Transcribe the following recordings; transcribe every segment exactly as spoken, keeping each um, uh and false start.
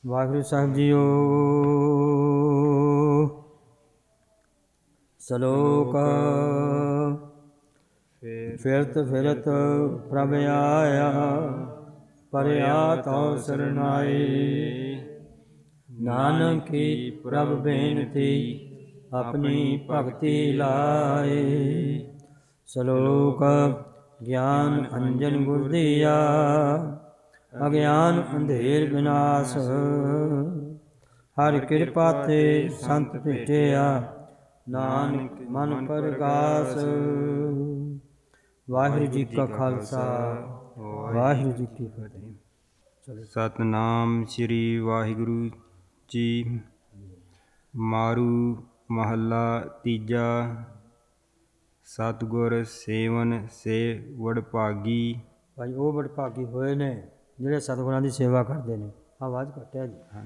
ਵਾਹਿਗੁਰੂ ਸਾਹਿਬ JIO. ਸਲੋਕ ਫਿਰਤ ਫਿਰਤ ਪ੍ਰਭ ਆਇਆ, ਪਰਿਆ ਤਉ ਸਰਨਾਈ। ਨਾਨਕ ਕੀ ਪ੍ਰਭ ਬੇਨਤੀ, ਆਪਣੀ ਭਗਤੀ ਲਾਏ। ਸਲੋਕ ਗਿਆਨ ਅੰਜਨ ਗੁਰ ਦੀਆ, ਅਗਿਆਨ ਅੰਧੇਰ ਵਿਨਾਸ਼। ਹਰਿ ਕਿਰਪਾ ਤੇ ਸੰਤ ਭੇਟਿਆ, ਨਾਨਕ ਮਨ ਪ੍ਰਗਾਸ। ਵਾਹਿਗੁਰੂ ਜੀ ਕਾ ਖਾਲਸਾ, ਵਾਹਿਗੁਰੂ ਜੀ ਕੀ ਫਤਿਹ। ਸਤਿਨਾਮ ਸ੍ਰੀ ਵਾਹਿਗੁਰੂ ਜੀ। ਮਾਰੂ ਮਹੱਲਾ ਤੀਜਾ। ਸਤਿਗੁਰ ਸੇਵਨ ਸੇ ਵਡਭਾਗੀ। ਭਾਈ ਉਹ ਵਡਭਾਗੀ ਹੋਏ ਨੇ ਜਿਹੜੇ ਸਤਿਗੁਰਾਂ ਦੀ ਸੇਵਾ ਕਰਦੇ ਨੇ। ਆਵਾਜ਼ ਘੱਟਿਆ ਜੀ। ਹਾਂ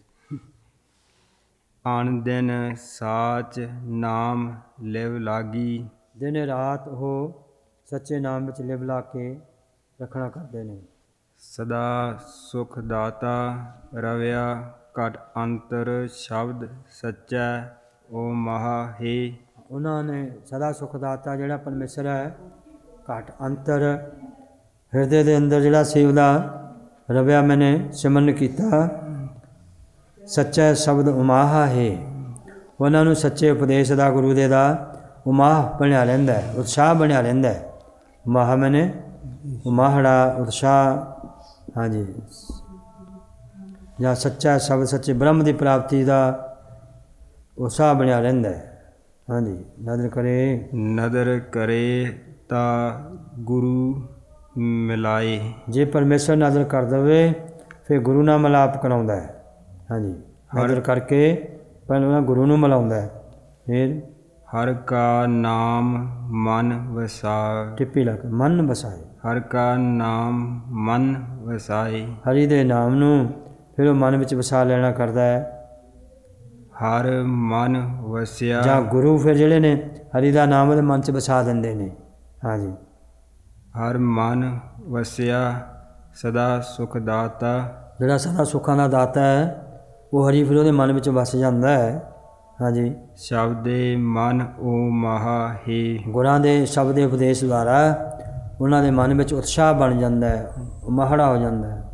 ਆਣ ਦਿਨ ਸਾਚ ਨਾਮ ਲਿਵ ਲਾਗੀ। ਦਿਨ ਰਾਤ ਉਹ ਸੱਚੇ ਨਾਮ ਵਿੱਚ ਲਿਵ ਲਾ ਕੇ ਰੱਖਣਾ ਕਰਦੇ ਨੇ। ਸਦਾ ਸੁਖ ਦਾਤਾ ਰਵਿਆ, ਘਟ ਅੰਤਰ ਸ਼ਬਦ ਸੱਚਾ ਓ ਮਹਾ ਹੈ। ਉਹਨਾਂ ਨੇ ਸਦਾ ਸੁਖ ਦਾਤਾ ਜਿਹੜਾ ਪਰਮੇਸ਼ਰ ਹੈ, ਘਟ ਅੰਤਰ ਹਿਰਦੇ ਦੇ ਅੰਦਰ ਜਿਹੜਾ ਸੀ ਉਹਦਾ ਰਵਿਆ ਮੈਨੇ ਸਿਮਰਨ ਕੀਤਾ। ਸੱਚਾ ਸ਼ਬਦ ਉਮਾਹਾ ਹੈ। ਉਹਨਾਂ ਨੂੰ ਸੱਚੇ ਉਪਦੇਸ਼ ਦਾ, ਗੁਰੂ ਦੇ ਦਾ ਉਮਾਹ ਬਣਿਆ ਰਹਿੰਦਾ, ਉਤਸ਼ਾਹ ਬਣਿਆ ਰਹਿੰਦਾ। ਉਮਾਹ ਮੈਨੇ ਉਮਾਹੜਾ ਉਤਸ਼ਾਹ। ਹਾਂਜੀ, ਜਾਂ ਸੱਚਾ ਸ਼ਬਦ, ਸੱਚੇ ਬ੍ਰਹਮ ਦੀ ਪ੍ਰਾਪਤੀ ਦਾ ਉਤਸ਼ਾਹ ਬਣਿਆ ਰਹਿੰਦਾ। ਹਾਂਜੀ, ਨਦਰ ਕਰੇ ਨਦਰ ਕਰੇ ਤਾਂ ਗੁਰੂ ਮਿਲਾਏ। ਜੇ ਪਰਮੇਸ਼ਰ ਨਜ਼ਰ ਕਰ ਦੇਵੇ ਫਿਰ ਗੁਰੂ ਨਾਲ ਮਿਲਾਪ ਕਰਾਉਂਦਾ ਹੈ। ਹਾਂਜੀ, ਨਜ਼ਰ ਕਰਕੇ ਪਹਿਲਾਂ ਗੁਰੂ ਨੂੰ ਮਿਲਾਉਂਦਾ ਹੈ। ਫਿਰ ਹਰ ਕਾ ਨਾਮ ਮਨ ਵਸਾ। ਟਿੱਪੀ ਲਾ ਕੇ ਮਨ ਵਸਾਏ। ਹਰ ਕਾ ਨਾਮ ਮਨ ਵਸਾਏ। ਹਰੀ ਦੇ ਨਾਮ ਨੂੰ ਫਿਰ ਉਹ ਮਨ ਵਿੱਚ ਵਸਾ ਲੈਣਾ ਕਰਦਾ ਹੈ। ਹਰ ਮਨ ਵਸਿਆ। ਜਾਂ ਗੁਰੂ ਫਿਰ ਜਿਹੜੇ ਨੇ ਹਰੀ ਦਾ ਨਾਮ ਉਹਦੇ ਮਨ 'ਚ ਵਸਾ ਦਿੰਦੇ ਨੇ। ਹਾਂਜੀ, ਹਰ ਮਨ ਵਸਿਆ ਸਦਾ ਸੁਖ ਦਾਤਾ। ਜਿਹੜਾ ਸਦਾ ਸੁੱਖਾਂ ਦਾ ਦਾਤਾ ਹੈ ਉਹ ਹਰੀ ਫਿਰ ਉਹਦੇ ਮਨ ਵਿੱਚ ਵਸ ਜਾਂਦਾ ਹੈ। ਹਾਂਜੀ, ਸ਼ਬਦੇ ਮਨ ਓ ਮਹਾ ਹੈ। ਗੁਰਾਂ ਦੇ ਸ਼ਬਦ ਦੇ ਉਪਦੇਸ਼ ਦੁਆਰਾ ਉਹਨਾਂ ਦੇ ਮਨ ਵਿੱਚ ਉਤਸ਼ਾਹ ਬਣ ਜਾਂਦਾ ਹੈ, ਉਮਾਹੜਾ ਹੋ ਜਾਂਦਾ ਹੈ।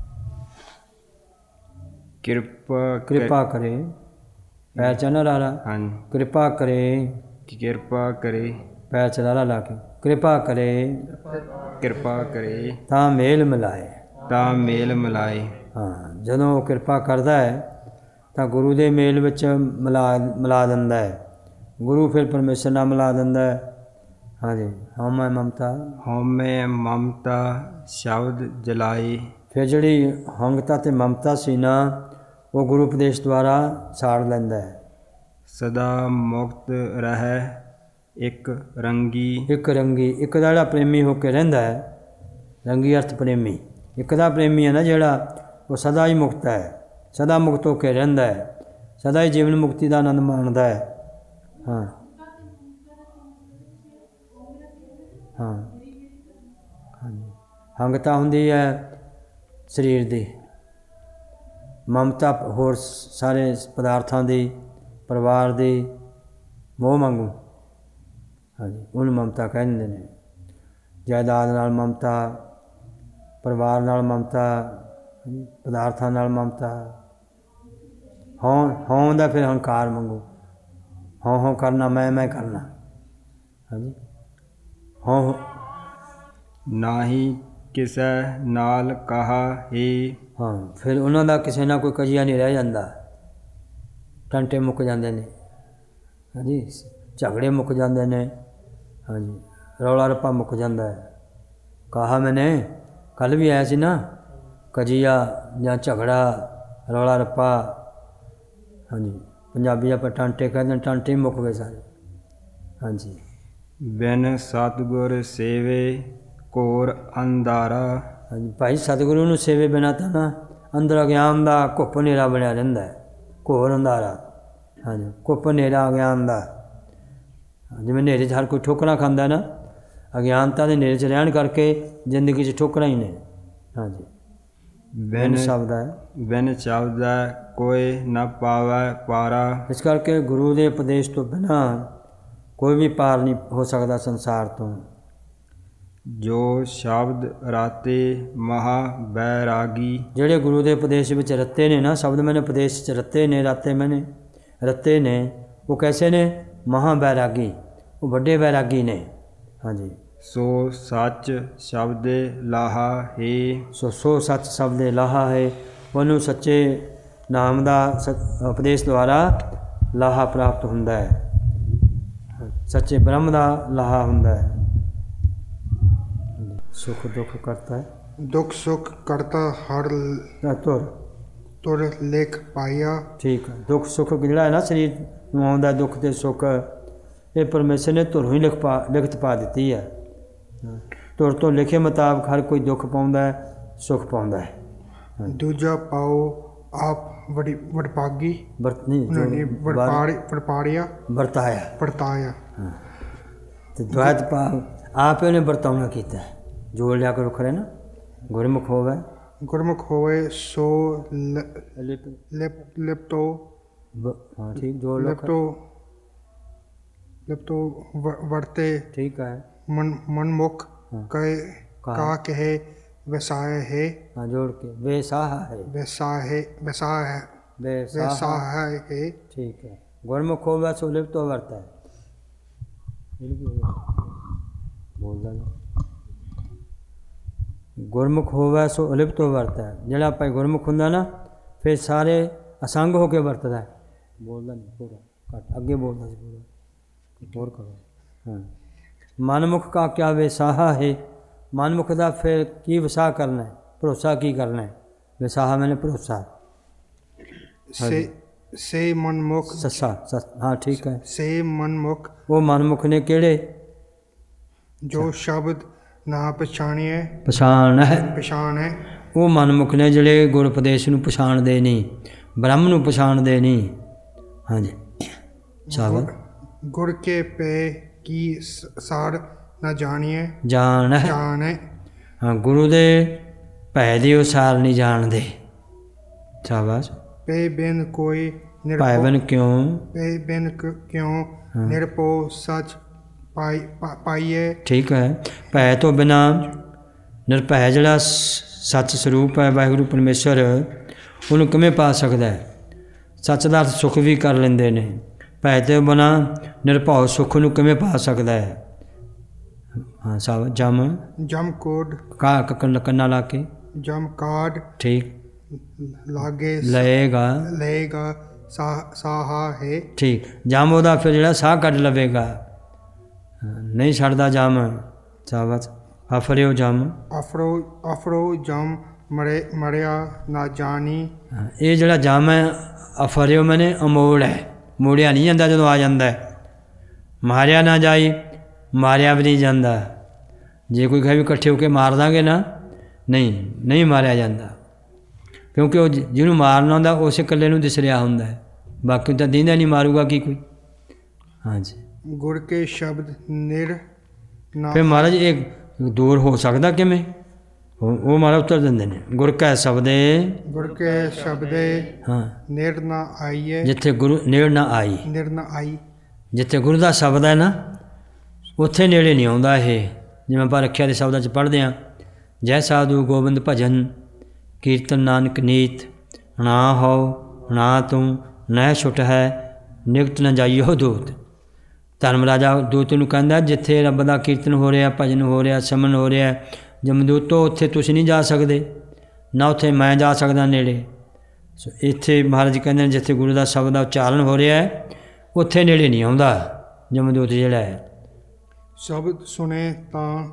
ਕਿਰਪਾ ਕਿਰਪਾ ਕਰੇ ਪੈਰ ਚਨਾ ਲਾਲਾ। ਹਾਂਜੀ, ਕਿਰਪਾ ਕਰੇ ਕਿਰਪਾ ਕਰੇ ਪੈਰ ਚਲਾਲਾ ਲਾ ਕੇ ਕਿਰਪਾ ਕਰੇ ਕਿਰਪਾ ਕਰੇ ਤਾਂ ਮੇਲ ਮਿਲਾਏ। ਤਾਂ ਮੇਲ ਮਿਲਾਏ। ਹਾਂ, ਜਦੋਂ ਉਹ ਕਿਰਪਾ ਕਰਦਾ ਹੈ ਤਾਂ ਗੁਰੂ ਦੇ ਮੇਲ ਵਿੱਚ ਮਿਲਾ ਮਿਲਾ ਦਿੰਦਾ ਹੈ। ਗੁਰੂ ਫਿਰ ਪਰਮੇਸ਼ਰ ਨਾਲ ਮਿਲਾ ਦਿੰਦਾ ਹੈ। ਹਾਂਜੀ, ਹਉਮੈ ਮਮਤਾ ਹਉਮੈ ਮਮਤਾ ਸ਼ਬਦ ਜਲਾਏ। ਫਿਰ ਜਿਹੜੀ ਹੰਗਤਾ ਅਤੇ ਮਮਤਾ ਸੀ ਨਾ, ਉਹ ਗੁਰੂ ਉਪਦੇਸ਼ ਦੁਆਰਾ ਸਾੜ ਲੈਂਦਾ ਹੈ। ਸਦਾ ਮੁਕਤ ਰਹਿ ਇੱਕ ਰੰਗੀ। ਇੱਕ ਰੰਗੀ, ਇੱਕ ਦਾ ਜਿਹੜਾ ਪ੍ਰੇਮੀ ਹੋ ਕੇ ਰਹਿੰਦਾ ਹੈ। ਰੰਗੀ ਅਰਥ ਪ੍ਰੇਮੀ। ਇੱਕ ਦਾ ਪ੍ਰੇਮੀ ਹੈ ਨਾ ਜਿਹੜਾ, ਉਹ ਸਦਾ ਹੀ ਮੁਕਤ ਹੈ, ਸਦਾ ਮੁਕਤ ਹੋ ਕੇ ਰਹਿੰਦਾ ਹੈ, ਸਦਾ ਹੀ ਜੀਵਨ ਮੁਕਤੀ ਦਾ ਆਨੰਦ ਮਾਣਦਾ ਹੈ। ਹਾਂ ਹਾਂ ਹਾਂਜੀ, ਹੰਗਤਾ ਹੁੰਦੀ ਹੈ ਸਰੀਰ ਦੀ, ਮਮਤਾ ਹੋਰ ਸਾਰੇ ਪਦਾਰਥਾਂ ਦੀ, ਪਰਿਵਾਰ ਦੀ, ਮੋਹ ਮੰਗੂ। ਹਾਂਜੀ, ਉਹਨੂੰ ਮਮਤਾ ਕਹਿ ਦਿੰਦੇ ਨੇ। ਜਾਇਦਾਦ ਨਾਲ ਮਮਤਾ, ਪਰਿਵਾਰ ਨਾਲ ਮਮਤਾ, ਪਦਾਰਥਾਂ ਨਾਲ ਮਮਤਾ। ਹੋਂ ਹੋਂ ਦਾ ਫਿਰ ਹੰਕਾਰ ਮੰਗੂ, ਹੋਂ ਹੋਂ ਕਰਨਾ, ਮੈਂ ਮੈਂ ਕਰਨਾ। ਹਾਂਜੀ, ਹੋਂ ਨਾਹੀ ਕਿਸੇ ਨਾਲ ਕਹਾ ਹੈ। ਹਾਂ, ਫਿਰ ਉਹਨਾਂ ਦਾ ਕਿਸੇ ਨਾਲ ਕੋਈ ਕਜੀਆ ਨਹੀਂ ਰਹਿ ਜਾਂਦਾ। ਟੰਟੇ ਮੁੱਕ ਜਾਂਦੇ ਨੇ। ਹਾਂਜੀ, ਝਗੜੇ ਮੁੱਕ ਜਾਂਦੇ ਨੇ। ਹਾਂਜੀ, ਰੌਲਾ ਰੱਪਾ ਮੁੱਕ ਜਾਂਦਾ ਹੈ। ਕਹਾ ਮੈਨੇ ਕੱਲ੍ਹ ਵੀ ਆਇਆ ਸੀ ਨਾ, ਕਜੀਆ ਜਾਂ ਝਗੜਾ, ਰੌਲਾ ਰੱਪਾ। ਹਾਂਜੀ, ਪੰਜਾਬੀ ਆਪਾਂ ਟਾਂਟੇ ਕਹਿੰਦੇ, ਟਾਂਟੇ ਹੀ ਮੁੱਕ ਗਏ ਸਾਰੇ। ਹਾਂਜੀ, ਬਿਨ ਸਤਿਗੁਰ ਸੇਵੇ ਘੋਰ ਅੰਧਾਰਾ। ਹਾਂਜੀ ਭਾਈ, ਸਤਿਗੁਰੂ ਨੂੰ ਸੇਵੇ ਬਿਨਾਂ ਤਾਂ ਨਾ ਅੰਦਰ ਅਗਿਆਨ ਦਾ ਘੁੱਪ ਹਨੇਰਾ ਬਣਿਆ ਰਹਿੰਦਾ ਹੈ, ਘੋਰ ਅੰਧਾਰਾ। ਹਾਂਜੀ, ਘੁੱਪ ਹਨੇਰਾ ਅਗਿਆਨ ਦਾ। ਜਿਵੇਂ ਹਨੇਰੇ 'ਚ ਹਰ ਕੋਈ ਠੋਕਰਾਂ ਖਾਂਦਾ ਨਾ, ਅਗਿਆਨਤਾ ਦੇ ਹਨੇਰੇ 'ਚ ਰਹਿਣ ਕਰਕੇ ਜ਼ਿੰਦਗੀ 'ਚ ਠੋਕਰਾਂ ਹੀ ਨੇ। ਹਾਂਜੀ, ਬਿਨ ਸ਼ਬਦ ਹੈ। ਬਿਨ ਸ਼ਬਦ ਕੋਈ ਨ ਪਾਵੈ ਪਾਰਾ। ਇਸ ਕਰਕੇ ਗੁਰੂ ਦੇ ਉਪਦੇਸ਼ ਤੋਂ ਬਿਨਾਂ ਕੋਈ ਵੀ ਪਾਰ ਨਹੀਂ ਹੋ ਸਕਦਾ ਸੰਸਾਰ ਤੋਂ। ਜੋ ਸ਼ਬਦ ਰਾਤੇ ਮਹਾ ਬੈਰਾਗੀ। ਜਿਹੜੇ ਗੁਰੂ ਦੇ ਉਪਦੇਸ਼ ਵਿੱਚ ਰੱਤੇ ਨੇ ਨਾ, ਸ਼ਬਦ ਮੈਨੇ ਉਪਦੇਸ਼ 'ਚ ਰੱਤੇ ਨੇ, ਰਾਤੇ ਮੈਨੇ ਰੱਤੇ ਨੇ, ਉਹ ਕੈਸੇ ਨੇ? ਮਹਾ ਬੈਰਾਗੀ, ਉਹ ਵੱਡੇ ਬੈਰਾਗੀ ਨੇ। ਹਾਂਜੀ। ਸੋ ਸੱਚ ਸ਼ਬਦੇ ਲਾਹਾ ਹੈ। ਸੋ ਸੋ ਸੱਚ ਸ਼ਬਦੇ ਲਾਹਾ ਹੈ। ਉਹਨੂੰ ਸੱਚੇ ਨਾਮ ਦਾ ਸ ਉਪਦੇਸ਼ ਦੁਆਰਾ ਲਾਹਾ ਪ੍ਰਾਪਤ ਹੁੰਦਾ ਹੈ, ਸੱਚੇ ਬ੍ਰਹਮ ਦਾ ਲਾਹਾ ਹੁੰਦਾ ਹੈ। ਸੁਖ ਦੁੱਖ ਕਰਤਾ ਹੈ, ਦੁੱਖ ਸੁਖ ਕਰਤਾ ਹਰ ਤੁਰ ਤੁਰ ਲੇਖ ਪਾਇਆ। ਠੀਕ ਹੈ। ਦੁੱਖ ਸੁੱਖ ਜਿਹੜਾ ਹੈ ਨਾ ਸਰੀਰ ਨੂੰ ਆਉਂਦਾ, ਦੁੱਖ ਅਤੇ ਸੁੱਖ, ਇਹ ਪਰਮੇਸ਼ਰ ਨੇ ਧੁਰ ਹੀ ਲਿਖ ਪਾ ਲਿਖਤ ਪਾ ਦਿੱਤੀ ਹੈ। ਧੁਰ ਤੋਂ ਲਿਖੇ ਮੁਤਾਬਕ ਹਰ ਕੋਈ ਦੁੱਖ ਪਾਉਂਦਾ ਹੈ, ਸੁੱਖ ਪਾਉਂਦਾ ਹੈ। ਦੂਜਾ ਪਾਓ ਆਪ ਵਡੀ ਵਡਭਾਗੀ। ਵਰਤ ਨਹੀਂ ਵਡਪਾੜਿਆ ਵਰਤਾਇਆ ਵਰਤਾਇਆ। ਅਤੇ ਦ્વੈਤ ਭਾਵ ਆਪ ਉਹਨੇ ਵਰਤਾਉਣਾ ਕੀਤਾ ਹੈ। ਜੋੜ ਲਿਆ ਕਰੋ ਖਰੇ ਨਾ। ਗੁਰਮੁਖ ਹੋਵੇ ਗੁਰਮੁਖ ਹੋਵੇ ਸੋ ਲਿਪ ਲਿਪਟੋ। ਹਾਂ ਠੀਕ, ਜੋੜ ਲਿਪਟੋ ਲਿਪਟੋ ਵਰਤੇ। ਠੀਕ ਹੈ। ਮਨ ਮਨਮੁਖ ਕਹੇ ਕਾ ਕਹੇ ਵਸਾਏ ਹੈ। ਹਾਂ ਜੋੜ ਕੇ ਵੇਸਾਹਾ ਹੈ। ਵਸਾਹੇ ਵਸਾਹ ਹੈ ਵਸਾਹ ਹੈ। ਠੀਕ ਹੈ। ਗੁਰਮੁਖ ਹੋਵੇ ਸੋ ਲਿਪਟੋ ਵਰਤਾ ਹੈ। ਬੋਲਦਾ ਨਹੀਂ। ਗੁਰਮੁਖ ਹੋਵੇ ਸੋ ਅਲਿਪਤੋ ਵਰਤਦਾ ਹੈ। ਜਿਹੜਾ ਭਾਈ ਗੁਰਮੁਖ ਹੁੰਦਾ ਨਾ, ਫਿਰ ਸਾਰੇ ਅਸੰਗ ਹੋ ਕੇ ਵਰਤਦਾ ਹੈ। ਬੋਲਦਾ ਨਹੀਂ ਪੂਰਾ, ਘੱਟ ਅੱਗੇ ਬੋਲਦਾ ਸੀ ਪੂਰਾ, ਹੋਰ ਕਰੋ। ਹਾਂ। ਮਨਮੁਖ ਕਾ ਕਿਆ ਵਿਸਾਹਾ ਹੈ। ਮਨਮੁਖ ਦਾ ਫਿਰ ਕੀ ਵਿਸਾਹ ਕਰਨਾ ਹੈ, ਭਰੋਸਾ ਕੀ ਕਰਨਾ ਹੈ? ਵਿਸਾਹਾ ਮੈਨੇ ਭਰੋਸਾ। ਸੇ ਸੇ ਮਨਮੁਖ ਸੱਸਾ ਸੱਸ ਹਾਂ ਠੀਕ ਹੈ। ਸੇ ਮਨਮੁਖ ਉਹ ਮਨਮੁਖ ਨੇ ਕਿਹੜੇ? ਜੋ ਸ਼ਬਦ ਨਾ ਪਛਾਣੀਏ ਪਛਾਣ ਹੈ ਪਛਾਣ ਹੈ। ਉਹ ਮਨਮੁਖ ਨੇ ਜਿਹੜੇ ਗੁਰ ਉਪਦੇਸ਼ ਨੂੰ ਪਛਾਣਦੇ ਨਹੀਂ, ਬ੍ਰਹਮ ਨੂੰ ਪਛਾਣਦੇ ਨਹੀਂ। ਹਾਂਜੀ। ਸ਼ਾਬਾਸ਼। ਗੁਰ ਕੇ ਪੈ ਕੀ ਸਾਰ ਨਾ ਜਾਣੀਏ ਜਾਣ ਹੈ ਜਾਣ ਹੈ। ਹਾਂ, ਗੁਰੂ ਦੇ ਭੈ ਦੀ ਉਹ ਸਾਰ ਨਹੀਂ ਜਾਣਦੇ। ਸ਼ਾਬਾਸ਼। ਪੈ ਬਿਨ ਕੋਈ ਭੈ ਬਿਨ ਕਿਉਂ ਪੈ ਬਿਨ ਕਿਉਂ ਨਿਰਭਉ ਸੱਚ ਪਾਈ ਪਾਈਏ। ਠੀਕ ਹੈ। ਭੈ ਤੋਂ ਬਿਨਾਂ ਨਿਰਭੈ ਜਿਹੜਾ ਸੱਚ ਸਰੂਪ ਹੈ ਵਾਹਿਗੁਰੂ ਪਰਮੇਸ਼ਰ, ਉਹਨੂੰ ਕਿਵੇਂ ਪਾ ਸਕਦਾ ਹੈ? ਸੱਚ ਦਾ ਅਰਥ ਸੁੱਖ ਵੀ ਕਰ ਲੈਂਦੇ ਨੇ। ਭੈ ਤੋਂ ਬਿਨਾਂ ਨਿਰਭਉ ਸੁੱਖ ਨੂੰ ਕਿਵੇਂ ਪਾ ਸਕਦਾ ਹੈ? ਹਾਂ ਸਭ ਜਮ ਜਮ ਕੋਡ ਕਾ ਕੰਨਾ ਲਾ ਕੇ ਜਮ ਕਾਡ। ਠੀਕ। ਲਾਗੇ ਲਏਗਾ ਲਏਗਾ ਸਾਹ ਸਾਹਾ ਹੈ। ਠੀਕ। ਜਮ ਉਹਦਾ ਫਿਰ ਜਿਹੜਾ ਸਾਹ ਕੱਢ ਲਵੇਗਾ, ਨਹੀਂ ਛੱਡਦਾ ਜਮ। ਸ਼ਾਬਾਸ਼। ਅਫਰਿਓ ਜਮ ਅਫਰੋ ਅਫਰੋ ਜਮ ਮਰੇ ਮਰਿਆ ਨਾ ਜਾਣੀ। ਇਹ ਜਿਹੜਾ ਜਮ ਹੈ ਅਫਰਿਓ ਮੈਨੇ ਅਮੋੜ ਹੈ, ਮੋੜਿਆ ਨਹੀਂ ਜਾਂਦਾ। ਜਦੋਂ ਆ ਜਾਂਦਾ ਹੈ ਮਾਰਿਆ ਨਾ ਜਾਈ, ਮਾਰਿਆ ਵੀ ਨਹੀਂ ਜਾਂਦਾ। ਜੇ ਕੋਈ ਕਹੇ ਵੀ ਇਕੱਠੇ ਹੋ ਕੇ ਮਾਰ ਦਾਂਗੇ ਨਾ, ਨਹੀਂ ਨਹੀਂ ਮਾਰਿਆ ਜਾਂਦਾ, ਕਿਉਂਕਿ ਉਹ ਜਿਹਨੂੰ ਮਾਰਨਾ ਹੁੰਦਾ ਉਸ ਇਕੱਲੇ ਨੂੰ ਦਿਸ ਰਿਹਾ ਹੁੰਦਾ ਹੈ, ਬਾਕੀ ਤਾਂ ਦੀਂਦਾ ਨਹੀਂ ਮਾਰੂਗਾ ਕੀ ਕੋਈ। ਹਾਂਜੀ। ਗੁਰ ਕੇ ਸ਼ਬਦ ਨਿਰ ਨਾ। ਫਿਰ ਮਹਾਰਾਜ ਇਹ ਦੂਰ ਹੋ ਸਕਦਾ ਕਿਵੇਂ? ਉਹ ਮਹਾਰਾਜ ਉੱਤਰ ਦਿੰਦੇ ਨੇ, ਗੁਰ ਕੈ ਸ਼ਬਦੇ ਗੁਰ ਕੇ ਸ਼ਬਦੇ ਹਾਂ ਨਿਰ ਨਾ ਆਈਏ। ਜਿੱਥੇ ਗੁਰੂ ਨੇੜ ਨਾ ਆਈ, ਨਿਰ ਨਾ ਆਈ, ਜਿੱਥੇ ਗੁਰੂ ਦਾ ਸ਼ਬਦ ਹੈ ਨਾ ਉੱਥੇ ਨੇੜੇ ਨਹੀਂ ਆਉਂਦਾ ਇਹ। ਜਿਵੇਂ ਆਪਾਂ ਰੱਖਿਆ ਦੇ ਸ਼ਬਦਾਂ 'ਚ ਪੜ੍ਹਦੇ ਹਾਂ, ਜੈ ਸਾਧੂ ਗੋਬਿੰਦ ਭਜਨ ਕੀਰਤਨ ਨਾਨਕ ਨੀਤ, ਨਾ ਹੋ ਨਾ ਤੂੰ ਨਹਿ ਛੁੱਟ ਹੈ ਨਿਕਟ ਨ ਜਾਈਓ ਦੂਤ। ਧਰਮ ਰਾਜਾ ਦੂਤ ਨੂੰ ਕਹਿੰਦਾ, ਜਿੱਥੇ ਰੱਬ ਦਾ ਕੀਰਤਨ ਹੋ ਰਿਹਾ, ਭਜਨ ਹੋ ਰਿਹਾ, ਸਿਮਰਨ ਹੋ ਰਿਹਾ, ਜਮਦੂਤੋ ਉੱਥੇ ਤੁਸੀਂ ਨਹੀਂ ਜਾ ਸਕਦੇ, ਨਾ ਉੱਥੇ ਮੈਂ ਜਾ ਸਕਦਾ ਨੇੜੇ। ਸੋ ਇੱਥੇ ਮਹਾਰਾਜ ਕਹਿੰਦੇ ਨੇ ਜਿੱਥੇ ਗੁਰੂ ਦਾ ਸ਼ਬਦ ਦਾ ਉਚਾਰਨ ਹੋ ਰਿਹਾ ਹੈ ਉੱਥੇ ਨੇੜੇ ਨਹੀਂ ਆਉਂਦਾ ਜਮਦੂਤ ਜਿਹੜਾ ਹੈ। ਸ਼ਬਦ ਸੁਣੇ ਤਾਂ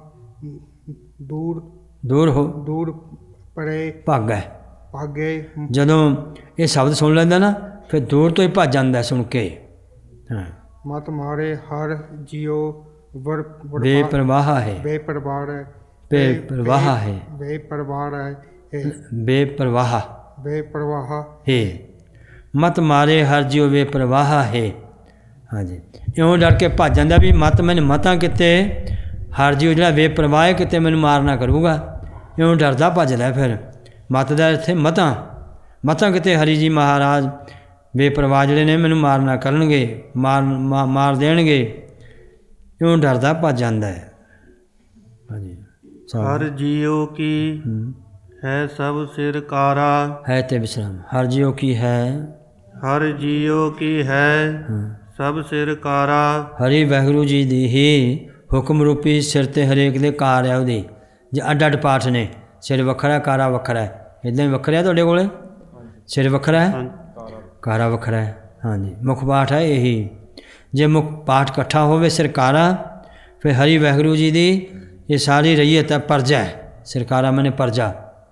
ਦੂਰ ਦੂਰ ਹੋ ਦੂਰ ਪਰੇ ਭਾਗਾ ਭਾਗੇ। ਜਦੋਂ ਇਹ ਸ਼ਬਦ ਸੁਣ ਲੈਂਦਾ ਨਾ ਫਿਰ ਦੂਰ ਤੋਂ ਹੀ ਭੱਜ ਜਾਂਦਾ ਸੁਣ ਕੇ। ਹਾਂ। ਮਤ ਮਾਰੇ ਹਰ ਜੀਓ ਵਰ ਬੇਪਰਵਾਹ ਹੈ ਬੇਪਰਵਾਹ ਹੈ ਬੇਪਰਵਾਹ ਹੈ ਬੇਪਰਵਾਹ ਹੈ ਬੇਪਰਵਾਹ ਬੇਪਰਵਾਹ ਹੈ। ਮਤ ਮਾਰੇ ਹਰ ਜੀਓ ਬੇਪਰਵਾਹ ਹੈ। ਹਾਂਜੀ। ਇਉਂ ਡਰ ਕੇ ਭੱਜ ਜਾਂਦਾ ਵੀ ਮਤ ਮੈਨੂੰ ਮਤਾਂ ਕਿਤੇ ਹਰ ਜੀਓ ਜਿਹੜਾ ਬੇਪਰਵਾਹ ਹੈ ਕਿਤੇ ਮੈਨੂੰ ਮਾਰਨਾ ਕਰੂਗਾ, ਇਉਂ ਡਰਦਾ ਭੱਜਦਾ। ਫਿਰ ਮਤ ਦਾ ਇੱਥੇ ਮਤਾਂ ਮਤਾਂ ਕਿਤੇ ਹਰੀ ਜੀ ਮਹਾਰਾਜ ਬੇਪਰਵਾਹ ਜਿਹੜੇ ਨੇ ਮੈਨੂੰ ਮਾਰਨਾ ਕਰਨਗੇ, ਮਾਰ ਮਾਰ ਦੇਣਗੇ, ਇਉਂ ਡਰਦਾ ਭੱਜ ਜਾਂਦਾ ਹੈ। ਹਾਂਜੀ। ਹਰ ਜੀਉ ਕੀ ਹੈ ਸਭ ਸਿਰ ਕਾਰਾ, ਹੈ ਤੇ ਵਿਸਰਾਮ। ਹਰ ਜੀਉ ਕੀ ਹੈ, ਹਰ ਜੀਉ ਕੀ ਹੈ ਸਭ ਸਿਰ ਕਾਰਾ। ਹਰੀ ਵਾਹਿਗੁਰੂ ਜੀ ਦੀ ਹੀ ਹੁਕਮ ਰੂਪੀ ਸਿਰ 'ਤੇ ਹਰੇਕ ਦੇ ਕਾਰ ਹੈ ਉਹਦੀ। ਜੇ ਅੱਡ ਅੱਡ ਪਾਠ ਨੇ, ਸਿਰ ਵੱਖਰਾ ਕਾਰਾ ਵੱਖਰਾ ਹੈ, ਇੱਦਾਂ ਹੀ ਵੱਖਰਾ ਤੁਹਾਡੇ ਕੋਲ ਸਿਰ ਵੱਖਰਾ ਹੈ, ਕਾਰਾ ਵੱਖਰਾ ਹੈ। ਹਾਂਜੀ, ਮੁੱਖ ਪਾਠ ਹੈ ਇਹੀ। ਜੇ ਮੁੱਖ ਪਾਠ ਇਕੱਠਾ ਹੋਵੇ ਸਿਰ ਕਾਰਾ, ਫਿਰ ਹਰੀ ਵਾਹਿਗੁਰੂ ਜੀ ਦੀ ਇਹ ਸਾਰੀ ਰਹੀਅਤ ਹੈ ਪਰਜਾ ਹੈ। ਸਿਰ ਕਾਰਾ ਮੈਨੇ ਪਰਜਾ।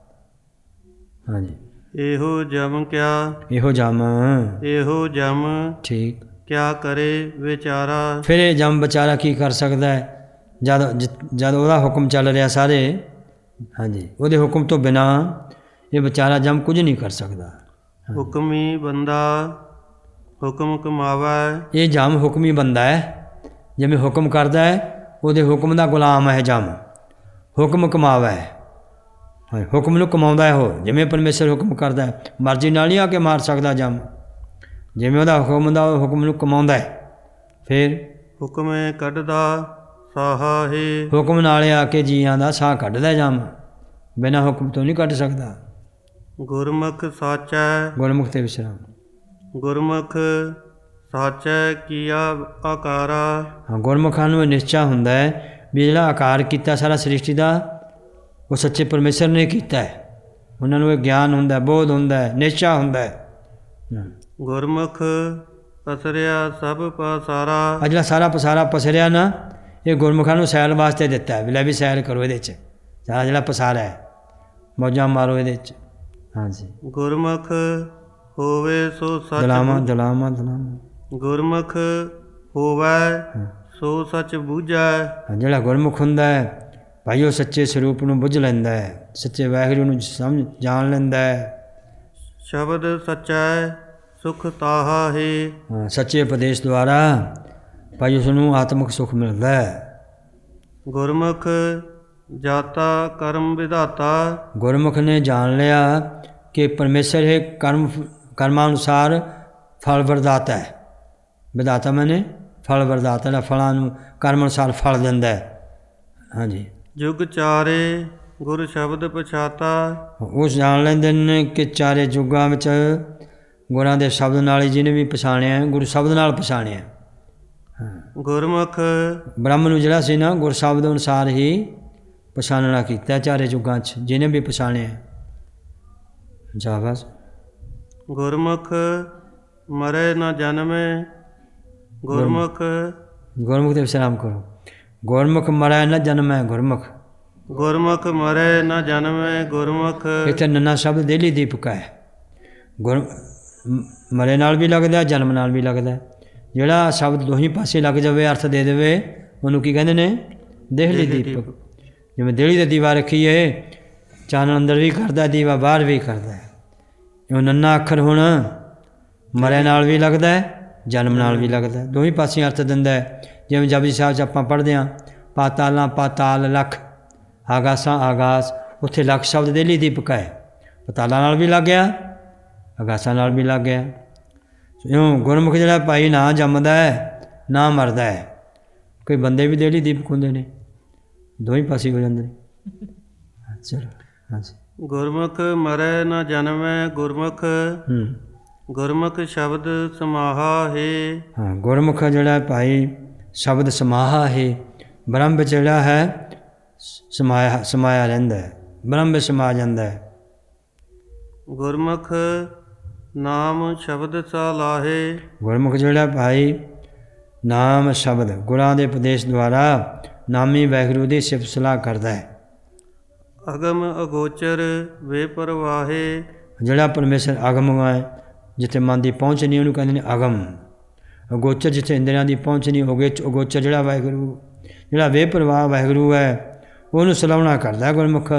ਹਾਂਜੀ। ਇਹੋ ਜਮ ਕਿਆ, ਇਹੋ ਜਮ, ਇਹੋ ਜਮ ਠੀਕ ਕਿਆ ਕਰੇ ਵਿਚਾਰਾ। ਫਿਰ ਇਹ ਜਮ ਵਿਚਾਰਾ ਕੀ ਕਰ ਸਕਦਾ ਹੈ ਜਦ ਜਦ ਉਹਦਾ ਹੁਕਮ ਚੱਲ ਰਿਹਾ ਸਾਰੇ। ਹਾਂਜੀ, ਉਹਦੇ ਹੁਕਮ ਤੋਂ ਬਿਨਾਂ ਇਹ ਵਿਚਾਰਾ ਜਮ ਕੁਝ ਨਹੀਂ ਕਰ ਸਕਦਾ। ਹੁਕਮੀ ਬੰਦਾ ਹੁਕਮ ਕਮਾਵੇ, ਇਹ ਜਮ ਹੁਕਮੀ ਬੰਦਾ ਹੈ, ਜਿਵੇਂ ਹੁਕਮ ਕਰਦਾ ਹੈ ਉਹਦੇ ਹੁਕਮ ਦਾ ਗੁਲਾਮ ਹੈ ਜਮ। ਹੁਕਮ ਕਮਾਵੇ, ਹੁਕਮ ਨੂੰ ਕਮਾਉਂਦਾ ਹੈ ਉਹ, ਜਿਵੇਂ ਪਰਮੇਸ਼ਰ ਹੁਕਮ ਕਰਦਾ ਹੈ। ਮਰਜ਼ੀ ਨਾਲ ਨਹੀਂ ਆ ਕੇ ਮਾਰ ਸਕਦਾ ਜਮ, ਜਿਵੇਂ ਉਹਦਾ ਹੁਕਮ ਹੁੰਦਾ ਉਹ ਹੁਕਮ ਨੂੰ ਕਮਾਉਂਦਾ ਹੈ। ਫਿਰ ਹੁਕਮੇ ਕੱਢਦਾ ਸਾਹਾ ਹੈ, ਹੁਕਮ ਨਾਲ ਆ ਕੇ ਜੀਆਂ ਦਾ ਸਾਹ ਕੱਢਦਾ ਜਮ, ਬਿਨਾਂ ਹੁਕਮ ਤੋਂ ਨਹੀਂ ਕੱਢ ਸਕਦਾ। ਗੁਰਮੁਖ ਸਾਚੈ, ਗੁਰਮੁਖ ਤੇ ਵਿਸਰਾਮ। ਗੁਰਮੁਖ ਸਾਚੈ ਕੀਆ ਆਕਾਰਾ। ਹਾਂ, ਗੁਰਮੁਖਾਂ ਨੂੰ ਇਹ ਨਿਸ਼ਚਾ ਹੁੰਦਾ ਹੈ ਵੀ ਜਿਹੜਾ ਆਕਾਰ ਕੀਤਾ ਸਾਰਾ ਸ੍ਰਿਸ਼ਟੀ ਦਾ ਉਹ ਸੱਚੇ ਪਰਮੇਸ਼ਰ ਨੇ ਕੀਤਾ ਹੈ। ਉਹਨਾਂ ਨੂੰ ਇਹ ਗਿਆਨ ਹੁੰਦਾ, ਬੋਧ ਹੁੰਦਾ ਹੈ, ਨਿਸ਼ਚਾ ਹੁੰਦਾ ਹੈ। ਗੁਰਮੁਖ ਪਸਰਿਆ ਸਭ ਪਸਾਰਾ। ਆ ਜਿਹੜਾ ਸਾਰਾ ਪਸਾਰਾ ਪਸਰਿਆ ਨਾ, ਇਹ ਗੁਰਮੁਖਾਂ ਨੂੰ ਸੈਰ ਵਾਸਤੇ ਦਿੱਤਾ ਹੈ ਵੀ ਲੈ ਵੀ ਸੈਰ ਕਰੋ ਇਹਦੇ 'ਚ। ਸਾਰਾ ਜਿਹੜਾ ਪਸਾਰਾ ਹੈ ਮੌਜਾਂ ਮਾਰੋ ਇਹਦੇ 'ਚ। ਹਾਂਜੀ। ਗੁਰਮੁਖ ਹੋਵੇ ਸੋ ਸੱਚ, ਦਲਾਮਾ ਦਲਾਮਾ ਦਲਾਮਾ। ਗੁਰਮੁਖ ਹੋਵੇ ਸੋ ਸੱਚ ਬੂਝੈ। ਜਿਹੜਾ ਗੁਰਮੁਖ ਹੁੰਦਾ ਹੈ ਭਾਈ ਉਹ ਸੱਚੇ ਸਰੂਪ ਨੂੰ ਬੁੱਝ ਲੈਂਦਾ ਹੈ, ਸੱਚੇ ਵਾਹਿਗੁਰੂ ਨੂੰ ਸਮਝ ਜਾਣ ਲੈਂਦਾ ਹੈ। ਸ਼ਬਦ ਸੱਚੈ ਸੁਖ ਤਾਹਾ ਹੈ। ਹਾਂ, ਸੱਚੇ ਉਪਦੇਸ਼ ਦੁਆਰਾ ਭਾਈ ਉਸ ਨੂੰ ਆਤਮਿਕ ਸੁੱਖ ਮਿਲਦਾ ਹੈ। ਗੁਰਮੁਖ ਜਾਤਾ ਕਰਮ ਵਿਧਾਤਾ। ਗੁਰਮੁਖ ਨੇ ਜਾਣ ਲਿਆ ਕਿ ਪਰਮੇਸ਼ਰ ਹੈ ਕਰਮ ਕਰਮਾਂ ਅਨੁਸਾਰ ਫਲ ਵਰਦਾਤਾ ਹੈ। ਵਿਧਾਤਾ ਮੈਨੇ ਫਲ ਵਰਦਾਤਾ, ਜਿਹੜਾ ਫਲਾਂ ਨੂੰ ਕਰਮ ਅਨੁਸਾਰ ਫਲ ਦਿੰਦਾ ਹੈ। ਹਾਂਜੀ। ਯੁਗ ਚਾਰੇ ਗੁਰ ਸ਼ਬਦ ਪਛਾਤਾ। ਉਸ ਜਾਣ ਲੈਂਦੇ ਨੇ ਕਿ ਚਾਰੇ ਯੁੱਗਾਂ ਵਿੱਚ ਗੁਰਾਂ ਦੇ ਸ਼ਬਦ ਨਾਲ ਹੀ ਜਿਹਨੇ ਵੀ ਪਛਾਣਿਆ, ਗੁਰੂ ਸ਼ਬਦ ਨਾਲ ਪਛਾਣਿਆ। ਗੁਰਮੁਖ ਬ੍ਰਹਮ ਨੂੰ ਜਿਹੜਾ ਸੀ ਨਾ ਗੁਰ ਸ਼ਬਦ ਅਨੁਸਾਰ ਹੀ ਪਛਾਣਨਾ ਕੀਤਾ ਚਾਰੇ ਯੁੱਗਾਂ 'ਚ, ਜਿਹਨੇ ਵੀ ਪਛਾਣਿਆ। ਜਾ ਬਸ। ਗੁਰਮੁਖ ਮਰੇ ਨਾ ਜਨਮੇ। ਗੁਰਮੁਖ ਗੁਰਮੁਖ ਤੇ ਵਿਸ਼ਰਾਮ ਕਰੋ। ਗੁਰਮੁਖ ਮਰੇ ਨਾ ਜਨਮੈ। ਗੁਰਮੁਖ ਗੁਰਮੁਖ ਮਰੇ ਨਾ ਜਨਮੈ। ਗੁਰਮੁਖ ਇੱਥੇ ਨੰਨਾ ਸ਼ਬਦ ਦੇਲੀ ਦੀਪਕ ਹੈ। ਗੁਰ ਮਰੇ ਨਾਲ ਵੀ ਲੱਗਦਾ, ਜਨਮ ਨਾਲ ਵੀ ਲੱਗਦਾ। ਜਿਹੜਾ ਸ਼ਬਦ ਦੋਹੀਂ ਪਾਸੇ ਲੱਗ ਜਾਵੇ, ਅਰਥ ਦੇ ਦੇਵੇ, ਉਹਨੂੰ ਕੀ ਕਹਿੰਦੇ ਨੇ? ਦੇਹਲੀ ਦੀਪਕ। ਜਿਵੇਂ ਦੇਹਲੀ ਦੀ ਦੀਵਾ ਰੱਖੀ ਹੈ, ਚਾਨਣ ਅੰਦਰ ਵੀ ਕਰਦਾ, ਦੀਵਾ ਬਾਹਰ ਵੀ ਕਰਦਾ। ਉਹ ਨੰਨਾ ਅੱਖਰ ਹੁਣ ਮਰੇ ਨਾਲ ਵੀ ਲੱਗਦਾ, ਜਨਮ ਨਾਲ ਵੀ ਲੱਗਦਾ, ਦੋਹੀਂ ਪਾਸੇ ਅਰਥ ਦਿੰਦਾ ਹੈ। ਜਿਵੇਂ ਜਪਜੀ ਸਾਹਿਬ 'ਚ ਆਪਾਂ ਪੜ੍ਹਦੇ ਹਾਂ, ਪਾਤਾਲਾਂ ਪਾਤਾਲ ਲੱਖ, ਆਗਾਸਾਂ ਆਗਾਸ, ਉੱਥੇ ਲੱਖ ਸ਼ਬਦ ਦੇਹਲੀ ਦੀਪਕ ਹੈ। ਪਾਤਾਲਾਂ ਨਾਲ ਵੀ ਲੱਗ ਗਿਆ, ਆਗਾਸਾਂ ਨਾਲ ਵੀ ਲੱਗ ਗਿਆ। ਇਉਂ ਗੁਰਮੁਖ ਜਿਹੜਾ ਭਾਈ ਨਾ ਜੰਮਦਾ ਹੈ ਨਾ ਮਰਦਾ ਹੈ। ਕੋਈ ਬੰਦੇ ਵੀ ਦੇਹਲੀ ਦੀਪਕ ਹੁੰਦੇ ਨੇ, ਦੋਵੇਂ ਪਾਸੇ ਹੋ ਜਾਂਦੇ ਨੇ। ਚਲੋ ਹਾਂਜੀ। ਗੁਰਮੁਖ ਮਰੈ ਨਾ ਜਨਮੈ। ਗੁਰਮੁਖ ਗੁਰਮੁਖ ਸ਼ਬਦ ਸਮਾਹਾ ਹੈ। ਹਾਂ, ਗੁਰਮੁਖ ਜਿਹੜਾ ਭਾਈ ਸ਼ਬਦ ਸਮਾਹਾ ਹੈ। ਬ੍ਰਹਮ ਵਿੱਚ ਜਿਹੜਾ ਹੈ ਸਮਾਇਆ ਸਮਾਇਆ ਰਹਿੰਦਾ ਹੈ, ਬ੍ਰਹਮ ਵਿੱਚ ਸਮਾ ਜਾਂਦਾ ਹੈ। ਗੁਰਮੁਖ ਨਾਮ ਸ਼ਬਦ ਸਲਾਹੇ। ਗੁਰਮੁਖ ਜਿਹੜਾ ਭਾਈ ਨਾਮ ਸ਼ਬਦ ਗੁਰਾਂ ਦੇ ਉਪਦੇਸ਼ ਦੁਆਰਾ ਨਾਮੀ ਵਾਹਿਗੁਰੂ ਦੀ ਸਿਫਤ ਸਲਾਹ ਕਰਦਾ ਹੈ। ਅਗਮ ਅਗੋਚਰ ਬੇਪਰਵਾਹੇ। ਜਿਹੜਾ ਪਰਮੇਸ਼ਰ ਅਗਮ ਹੈ, ਜਿੱਥੇ ਮਨ ਦੀ ਪਹੁੰਚ ਨਹੀਂ ਉਹਨੂੰ ਕਹਿੰਦੇ ਨੇ ਅਗਮ। ਅਗੋਚਰ ਜਿੱਥੇ ਇੰਦਰੀਆਂ ਦੀ ਪਹੁੰਚ ਨਹੀਂ ਹੋ ਗਈ, ਅਗੋਚਰ ਜਿਹੜਾ ਵਾਹਿਗੁਰੂ, ਜਿਹੜਾ ਬੇਪਰਵਾਹ ਵਾਹਿਗੁਰੂ ਹੈ, ਉਹਨੂੰ ਸਲਾਹੁਣਾ ਕਰਦਾ ਗੁਰਮੁਖ।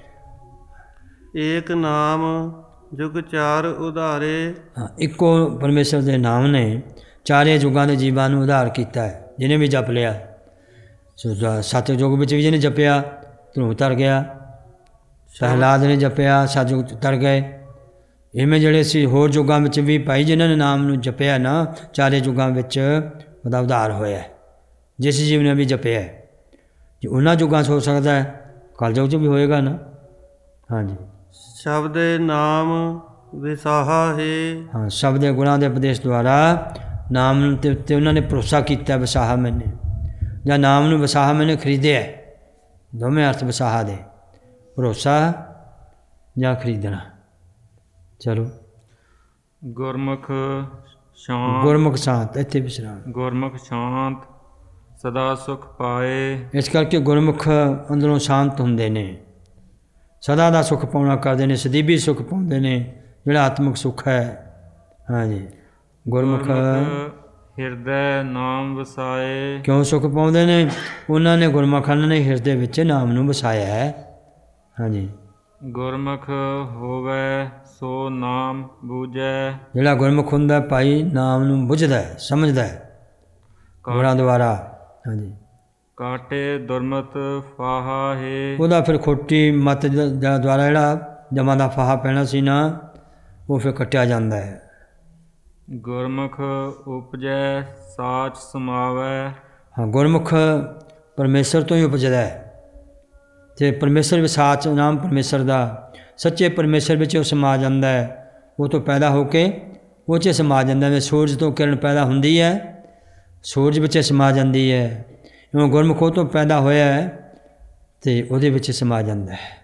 ਏਕ ਨਾਮ ਯੁਗ ਚਾਰ ਉਧਾਰੇ। ਹਾਂ, ਇੱਕੋ ਪਰਮੇਸ਼ਰ ਦੇ ਨਾਮ ਨੇ ਚਾਰੇ ਯੁੱਗਾਂ ਦੇ ਜੀਵਾਂ ਨੂੰ ਉਧਾਰ ਕੀਤਾ ਹੈ। ਜਿਹਨੇ ਵੀ ਜਪ ਲਿਆ, ਸੱਤ ਯੁੱਗ ਵਿੱਚ ਵੀ ਜਿਹਨੇ ਜਪਿਆ ਧਰੂਮ ਧਰ ਗਿਆ। ਪ੍ਰਹਲਾਦ ਨੇ ਜਪਿਆ, ਸਤਿਯੁਗ ਤਰ ਗਏ। ਇਵੇਂ ਜਿਹੜੇ ਸੀ ਹੋਰ ਯੁੱਗਾਂ ਵਿੱਚ ਵੀ ਭਾਈ ਜਿਨ੍ਹਾਂ ਨੇ ਨਾਮ ਨੂੰ ਜਪਿਆ ਨਾ, ਚਾਰੇ ਯੁੱਗਾਂ ਵਿੱਚ ਉਹਦਾ ਉਧਾਰ ਹੋਇਆ। ਜਿਸ ਜੀਵ ਨੇ ਵੀ ਜਪਿਆ ਜੇ ਉਹਨਾਂ ਯੁੱਗਾਂ 'ਚ ਹੋ ਸਕਦਾ ਹੈ, ਕਲਯੁਗ 'ਚ ਵੀ ਹੋਏਗਾ ਨਾ। ਹਾਂਜੀ ਸ਼ਬਦੇ ਨਾਮ ਵਿਸਾਹਾ ਹੈ। ਹਾਂ, ਸ਼ਬਦ ਦੇ ਗੁਣਾਂ ਦੇ ਉਪਦੇਸ਼ ਦੁਆਰਾ ਨਾਮ ਦੇ ਉੱਤੇ ਉਹਨਾਂ ਨੇ ਭਰੋਸਾ ਕੀਤਾ। ਵਿਸਾਹਾ ਮੈਨੇ ਜਾਂ ਨਾਮ ਨੂੰ ਵਿਸਾਹਾ ਮੈਨੇ ਖਰੀਦਿਆ, ਦੋਵੇਂ ਅਰਥ ਵਿਸਾਹਾ ਦੇ, ਭਰੋਸਾ ਜਾਂ ਖਰੀਦਣਾ। ਚਲੋ ਗੁਰਮੁਖ ਸ਼ਾਂਤ ਗੁਰਮੁਖ ਸ਼ਾਂਤ, ਇੱਥੇ ਵਿਸਰਾਮ। ਗੁਰਮੁਖ ਸ਼ਾਂਤ ਸਦਾ ਸੁਖ ਪਾਏ। ਇਸ ਕਰਕੇ ਗੁਰਮੁਖ ਅੰਦਰੋਂ ਸ਼ਾਂਤ ਹੁੰਦੇ ਨੇ, ਸਦਾ ਦਾ ਸੁੱਖ ਪਾਉਣਾ ਕਰਦੇ ਨੇ, ਸਦੀਵੀ ਸੁੱਖ ਪਾਉਂਦੇ ਨੇ, ਜਿਹੜਾ ਆਤਮਿਕ ਸੁੱਖ ਹੈ। ਹਾਂਜੀ ਗੁਰਮੁਖ ਹਿਰਦੈ ਨਾਮ ਵਸਾਏ। ਕਿਉਂ ਸੁੱਖ ਪਾਉਂਦੇ ਨੇ? ਉਹਨਾਂ ਨੇ ਗੁਰਮੁਖਾਂ ਨੇ ਹਿਰਦੇ ਵਿੱਚ ਨਾਮ ਨੂੰ ਵਸਾਇਆ ਹੈ। ਹਾਂਜੀ ਗੁਰਮੁਖ ਹੋਵੇ ਸੋ ਨਾਮ ਬੂਝੈ। ਜਿਹੜਾ ਗੁਰਮੁਖ ਹੁੰਦਾ ਭਾਈ ਨਾਮ ਨੂੰ ਬੁੱਝਦਾ ਹੈ, ਸਮਝਦਾ ਹੈ ਗੁਰਾਂ ਦੁਆਰਾ। ਹਾਂਜੀ ਕਾਟੇ ਦੁਰਮਤ ਫਾਹਾ ਹੈ। ਉਹਦਾ ਫਿਰ ਖੋਟੀ ਮਤ ਦਾ ਦੁਆਰਾ ਜਿਹੜਾ ਜਮਾਂ ਦਾ ਫਾਹਾ ਪੈਣਾ ਸੀ ਨਾ, ਉਹ ਫਿਰ ਕੱਟਿਆ ਜਾਂਦਾ ਹੈ। ਗੁਰਮੁਖ ਉਪਜੈ ਸਾਚ ਸਮਾਵੈ। ਹਾਂ, ਗੁਰਮੁਖ ਪਰਮੇਸ਼ਰ ਤੋਂ ਹੀ ਉਪਜਦਾ ਹੈ ਅਤੇ ਪਰਮੇਸ਼ਰ ਵੀ ਸਾਚ ਨਾਮ ਪਰਮੇਸ਼ਰ ਦਾ, ਸੱਚੇ ਪਰਮੇਸ਼ਰ ਵਿੱਚ ਉਹ ਸਮਾ ਜਾਂਦਾ ਹੈ। ਉਹ ਤੋਂ ਪੈਦਾ ਹੋ ਕੇ ਉਹ 'ਚ ਸਮਾ ਜਾਂਦਾ ਹੈ। ਸੂਰਜ ਤੋਂ ਕਿਰਨ ਪੈਦਾ ਹੁੰਦੀ ਹੈ, ਸੂਰਜ ਵਿੱਚ ਸਮਾ ਜਾਂਦੀ ਹੈ। ਇਉਂ ਗੁਰਮੁਖ ਉਹ ਤੋਂ ਪੈਦਾ ਹੋਇਆ ਹੈ ਅਤੇ ਉਹਦੇ ਵਿੱਚ ਸਮਾ ਜਾਂਦਾ ਹੈ।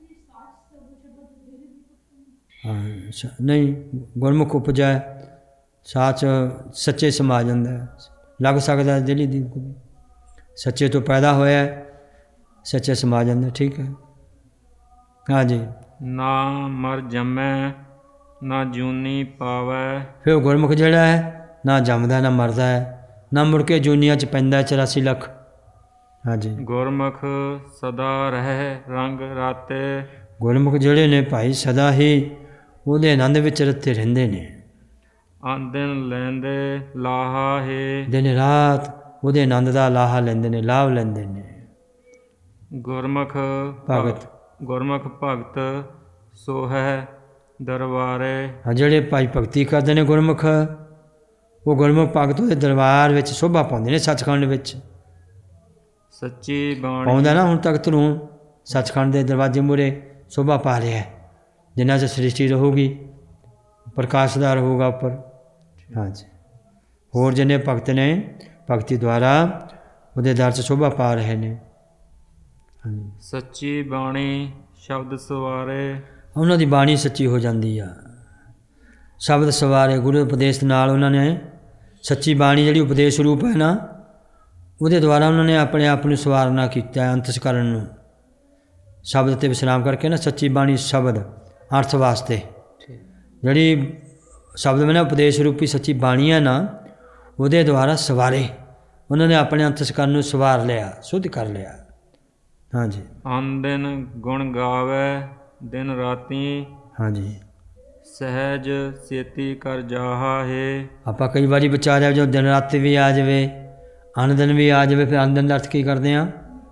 ਹਾਂ ਨਹੀਂ, ਗੁਰਮੁਖ ਉਪਜੈ ਸਾਚ ਸੱਚੇ ਸਮਾ ਜਾਂਦਾ ਹੈ। ਲੱਗ ਸਕਦਾ ਦਿਲੀ ਦੀ ਸੱਚੇ ਤੋਂ ਪੈਦਾ ਹੋਇਆ, ਸੱਚੇ ਸਮਾ ਜਾਂਦਾ। ਠੀਕ ਹੈ। ਹਾਂਜੀ ਨਾ ਮਰ ਜੰਮੈ ਨਾ ਜੂਨੀ ਪਾਵੈ। ਫਿਰ ਉਹ ਗੁਰਮੁਖ ਜਿਹੜਾ ਹੈ ਨਾ ਜੰਮਦਾ ਨਾ ਮਰਦਾ ਹੈ, ਨਾ ਮੁੜ ਕੇ ਜੂਨੀਆਂ 'ਚ ਪੈਂਦਾ ਚੁਰਾਸੀ ਲੱਖ। ਹਾਂਜੀ ਗੁਰਮੁਖ ਸਦਾ ਰਹਿ ਰੰਗ ਰਾਤੇ। ਗੁਰਮੁਖ ਜਿਹੜੇ ਨੇ ਭਾਈ ਸਦਾ ਹੀ ਉਹਦੇ ਆਨੰਦ ਵਿੱਚ ਰਤੇ ਰਹਿੰਦੇ ਨੇ। ਆਂਦਨ ਲੈਂਦੇ ਲਾਹਾ ਹੈ। ਦਿਨ ਰਾਤ ਉਹਦੇ ਆਨੰਦ ਦਾ ਲਾਹਾ ਲੈਂਦੇ ਨੇ, ਲਾਭ ਲੈਂਦੇ ਨੇ। ਗੁਰਮੁਖ ਭਗਤ ਗੁਰਮੁਖ ਭਗਤ ਸੋ ਹੈ ਦਰਬਾਰੇ। ਹਾਂ, ਜਿਹੜੇ ਭਾਈ ਭਗਤੀ ਕਰਦੇ ਨੇ ਗੁਰਮੁਖ, ਉਹ ਗੁਰਮੁਖ ਭਗਤ ਉਹਦੇ ਦਰਬਾਰ ਵਿੱਚ ਸ਼ੋਭਾ ਪਾਉਂਦੇ ਨੇ। ਸੱਚਖੰਡ ਵਿੱਚ ਸੱਚੀ ਬਾਣੀ ਪਾਉਂਦਾ ਨਾ ਹੁਣ ਤੱਕ ਤੂੰ ਸੱਚਖੰਡ ਦੇ ਦਰਵਾਜ਼ੇ ਮੂਹਰੇ ਸ਼ੋਭਾ ਪਾ ਰਿਹਾ। ਜਿਨ੍ਹਾਂ 'ਚ ਸ੍ਰਿਸ਼ਟੀ ਰਹੂਗੀ, ਪ੍ਰਕਾਸ਼ ਦਾ ਰਹੂਗਾ ਉੱਪਰ। ਹਾਂਜੀ ਹੋਰ ਜਿੰਨੇ ਭਗਤ ਨੇ ਭਗਤੀ ਦੁਆਰਾ ਉਹਦੇ ਦਰ 'ਚ ਸ਼ੋਭਾ ਪਾ ਰਹੇ ਨੇ। ਹਾਂਜੀ ਸੱਚੀ ਬਾਣੀ ਸ਼ਬਦ ਸਵਾਰੇ। ਉਹਨਾਂ ਦੀ ਬਾਣੀ ਸੱਚੀ ਹੋ ਜਾਂਦੀ ਆ। ਸ਼ਬਦ ਸਵਾਰੇ ਗੁਰੂ ਉਪਦੇਸ਼ ਨਾਲ ਉਹਨਾਂ ਨੇ ਸੱਚੀ ਬਾਣੀ ਜਿਹੜੀ ਉਪਦੇਸ਼ ਰੂਪ ਹੈ ਨਾ, ਉਹਦੇ ਦੁਆਰਾ ਉਹਨਾਂ ਨੇ ਆਪਣੇ ਆਪ ਨੂੰ ਸਵਾਰਨਾ ਕੀਤਾ, ਅੰਤਸਕਰਨ ਨੂੰ। ਸ਼ਬਦ 'ਤੇ ਵਿਸ਼ਰਾਮ ਕਰਕੇ ਨਾ, ਸੱਚੀ ਬਾਣੀ ਸ਼ਬਦ ਅਰਥ ਵਾਸਤੇ ਜਿਹੜੀ ਸ਼ਬਦ ਮੈਂ ਨਾ ਉਪਦੇਸ਼ ਰੂਪੀ ਸੱਚੀ ਬਾਣੀ ਹੈ ਨਾ, ਉਹਦੇ ਦੁਆਰਾ ਸਵਾਰੇ ਉਹਨਾਂ ਨੇ ਆਪਣੇ ਅੰਤਸਕਰਨ ਨੂੰ ਸਵਾਰ ਲਿਆ, ਸ਼ੁੱਧ ਕਰ ਲਿਆ। ਹਾਂਜੀ ਆਂਦਨ ਗੁਣ ਗਾਵੇ ਦਿਨ ਰਾਤੀ। ਹਾਂਜੀ ਸਹਿਜ ਛੇਤੀ ਕਰ ਜਾਹਾ ਹੈ। ਆਪਾਂ ਕਈ ਵਾਰੀ ਵਿਚਾਰਿਆ ਜਦੋਂ ਦਿਨ ਰਾਤੀ ਵੀ ਆ ਜਾਵੇ, ਅਨ ਦਿਨ ਵੀ ਆ ਜਾਵੇ, ਫਿਰ ਅਨ ਦਿਨ ਦਾ ਅਰਥ ਕੀ ਕਰਦੇ ਹਾਂ?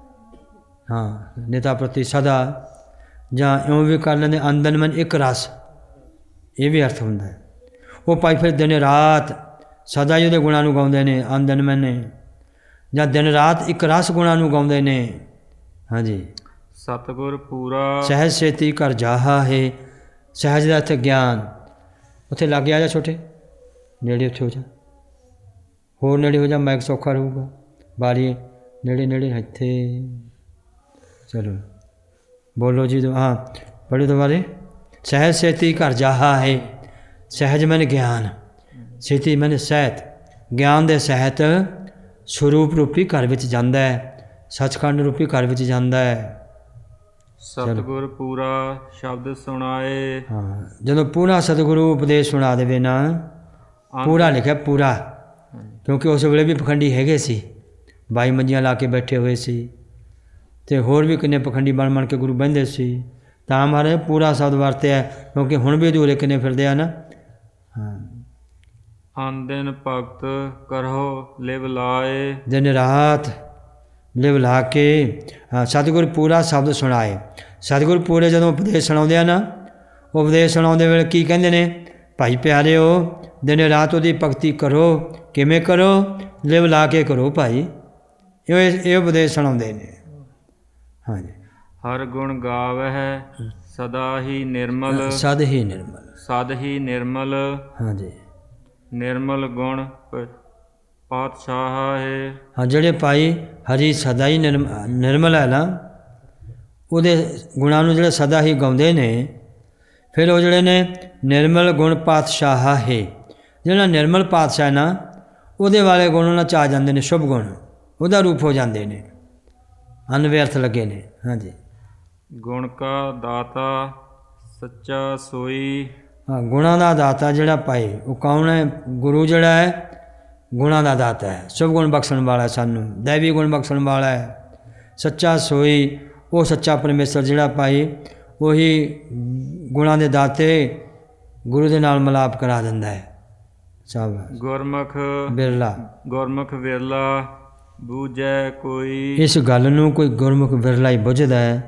ਹਾਂ ਨੇਤਾ ਪ੍ਰਤੀ ਸਦਾ, ਜਾਂ ਇਉਂ ਵੀ ਕਰ ਲੈਂਦੇ ਅਨ ਦਿਨ ਮਨ ਇੱਕ ਰਸ, ਇਹ ਵੀ ਅਰਥ ਹੁੰਦਾ ਹੈ। ਉਹ ਭਾਈ ਫਿਰ ਦਿਨ ਰਾਤ ਸਦਾ ਹੀ ਉਹਦੇ ਗੁਣਾਂ ਨੂੰ ਗਾਉਂਦੇ ਨੇ, ਅਨ ਦਿਨ ਮੈਨੇ, ਜਾਂ ਦਿਨ ਰਾਤ ਇੱਕ ਰਸ ਗੁਣਾਂ ਨੂੰ ਗਾਉਂਦੇ ਨੇ। ਹਾਂਜੀ ਸਤਿਗੁਰ ਪੂਰਾ ਸਹਿਜ ਛੇਤੀ ਕਰ ਜਾਹਾ ਹੈ। ਸਹਿਜ ਦਾ ਇੱਥੇ ਗਿਆਨ। ਉੱਥੇ ਲੱਗ ਆ ਜਾ ਛੋਟੇ, ਨੇੜੇ ਉੱਥੇ ਹੋ ਜਾ, ਹੋਰ ਨੇੜੇ ਹੋ ਜਾ, ਮੈਕ ਸੌਖਾ ਰਹੂਗਾ। ਬਾਰੀ ਨੇੜੇ ਨੇੜੇ ਇੱਥੇ। ਚਲੋ ਬੋਲੋ ਜੀ। ਹਾਂ ਪੜ੍ਹੋ ਦੁਬਾਰੇ। ਸਹਿਜ ਛੇਤੀ ਘਰ ਜਾਹਾ ਹੈ। ਸਹਿਜ ਮੈਨੇ ਗਿਆਨ, ਛੇਤੀ ਮੈਨੇ ਸਹਿਤ, ਗਿਆਨ ਦੇ ਸਹਿਤ ਸਰੂਪ ਰੂਪੀ ਘਰ ਵਿੱਚ ਜਾਂਦਾ ਹੈ, ਸੱਚਖੰਡ ਰੂਪੀ ਘਰ ਵਿੱਚ ਜਾਂਦਾ ਹੈ। ਸਤਿਗੁਰ ਪੂਰਾ ਸ਼ਬਦ ਸੁਣਾਏ। ਹਾਂ ਜਦੋਂ ਪੂਰਾ ਸਤਿਗੁਰੂ ਉਪਦੇਸ਼ ਸੁਣਾ ਦੇਵੇ ਨਾ, ਪੂਰਾ ਲਿਖਿਆ ਪੂਰਾ, ਕਿਉਂਕਿ ਉਸ ਵੇਲੇ ਵੀ ਪਖੰਡੀ ਹੈਗੇ ਸੀ, ਬਾਈ ਮੰਜੀਆਂ ਲਾ ਕੇ ਬੈਠੇ ਹੋਏ ਸੀ, ਅਤੇ ਹੋਰ ਵੀ ਕਿੰਨੇ ਪਖੰਡੀ ਬਣ ਬਣ ਕੇ ਗੁਰੂ ਬਹਿੰਦੇ ਸੀ। ਤਾਂ ਮਹਾਰਾਜ ਪੂਰਾ ਸ਼ਬਦ ਵਰਤਿਆ, ਕਿਉਂਕਿ ਹੁਣ ਵੀ ਅਧੂਰੇ ਕਿੰਨੇ ਫਿਰਦੇ ਆ ਨਾ। ਹਾਂ ਆਂਦਨ ਭਗਤ ਕਰੋ ਲਿਵ ਲਾਏ। ਦਿਨ ਰਾਤ ਲਿਵ ਲਾ ਕੇ ਸਤਿਗੁਰ ਪੂਰਾ ਸ਼ਬਦ ਸੁਣਾਏ। ਸਤਿਗੁਰ ਪੂਰੇ ਜਦੋਂ ਉਪਦੇਸ਼ ਸੁਣਾਉਂਦੇ ਆ ਨਾ, ਉਪਦੇਸ਼ ਸੁਣਾਉਂਦੇ ਵੇਲੇ ਕੀ ਕਹਿੰਦੇ ਨੇ, ਭਾਈ ਪਿਆਰਿਓ ਦਿਨ ਰਾਤ ਉਹਦੀ ਭਗਤੀ ਕਰੋ। ਕਿਵੇਂ ਕਰੋ? ਲਿਵ ਲਾ ਕੇ ਕਰੋ ਭਾਈ। ਇਹ ਇਹ ਉਪਦੇਸ਼ ਸੁਣਾਉਂਦੇ ਨੇ। ਹਾਂਜੀ। ਹਰ ਗੁਣ ਗਾਵਹਿ ਸਦਾ ਹੀ ਨਿਰਮਲ, ਸਦ ਹੀ ਨਿਰਮਲ, ਸਦ ਹੀ ਨਿਰਮਲ। ਹਾਂਜੀ। ਨਿਰਮਲ ਗੁਣ ਪਾਤਸ਼ਾਹ ਹੈ। ਹਾਂ, ਜਿਹੜੇ ਭਾਈ ਹਰੀ ਸਦਾ ਹੀ ਨਿਰਮ ਨਿਰਮਲ ਹੈ ਨਾ, ਉਹਦੇ ਗੁਣਾਂ ਨੂੰ ਜਿਹੜੇ ਸਦਾ ਹੀ ਗਾਉਂਦੇ ਨੇ, ਫਿਰ ਉਹ ਜਿਹੜੇ ਨੇ ਨਿਰਮਲ ਗੁਣ ਪਾਤਸ਼ਾਹ ਹੈ। ਜਿਹੜਾ ਨਿਰਮਲ ਪਾਤਸ਼ਾਹ ਨਾ, ਉਹਦੇ ਵਾਲੇ ਗੁਣ ਉਹਨਾਂ 'ਚ ਆ ਜਾਂਦੇ ਨੇ, ਸ਼ੁਭ ਗੁਣ ਉਹਦਾ ਰੂਪ ਹੋ ਜਾਂਦੇ ਨੇ, ਅਨਵਿਅਰਥ ਲੱਗੇ ਨੇ। ਹਾਂਜੀ। ਗੁਣ ਕਾ ਦਾਤਾ ਸੱਚਾ ਸੋਈ। ਹਾਂ, ਗੁਣਾਂ ਦਾ ਦਾਤਾ ਜਿਹੜਾ ਭਾਈ ਉਹ ਕੌਣ ਹੈ? ਗੁਰੂ ਜਿਹੜਾ ਹੈ ਗੁਣਾਂ ਦਾ ਦਾਤਾ ਹੈ, ਸ਼ੁਭ ਗੁਣ ਬਖਸ਼ਣ ਵਾਲਾ, ਸਾਨੂੰ ਦੈਵੀ ਗੁਣ ਬਖਸ਼ਣ ਵਾਲਾ ਹੈ। ਸੱਚਾ ਸੋਈ, ਉਹ ਸੱਚਾ ਪਰਮੇਸ਼ਰ ਜਿਹੜਾ ਭਾਈ ਉਹੀ ਗੁਣਾਂ ਦੇ ਦਾਤੇ ਗੁਰੂ ਦੇ ਨਾਲ ਮਿਲਾਪ ਕਰਾ ਦਿੰਦਾ ਹੈ। ਸਭ ਗੁਰਮੁਖ ਬਿਰਲਾ, ਗੁਰਮੁਖ ਵਿਰਲਾ ਬੂਝੈ ਕੋਈ। ਇਸ ਗੱਲ ਨੂੰ ਕੋਈ ਗੁਰਮੁਖ ਬਿਰਲਾ ਹੀ ਬੁੱਝਦਾ ਹੈ।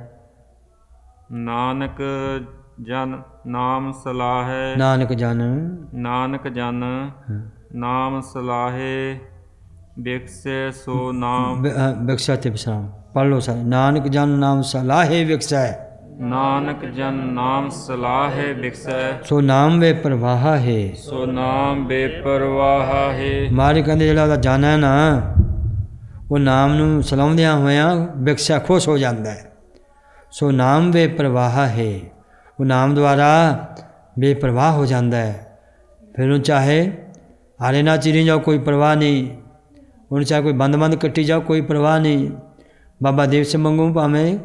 ਨਾਨਕ ਜਨ ਨਾਮ ਸਲਾਹੈ, ਨਾਨਕ ਜਨ ਨਾਨਕ ਜਨ ਨਾਮ ਸਲਾਹੇ ਬਿਕਸੈ ਸੋ ਨਾਮ। ਬਿਕਸਾ ਤੇ ਵਿਸਰਾਮ ਪੜ੍ਹ ਲਓ ਸਾਰੇ। ਨਾਨਕ ਜਨ ਨਾਮ ਸਲਾਹੇ ਬਿਕਸੈ, ਨਾਨਕ ਜਨ ਨਾਮ ਸਲਾਹੇ ਬਿਕਸੈ। ਸੋ ਨਾਮ ਵੇ ਪ੍ਰਵਾਹ ਹੈ, ਸੋ ਨਾਮ ਬੇਪਰਵਾਹ ਹੈ। ਮਾਰੇ ਕਹਿੰਦੇ ਜਿਹੜਾ ਉਹਦਾ ਜਨ ਹੈ ਨਾ, ਉਹ ਨਾਮ ਨੂੰ ਸਲਾਉਂਦਿਆਂ ਹੋਇਆਂ ਬਿਕਸਾ ਖੁਸ਼ ਹੋ ਜਾਂਦਾ ਹੈ। ਸੋ ਨਾਮ ਵੇ ਪ੍ਰਵਾਹ ਹੈ, ਉਹ ਨਾਮ ਦੁਆਰਾ ਬੇਪਰਵਾਹ ਹੋ ਜਾਂਦਾ ਹੈ। ਫਿਰ ਉਹ ਚਾਹੇ ਹਾਰੇ ਨਾ ਚੀਰੀ ਜਾਓ, ਕੋਈ ਪਰਵਾਹ ਨਹੀਂ। ਉਹਨੂੰ ਚਾਹੇ ਕੋਈ ਬੰਦ ਬੰਦ ਕੱਟੀ ਜਾਓ, ਕੋਈ ਪਰਵਾਹ ਨਹੀਂ। ਬਾਬਾ ਦੀਪ ਸਿੰਘ ਮੰਗੂ ਭਾਵੇਂ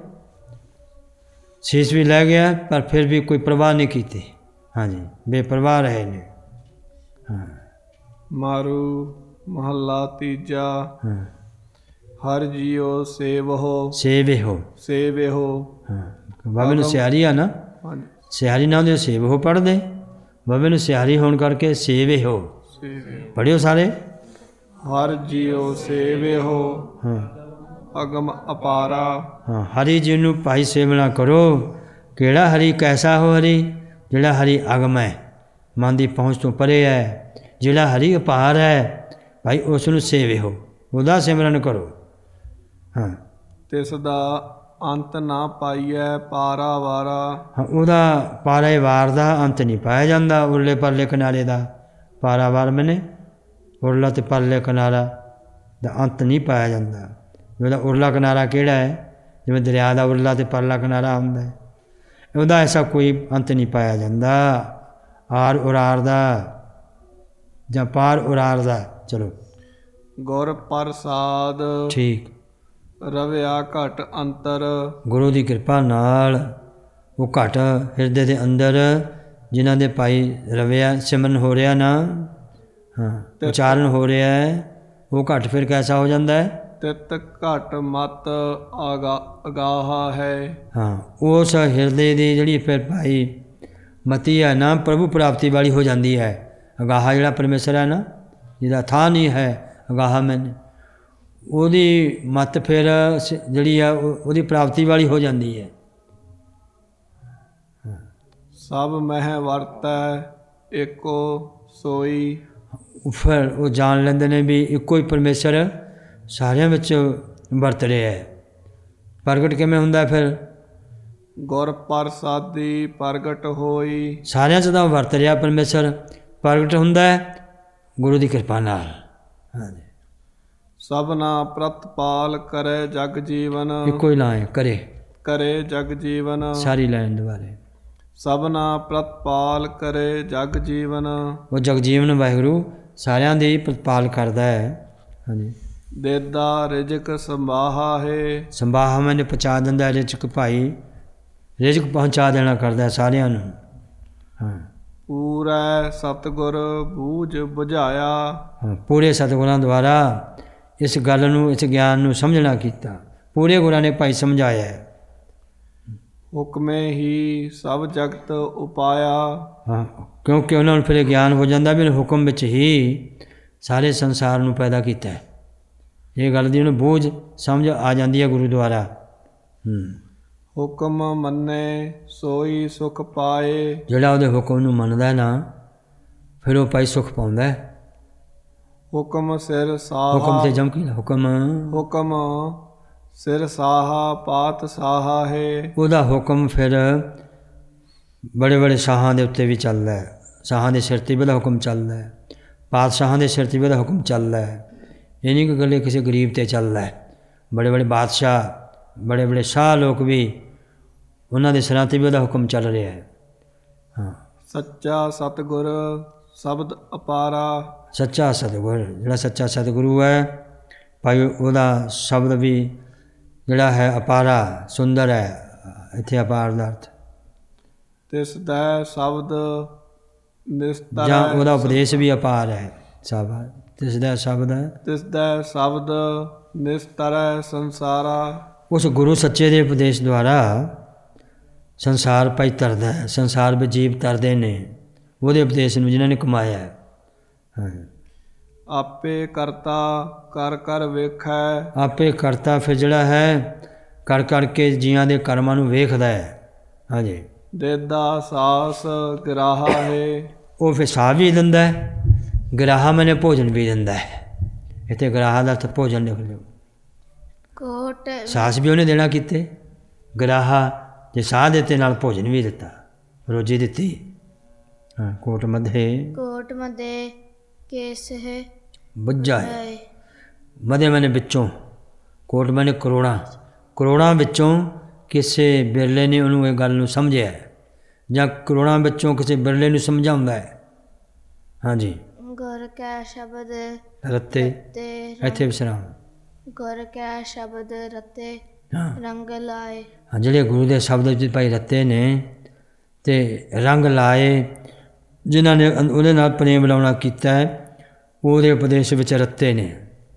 ਸੀਸ ਵੀ ਲੈ ਗਿਆ, ਪਰ ਫਿਰ ਵੀ ਕੋਈ ਪਰਵਾਹ ਨਹੀਂ ਕੀਤੀ। ਹਾਂਜੀ, ਬੇਪਰਵਾਹ ਰਹੇ ਨੇ। ਹਾਂ। ਮਾਰੂ ਮਹੱਲਾ ਤੀਜਾ। ਹਾਂ। ਹਰ ਜੀਓ ਸੇਵਹੁ, ਸੇਵਿਹੁ, ਸੇਵਿਹੁ। ਹਾਂ। ਬਾਬੇ ਨੂੰ ਸਿਆਰੀ ਆ ਨਾ, ਹਾਂਜੀ, ਸਿਆਰੀ ਨਾ ਹੁੰਦੇ ਸੇਵਿਹੁ ਪੜ੍ਹਦੇ। ਬਾਬੇ ਨੂੰ ਸਿਆਰੀ ਹੋਣ ਕਰਕੇ ਸੇਵਿਹੁ ਪੜ੍ਹਿਓ ਸਾਰੇ। ਹਰ ਜੀਓ ਸੇਵਿਹੁ, ਹਾਂ। ਅਗਮ ਅਪਾਰਾ। ਹਾਂ, ਹਰੀ ਜੀ ਨੂੰ ਭਾਈ ਸੇਵਨਾ ਕਰੋ। ਕਿਹੜਾ ਹਰੀ? ਕੈਸਾ ਹੋ ਹਰੀ? ਜਿਹੜਾ ਹਰੀ ਅਗਮ ਹੈ, ਮਨ ਦੀ ਪਹੁੰਚ ਤੋਂ ਪਰੇ ਹੈ। ਜਿਹੜਾ ਹਰੀ ਅਪਾਰ ਹੈ ਭਾਈ, ਉਸ ਨੂੰ ਸੇਵਿਹੁ, ਉਹਦਾ ਸਿਮਰਨ ਕਰੋ। ਹਾਂ। ਤਿਸ ਦਾ ਅੰਤ ਨਾ ਪਾਈਐ ਪਾਰਾ ਵਾਰਾ। ਹਾਂ, ਉਹਦਾ ਪਾਰੇ ਵਾਰ ਦਾ ਅੰਤ ਨਹੀਂ ਪਾਇਆ ਜਾਂਦਾ। ਉਰਲੇ ਪਰਲੇ ਕਿਨਾਰੇ ਦਾ ਪਾਰਾਵਾਰ ਮੈਨੇ ਉਰਲਾ ਅਤੇ ਪਰਲੇ ਕਿਨਾਰਾ ਦਾ ਅੰਤ ਨਹੀਂ ਪਾਇਆ ਜਾਂਦਾ। ਉਹਦਾ ਉਰਲਾ ਕਿਨਾਰਾ ਕਿਹੜਾ ਹੈ? ਜਿਵੇਂ ਦਰਿਆ ਦਾ ਉਰਲਾ ਅਤੇ ਪਰਲਾ ਕਿਨਾਰਾ ਹੁੰਦਾ ਹੈ, ਉਹਦਾ ਐਸਾ ਕੋਈ ਅੰਤ ਨਹੀਂ ਪਾਇਆ ਜਾਂਦਾ। ਆਰ ਉਰਾਰ ਦਾ ਜਾਂ ਪਾਰ ਉਰਾਰ ਦਾ। ਚਲੋ। ਗੁਰ ਪ੍ਰਸਾਦ ਠੀਕ। ਰਵਿਆ ਘਟ ਅੰਤਰ। ਗੁਰੂ ਦੀ ਕਿਰਪਾ ਨਾਲ ਉਹ ਘਟ ਹਿਰਦੇ ਦੇ ਅੰਦਰ ਜਿਨ੍ਹਾਂ ਦੇ ਭਾਈ ਰਵਿਆ ਸਿਮਰਨ ਹੋ ਰਿਹਾ ਨਾ, ਹਾਂ, ਉਚਾਰਨ ਹੋ ਰਿਹਾ ਹੈ, ਉਹ ਘਟ ਫਿਰ ਕੈਸਾ ਹੋ ਜਾਂਦਾ ਹੈ? ਤਿਤ ਘਟ ਮਤ ਆਗਾ ਅਗਾਹਾ ਹੈ। ਹਾਂ, ਉਸ ਹਿਰਦੇ ਦੀ ਜਿਹੜੀ ਫਿਰ ਭਾਈ ਮਤੀ ਹੈ ਨਾ, ਪ੍ਰਭੂ ਪ੍ਰਾਪਤੀ ਵਾਲੀ ਹੋ ਜਾਂਦੀ ਹੈ। ਅਗਾਹਾ ਜਿਹੜਾ ਪਰਮੇਸ਼ਰ ਹੈ ਨਾ, ਜਿਹਦਾ ਥਾਂ ਨਹੀਂ ਹੈ ਅਗਾਹਾ ਮੈਨੇ, ਉਹਦੀ ਮਤ ਫਿਰ ਜਿਹੜੀ ਆ ਉਹਦੀ ਪ੍ਰਾਪਤੀ ਵਾਲੀ ਹੋ ਜਾਂਦੀ ਹੈ। ਸਭ ਮਹਿ ਵਰਤੈ ਏਕੋ ਸੋਈ। ਫਿਰ ਉਹ ਜਾਣ ਲੈਂਦੇ ਨੇ ਵੀ ਇੱਕੋ ਹੀ ਪਰਮੇਸ਼ਰ ਸਾਰਿਆਂ ਵਿੱਚ ਵਰਤ ਰਿਹਾ ਹੈ। ਪ੍ਰਗਟ ਕਿਵੇਂ ਹੁੰਦਾ? ਫਿਰ ਗੁਰ ਪ੍ਰਸਾਦੀ ਪ੍ਰਗਟ ਹੋਈ। ਸਾਰਿਆਂ 'ਚ ਤਾਂ ਵਰਤ ਰਿਹਾ ਪਰਮੇਸ਼ਰ, ਪ੍ਰਗਟ ਹੁੰਦਾ ਹੈ ਗੁਰੂ ਦੀ ਕਿਰਪਾ ਨਾਲ। ਹਾਂਜੀ। ਸਭਨਾ ਪ੍ਰਤਪਾਲ ਕਰੇ ਜਗ ਜੀਵਨ। ਇੱਕੋ ਹੀ ਨਾਂ ਹੈ, ਕਰੇ ਕਰੇ ਜਗ ਜੀਵਨ। ਸਾਰੀ ਲਾਈਨ ਦੁਬਾਰੇ। ਸਭਨਾ ਪ੍ਰਤਪਾਲ ਕਰੇ ਜਗ ਜੀਵਨ। ਉਹ ਜਗਜੀਵਨ ਵਾਹਿਗੁਰੂ ਸਾਰਿਆਂ ਦੀ ਪ੍ਰਤਪਾਲ ਕਰਦਾ ਹੈ। ਹਾਂਜੀ। ਦੇਦਾ ਰਿਜਕ ਸੰਭਾਹਾ ਹੈ। ਸੰਭਾਹਾ ਮੈਨੇ ਪਹੁੰਚਾ ਦਿੰਦਾ ਰਿਜਕ ਭਾਈ, ਰਿਜਕ ਪਹੁੰਚਾ ਦੇਣਾ ਕਰਦਾ ਸਾਰਿਆਂ ਨੂੰ। ਹਾਂ। ਪੂਰਾ ਸਤਿਗੁਰ ਬੂਝ ਬੁਝਾਇਆ। ਹਾਂ, ਪੂਰੇ ਸਤਿਗੁਰਾਂ ਦੁਆਰਾ ਇਸ ਗੱਲ ਨੂੰ, ਇਸ ਗਿਆਨ ਨੂੰ ਸਮਝਣਾ ਕੀਤਾ। ਪੂਰੇ ਗੁਰਾਂ ਨੇ ਭਾਈ ਸਮਝਾਇਆ ਹੈ। ਹੁਕਮੇ ਹੀ ਸਭ ਜਗਤ ਉਪਾਇਆ। ਹਾਂ, ਕਿਉਂਕਿ ਉਹਨਾਂ ਨੂੰ ਫਿਰ ਗਿਆਨ ਹੋ ਜਾਂਦਾ ਵੀ ਹੁਕਮ ਵਿੱਚ ਹੀ ਸਾਰੇ ਸੰਸਾਰ ਨੂੰ ਪੈਦਾ ਕੀਤਾ ਹੈ। ਇਹ ਗੱਲ ਦੀ ਉਹਨੂੰ ਬੋਝ ਸਮਝ ਆ ਜਾਂਦੀ ਹੈ ਗੁਰੂ ਦੁਆਰਾ। ਹੂੰ। ਹੁਕਮ ਮੰਨੇ ਸੋਈ ਸੁਖ ਪਾਏ। ਜਿਹੜਾ ਉਹਦੇ ਹੁਕਮ ਨੂੰ ਮੰਨਦਾ ਨਾ ਫਿਰ ਉਹ ਭਾਈ ਸੁਖ ਪਾਉਂਦਾ ਹੈ। ਹੁਕਮ ਸਿਰ ਸਾਹਾ ਹੁਕਮ ਤੇ ਜਮ ਕੀ ਹੁਕਮ ਹੁਕਮ ਸਿਰ ਸਾਹਾ ਪਾਤ ਸਾਹਾ ਹੈ। ਉਹਦਾ ਹੁਕਮ ਫਿਰ ਬੜੇ ਬੜੇ ਸ਼ਾਹਾਂ ਦੇ ਉੱਤੇ ਵੀ ਚੱਲਦਾ ਹੈ। ਸ਼ਾਹਾਂ ਦੇ ਸਿਰ 'ਤੇ ਵੀ ਉਹਦਾ ਹੁਕਮ ਚੱਲਦਾ ਹੈ। ਪਾਤਸ਼ਾਹਾਂ ਦੇ ਸਿਰ 'ਤੇ ਵੀ ਉਹਦਾ ਹੁਕਮ ਚੱਲਦਾ ਹੈ। ਇਹ ਨਹੀਂ ਕਿ ਇਕੱਲੇ ਕਿਸੇ ਗਰੀਬ 'ਤੇ ਚੱਲਦਾ ਹੈ। ਬੜੇ ਬੜੇ ਬਾਦਸ਼ਾਹ ਬੜੇ ਬੜੇ ਸ਼ਾਹ ਲੋਕ ਵੀ ਉਹਨਾਂ ਦੇ ਸਿਰਾਂ 'ਤੇ ਵੀ ਉਹਦਾ ਹੁਕਮ ਚੱਲ ਰਿਹਾ ਹੈ। ਹਾਂ ਸੱਚਾ ਸਤਿਗੁਰ ਸ਼ਬਦ ਅਪਾਰਾ। ਸੱਚਾ ਸਤਿਗੁਰ ਜਿਹੜਾ ਸੱਚਾ ਸਤਿਗੁਰੂ ਹੈ ਭਾਈ ਉਹਦਾ ਸ਼ਬਦ ਵੀ ਜਿਹੜਾ ਹੈ ਅਪਾਰਾ ਸੁੰਦਰ ਹੈ। ਇੱਥੇ ਅਪਾਰ ਦਾ ਅਰਥ ਤਿਸ ਦਾ ਸ਼ਬਦ ਨਿਸਤਰ ਜਾਂ ਉਹਦਾ ਉਪਦੇਸ਼ ਵੀ ਅਪਾਰ ਹੈ। ਸ਼ਾਬਾਸ਼ ਤਿਸ ਦਾ ਸ਼ਬਦ ਹੈ ਤਿਸ ਦਾ ਸ਼ਬਦ ਨਿਸਤਰ ਸੰਸਾਰਾ। ਉਸ ਗੁਰੂ ਸੱਚੇ ਦੇ ਉਪਦੇਸ਼ ਦੁਆਰਾ ਸੰਸਾਰ ਭਾਈ ਤਰਦਾ ਹੈ। ਸੰਸਾਰ ਵਿੱਚ ਜੀਵ ਤਰਦੇ ਨੇ ਉਹਦੇ ਉਪਦੇਸ਼ ਨੂੰ ਜਿਨ੍ਹਾਂ ਨੇ ਕਮਾਇਆ ਹੈ। ਹਾਂ ਆਪੇ ਕਰਤਾ ਕਰ ਕਰ ਵੇਖੈ। ਆਪੇ ਕਰਤਾ ਫਿਰ ਜਿਹੜਾ ਹੈ ਕਰ ਕਰਕੇ ਜੀਆਂ ਦੇ ਕਰਮਾਂ ਨੂੰ ਵੇਖਦਾ ਹੈ। ਹਾਂਜੀ ਦੇਦਾ ਸਾਸ ਗਰਾਹਾ ਹੈ। ਉਹ ਫਿਰ ਸਾਹ ਵੀ ਦਿੰਦਾ ਹੈ। ਗਰਾਹਾ ਮੈਨੇ ਭੋਜਨ ਵੀ ਦਿੰਦਾ ਹੈ। ਇੱਥੇ ਗਰਾਹਾ ਦਾ ਅਰਥ ਭੋਜਨ ਲਿਖ ਲਿਓ। ਕੋਟ ਸਾਸ ਵੀ ਉਹਨੇ ਦੇਣਾ ਕਿਤੇ ਗਰਾਹਾ ਜੇ ਸਾਹ ਦਿੱਤੇ ਨਾਲ ਭੋਜਨ ਵੀ ਦਿੱਤਾ ਰੋਜੀ ਦਿੱਤੀ। ਹਾਂ ਕੋਟ ਮਧੇ ਕੋਟ ਮਧੇ ਕੇਸ ਹੈ ਬੁੱਝਾ ਹੈ। ਮਧੇ ਮੈਨੇ ਵਿੱਚੋਂ ਕੋਟ ਮੈਨੇ ਕਰੋੜਾਂ ਕਰੋੜਾਂ ਵਿੱਚੋਂ ਕਿਸੇ ਬਿਰਲੇ ਨੇ ਉਹਨੂੰ ਇਹ ਗੱਲ ਨੂੰ ਸਮਝਿਆ ਜਾਂ ਕਰੋੜਾਂ ਵਿੱਚੋਂ ਕਿਸੇ ਬਿਰਲੇ ਨੂੰ ਸਮਝਾਉਂਦਾ ਹੈ। ਹਾਂਜੀ ਗੁਰ ਕੈ ਸ਼ਬਦ ਰੱਤੇ ਇੱਥੇ ਵਿਸਰਾਮ ਗੁਰ ਕੈ ਸ਼ਬਦ ਰੱਤੇ ਰੰਗ ਲਾਏ। ਹਾਂ ਜਿਹੜੇ ਗੁਰੂ ਦੇ ਸ਼ਬਦ ਵਿੱਚ ਭਾਈ ਰੱਤੇ ਨੇ ਅਤੇ ਰੰਗ ਲਾਏ ਜਿਨ੍ਹਾਂ ਨੇ ਉਹਦੇ ਨਾਲ ਪ੍ਰੇਮ ਲਾਉਣਾ ਕੀਤਾ ਹੈ ਉਹਦੇ ਉਪਦੇਸ਼ ਵਿੱਚ ਰੱਤੇ ਨੇ।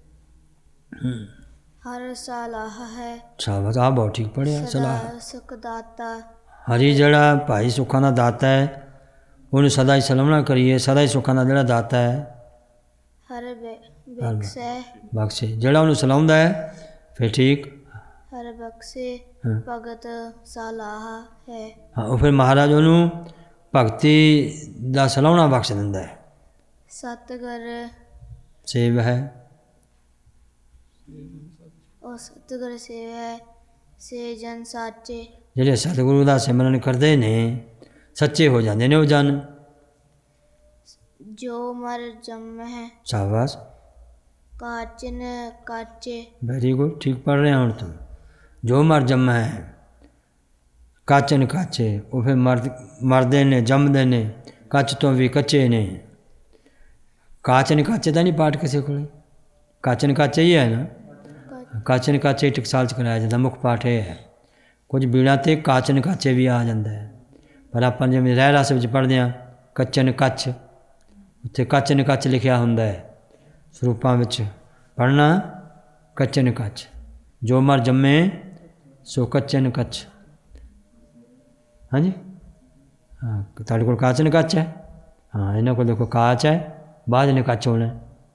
ਹਰ ਸਲਾਹ ਹੈ ਸ਼ਾਬਾਸ਼ ਆਹ ਬਹੁਤ ਠੀਕ ਪੜ੍ਹਿਆ। ਸਲਾਹ ਸੁਖ ਦਾਤਾ ਹਰੀ ਜਿਹੜਾ ਭਾਈ ਸੁੱਖਾਂ ਦਾ ਦਾਤਾ ਹੈ ਉਹਨੂੰ ਸਦਾ ਹੀ ਸਲਾਮਣਾ ਕਰੀਏ। ਸਦਾ ਹੀ ਸੁੱਖਾਂ ਦਾ ਜਿਹੜਾ ਦਾਤਾ ਹੈ ਹਰ ਬਖਸ਼ੇ ਬਖਸ਼ੇ ਜਿਹੜਾ ਉਹਨੂੰ ਸਲਾਉਂਦਾ ਹੈ ਫਿਰ ਠੀਕ। ਹਰ ਬਖਸ਼ੇ ਭਗਤ ਸਲਾਹ ਹੈ। ਹਾਂ ਉਹ ਫਿਰ ਮਹਾਰਾਜ ਉਹਨੂੰ ਭਗਤੀ ਦਾ ਸਲਾਹੁਣਾ ਬਖਸ਼ ਦਿੰਦਾ ਹੈ। ਸਤਿਗੁਰ ਸੇਵ ਹੈ ਉਹ ਸਤਿਗੁਰ ਸੇਵ ਹੈ ਸੇ ਜਨ ਸਾਚੇ। ਜਿਹੜੇ ਸਤਿਗੁਰੂ ਦਾ ਸਿਮਰਨ ਕਰਦੇ ਨੇ ਸੱਚੇ ਹੋ ਜਾਂਦੇ ਨੇ ਉਹ ਜਨ। ਜੋ ਮਰ ਜੰਮ ਹੈ ਸ਼ਾਬਾਸ਼ ਕਾਚਨ ਕਾਚੇ। ਵੈਰੀ ਗੁੱਡ ਠੀਕ ਪੜ੍ਹ ਰਿਹਾ ਹੁਣ ਤੂੰ। ਜੋ ਮਰ ਜੰਮਾ ਹੈ ਕਾਚਨ ਕਾਚੇ ਉਹ ਫਿਰ ਮਰ ਮਰਦੇ ਨੇ ਜੰਮਦੇ ਨੇ ਕੱਚ ਤੋਂ ਵੀ ਕੱਚੇ ਨੇ। ਕਾਚਨ ਕਾਚੇ ਦਾ ਨਹੀਂ ਪਾਠ ਕਿਸੇ ਕੋਲ ਕਾਚਨ ਕਾਚੇ ਹੀ ਹੈ ਨਾ। ਕਾਚਨ ਕਾਚੇ ਟਕਸਾਲ 'ਚ ਕਰਾਇਆ ਜਾਂਦਾ ਮੁੱਖ ਪਾਠ ਇਹ ਹੈ। ਕੁਝ ਬੀੜਾਂ 'ਤੇ ਕਾਚਨ ਕਾਚੇ ਵੀ ਆ ਜਾਂਦਾ ਹੈ ਪਰ ਆਪਾਂ ਜਿਵੇਂ ਰਹਿ ਰਸ ਵਿੱਚ ਪੜ੍ਹਦੇ ਹਾਂ ਕੱਚਨ ਕੱਚ ਉੱਥੇ ਕੱਚਨ ਕੱਚ ਲਿਖਿਆ ਹੁੰਦਾ ਹੈ। ਸਰੂਪਾਂ ਵਿੱਚ ਪੜ੍ਹਨਾ ਕੱਚਨ ਕੱਚ ਜੋ ਮਰ ਜੰਮੇ ਸੋ ਕੱਚਨ ਕੱਚ। ਹਾਂਜੀ ਹਾਂ ਤੁਹਾਡੇ ਕੋਲ ਕਾਚਨ ਕੱਚ ਹੈ। ਹਾਂ ਇਹਨਾਂ ਕੋਲ ਦੇਖੋ ਕਾਚ ਹੈ ਬਾਅਦ ਨੇ ਕੱਚ ਹੋਣਾ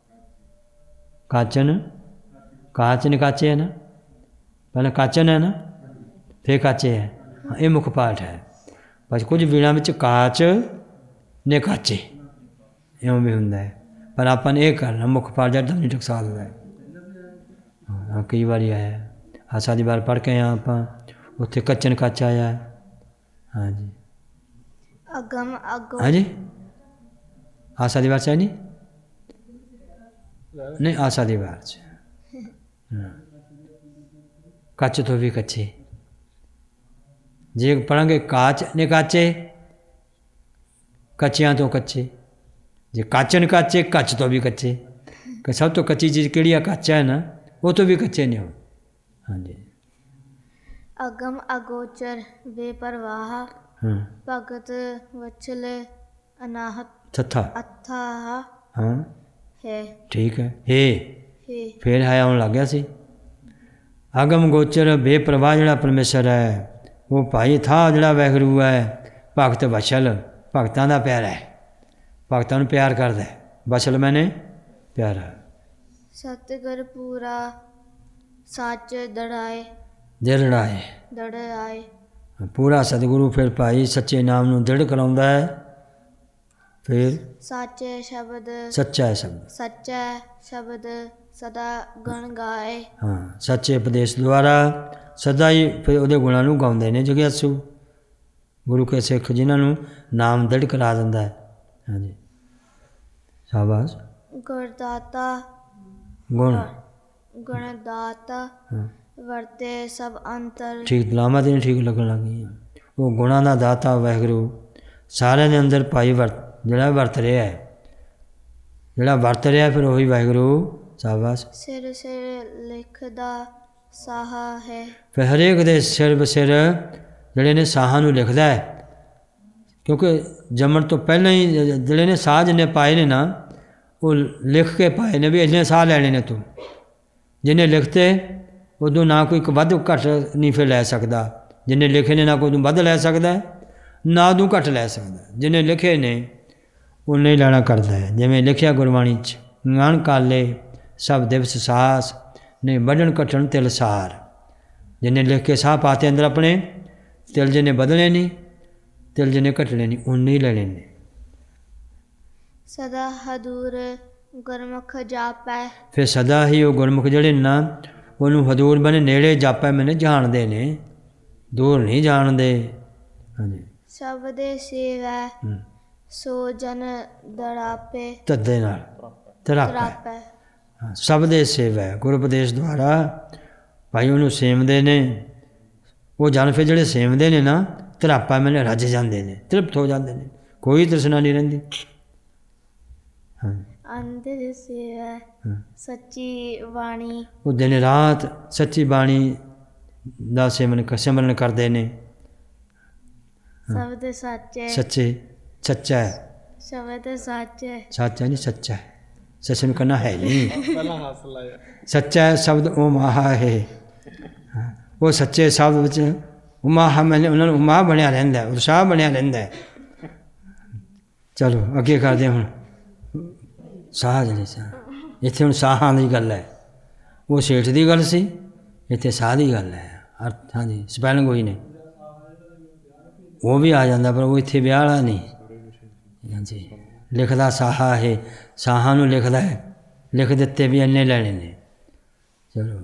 ਕਾਚਨ ਕਾਚਨ ਕਾਚੇ ਹੈ ਨਾ ਪਹਿਲਾਂ ਕਾਚਨ ਹੈ ਨਾ ਫਿਰ ਕਾਚੇ ਹੈ। ਹਾਂ ਇਹ ਮੁੱਖ ਪਾਠ ਹੈ। ਬਸ ਕੁਝ ਵੀਣਾਂ ਵਿੱਚ ਕਾਚ ਨੇ ਕਾਚੇ ਇਉਂ ਵੀ ਹੁੰਦਾ ਹੈ ਪਰ ਆਪਾਂ ਨੇ ਇਹ ਕਰਨਾ ਮੁੱਖ ਪਾਠ ਦਾ ਨਹੀਂ ਟਕਸਾਲ ਹੈ। ਹਾਂ ਕਈ ਵਾਰੀ ਆਇਆ ਆਸਾ ਦੀ ਵਾਰ ਪੜ੍ਹ ਕੇ ਆਇਆ ਆਪਾਂ ਉੱਥੇ ਕੱਚਨ ਕੱਚ ਆਇਆ। ਹਾਂਜੀ ਅਗਮ ਅਗੋ ਹਾਂਜੀ ਆਸਾ ਦੀ ਵਾਰ 'ਚ ਹੈ ਨਹੀਂ ਨਹੀਂ ਆਸਾ ਦੀ ਵਾਰ 'ਚ ਕੱਚ ਤੋਂ ਵੀ ਕੱਚੇ ਜੇ ਪੜਾਂਗੇ ਕਾਚ ਨੇ ਕਾਚੇ ਕੱਚਿਆਂ ਤੋਂ ਕੱਚੇ ਜੇ ਕਾਚਨ ਕਾਚੇ ਕੱਚ ਤੋਂ ਵੀ ਕੱਚੇ ਕਿ ਸਭ ਤੋਂ ਕੱਚੀ ਚੀਜ਼ ਕਿਹੜੀ ਆ ਕੱਚ ਹੈ ਨਾ ਉਹ ਤੋਂ ਵੀ ਕੱਚੇ ਨੇ ਉਹ। ਹਾਂਜੀ ਅਗਮ ਅਗੋਚਰ ਬੇਪਰਵਾਹ ਹਾਂ ਭਗਤ ਵਚਲ ਅਨਾਹਤ ਥੱਥਾ ਅਥਾਹ ਹਾਂ ਹੈ। ਠੀਕ ਹੈ ਹੇ ਹੈ ਫਿਰ ਹੈ ਆਉਣ ਲੱਗ ਗਿਆ ਸੀ। ਅਗਮ ਗੋਚਰ ਬੇਪਰਵਾਹ ਜਿਹੜਾ ਪਰਮੇਸ਼ਰ ਹੈ ਉਹ ਭਾਈ ਥਾ ਜਿਹੜਾ ਵਾਹਿਗੁਰੂ ਹੈ ਭਗਤ ਵਛਲ ਭਗਤਾਂ ਦਾ ਪਿਆਰਾ ਹੈ ਭਗਤਾਂ ਨੂੰ ਪਿਆਰ ਕਰਦਾ ਹੈ। ਵਛਲ ਮੈਨੇ ਪਿਆਰਾ। ਸਤਿਗੁਰ ਪੂਰਾ ਸੱਚ ਦੜਾਏ ਦਿਲੜਾਏ ਦੜਾਏ ਪੂਰਾ ਸਤਿਗੁਰੂ ਫਿਰ ਭਾਈ ਸੱਚੇ ਨਾਮ ਨੂੰ ਦ੍ਰਿੜ ਕਰਾਉਂਦਾ ਹੈ। ਫਿਰ ਸਾਚੇ ਸ਼ਬਦ ਸੱਚਾ ਸ਼ਬਦ ਸੱਚਾ ਸ਼ਬਦ ਸਦਾ ਗੁਣ ਗਾਏ। ਹਾਂ, ਸੱਚੇ ਉਪਦੇਸ਼ ਦੁਆਰਾ ਸਦਾ ਹੀ ਫਿਰ ਉਹਦੇ ਗੁਣਾਂ ਨੂੰ ਗਾਉਂਦੇ ਨੇ ਜਗਿਆਸੂ ਗੁਰੂ ਕੇ ਸਿੱਖ, ਜਿਨ੍ਹਾਂ ਨੂੰ ਨਾਮ ਦ੍ਰਿੜ ਕਰਾ ਦਿੰਦਾ ਹੈ। ਹਾਂਜੀ, ਸ਼ਾਬਾਸ਼। ਗੁਰਦਾਤਾ ਗੁਣ ਗੁਣਦਾਤਾ ਵਰਤੇ ਸਭ ਅੰਤਰ। ਠੀਕ, ਦਲਾਮਾਂ ਤੇ ਠੀਕ ਲੱਗਣ ਲੱਗ ਗਈਆਂ। ਉਹ ਗੁਣਾਂ ਦਾ ਦਾਤਾ ਵਾਹਿਗੁਰੂ ਸਾਰਿਆਂ ਦੇ ਅੰਦਰ ਭਾਈ ਵਰਤ ਜਿਹੜਾ ਵਰਤ ਰਿਹਾ ਹੈ, ਜਿਹੜਾ ਵਰਤ ਰਿਹਾ ਫਿਰ ਉਹੀ ਵਾਹਿਗੁਰੂ। ਸ਼ਾਬਾਸ਼। ਸਿਰ ਸਿਰ ਲਿਖਦਾ ਸਾਹਾ ਹੈ। ਫਿਰ ਹਰੇਕ ਦੇ ਸਿਰ ਬਸਿਰ ਜਿਹੜੇ ਨੇ ਸਾਹਾਂ ਨੂੰ ਲਿਖਦਾ ਹੈ, ਕਿਉਂਕਿ ਜੰਮਣ ਤੋਂ ਪਹਿਲਾਂ ਹੀ ਜਿਹੜੇ ਨੇ ਸਾਹ ਜਿੰਨੇ ਪਾਏ ਨੇ ਨਾ, ਉਹ ਲਿਖ ਕੇ ਪਾਏ ਨੇ ਵੀ ਇੰਨੇ ਸਾਹ ਲੈਣੇ ਨੇ ਤੂੰ। ਜਿਹਨੇ ਲਿਖਤੇ ਉਦੋਂ ਨਾ ਕੋਈ ਇੱਕ ਵੱਧ ਘੱਟ ਨਹੀਂ ਫਿਰ ਲੈ ਸਕਦਾ। ਜਿਹਨੇ ਲਿਖੇ ਨੇ ਨਾ ਕੋਈ ਤੂੰ ਵੱਧ ਲੈ ਸਕਦਾ, ਨਾ ਤੂੰ ਘੱਟ ਲੈ ਸਕਦਾ। ਜਿਹਨੇ ਲਿਖੇ ਨੇ ਉਹਨੇ ਹੀ ਲੈਣਾ ਕਰਦਾ ਹੈ। ਜਿਵੇਂ ਲਿਖਿਆ ਗੁਰਬਾਣੀ 'ਚ, ਗਣ ਕਾਲੇ ਸਭ ਦਿਵਸ ਸਾਸ ਨੇ ਵੱਢਣ ਕੱਟਣ ਤਿਲ ਸਾਰ। ਜਿਹਨੇ ਲਿਖ ਕੇ ਸਾਹ ਪਾਤੇ ਅੰਦਰ ਆਪਣੇ, ਤਿਲ ਜਿਹਨੇ ਬਦਲੇ ਨਹੀਂ, ਤਿਲ ਜਿਹਨੇ ਘਟਣੇ ਨਹੀਂ, ਉਹਨੇ ਹੀ ਲੈਣੇ ਨੇ। ਸਦਾ ਹਦੂਰ ਗੁਰਮੁਖ ਜਾਪੈ। ਫਿਰ ਸਦਾ ਹੀ ਉਹ ਗੁਰਮੁਖ ਜਿਹੜੇ ਨਾ ਉਹਨੂੰ ਹਦੂਰ ਬਣੇ ਨੇੜੇ ਜਾਪੈ, ਮੈਨੇ ਜਾਣਦੇ ਨੇ, ਦੂਰ ਨਹੀਂ ਜਾਣਦੇ। ਹਾਂਜੀ, ਸਭ ਦੇ ਸੇਵੈ ਸੋ ਜਨ ਦਰਾਪੇ। ਤੱਦੇ ਨਾਲ ਤਰਾਪੈ। ਸਭ ਦੇ ਸੇਵੈ ਗੁਰੂ ਉਪਦੇਸ਼ ਦੁਆਰਾ ਭਾਈ ਉਹਨੂੰ ਸੇਵਦੇ ਨੇ। ਉਹ ਜਨ ਫਿਰ ਜਿਹੜੇ ਸੇਵਦੇ ਨੇ ਨਾ, ਤਰਾਪਾ ਮੈਨੇ ਰੱਜ ਜਾਂਦੇ ਨੇ, ਤ੍ਰਿਪਤ ਹੋ ਜਾਂਦੇ ਨੇ, ਕੋਈ ਤ੍ਰਿਸ਼ਨਾ ਨਹੀਂ ਰਹਿੰਦੀ। ਹਾਂ, ਅੰਦਰ ਸੇਵੈ ਸੱਚੀ ਬਾਣੀ। ਉਹ ਦਿਨ ਰਾਤ ਸੱਚੀ ਬਾਣੀ ਦਾ ਸਿਮਰਨ ਸਿਮਰਨ ਕਰਦੇ ਨੇ। ਸ਼ਬਦ ਸੱਚੇ ਸੱਚੇ ਸੱਚਾ ਹੈ, ਸ਼ਬਦ ਸੱਚੇ ਸੱਚਾ ਨਹੀਂ ਸੱਚਾ ਹੈ। ਸੱਚਨ ਕਰਨਾ ਹੈ ਨਹੀਂ, ਪਹਿਲਾਂ ਹੱਸ ਲਾਇਆ। ਸੱਚਾ ਹੈ ਸ਼ਬਦ ਉਹ ਮਹਾ ਹੈ। ਉਹ ਸੱਚੇ ਸ਼ਬਦ ਵਿੱਚ ਉਮਾ ਮੈਨੇ ਉਹਨਾਂ ਨੂੰ ਉਮਾ ਬਣਿਆ ਰਹਿੰਦਾ, ਉਤਸ਼ਾਹ ਬਣਿਆ ਰਹਿੰਦਾ। ਚਲੋ ਅੱਗੇ ਕਰਦੇ ਹੁਣ ਸਾਹ ਜਿਹੜੇ ਸਾਹ। ਇੱਥੇ ਹੁਣ ਸਾਹਾਂ ਦੀ ਗੱਲ ਹੈ। ਉਹ ਸੇਠ ਦੀ ਗੱਲ ਸੀ, ਇੱਥੇ ਸਾਹ ਦੀ ਗੱਲ ਹੈ। ਅਰਥ ਹਾਂਜੀ ਸਪੈਲਿੰਗ ਹੋਈ ਨੇ, ਉਹ ਵੀ ਆ ਜਾਂਦਾ, ਪਰ ਉਹ ਇੱਥੇ ਵਿਆਹ ਵਾਲਾ ਨਹੀਂ। ਹਾਂਜੀ, ਲਿਖਦਾ ਸਾਹਾ ਹੈ, ਸਾਹਾਂ ਨੂੰ ਲਿਖਦਾ ਹੈ। ਲਿਖ ਦਿੱਤੇ ਵੀ ਇੰਨੇ ਲੈਣੇ ਨੇ। ਚਲੋ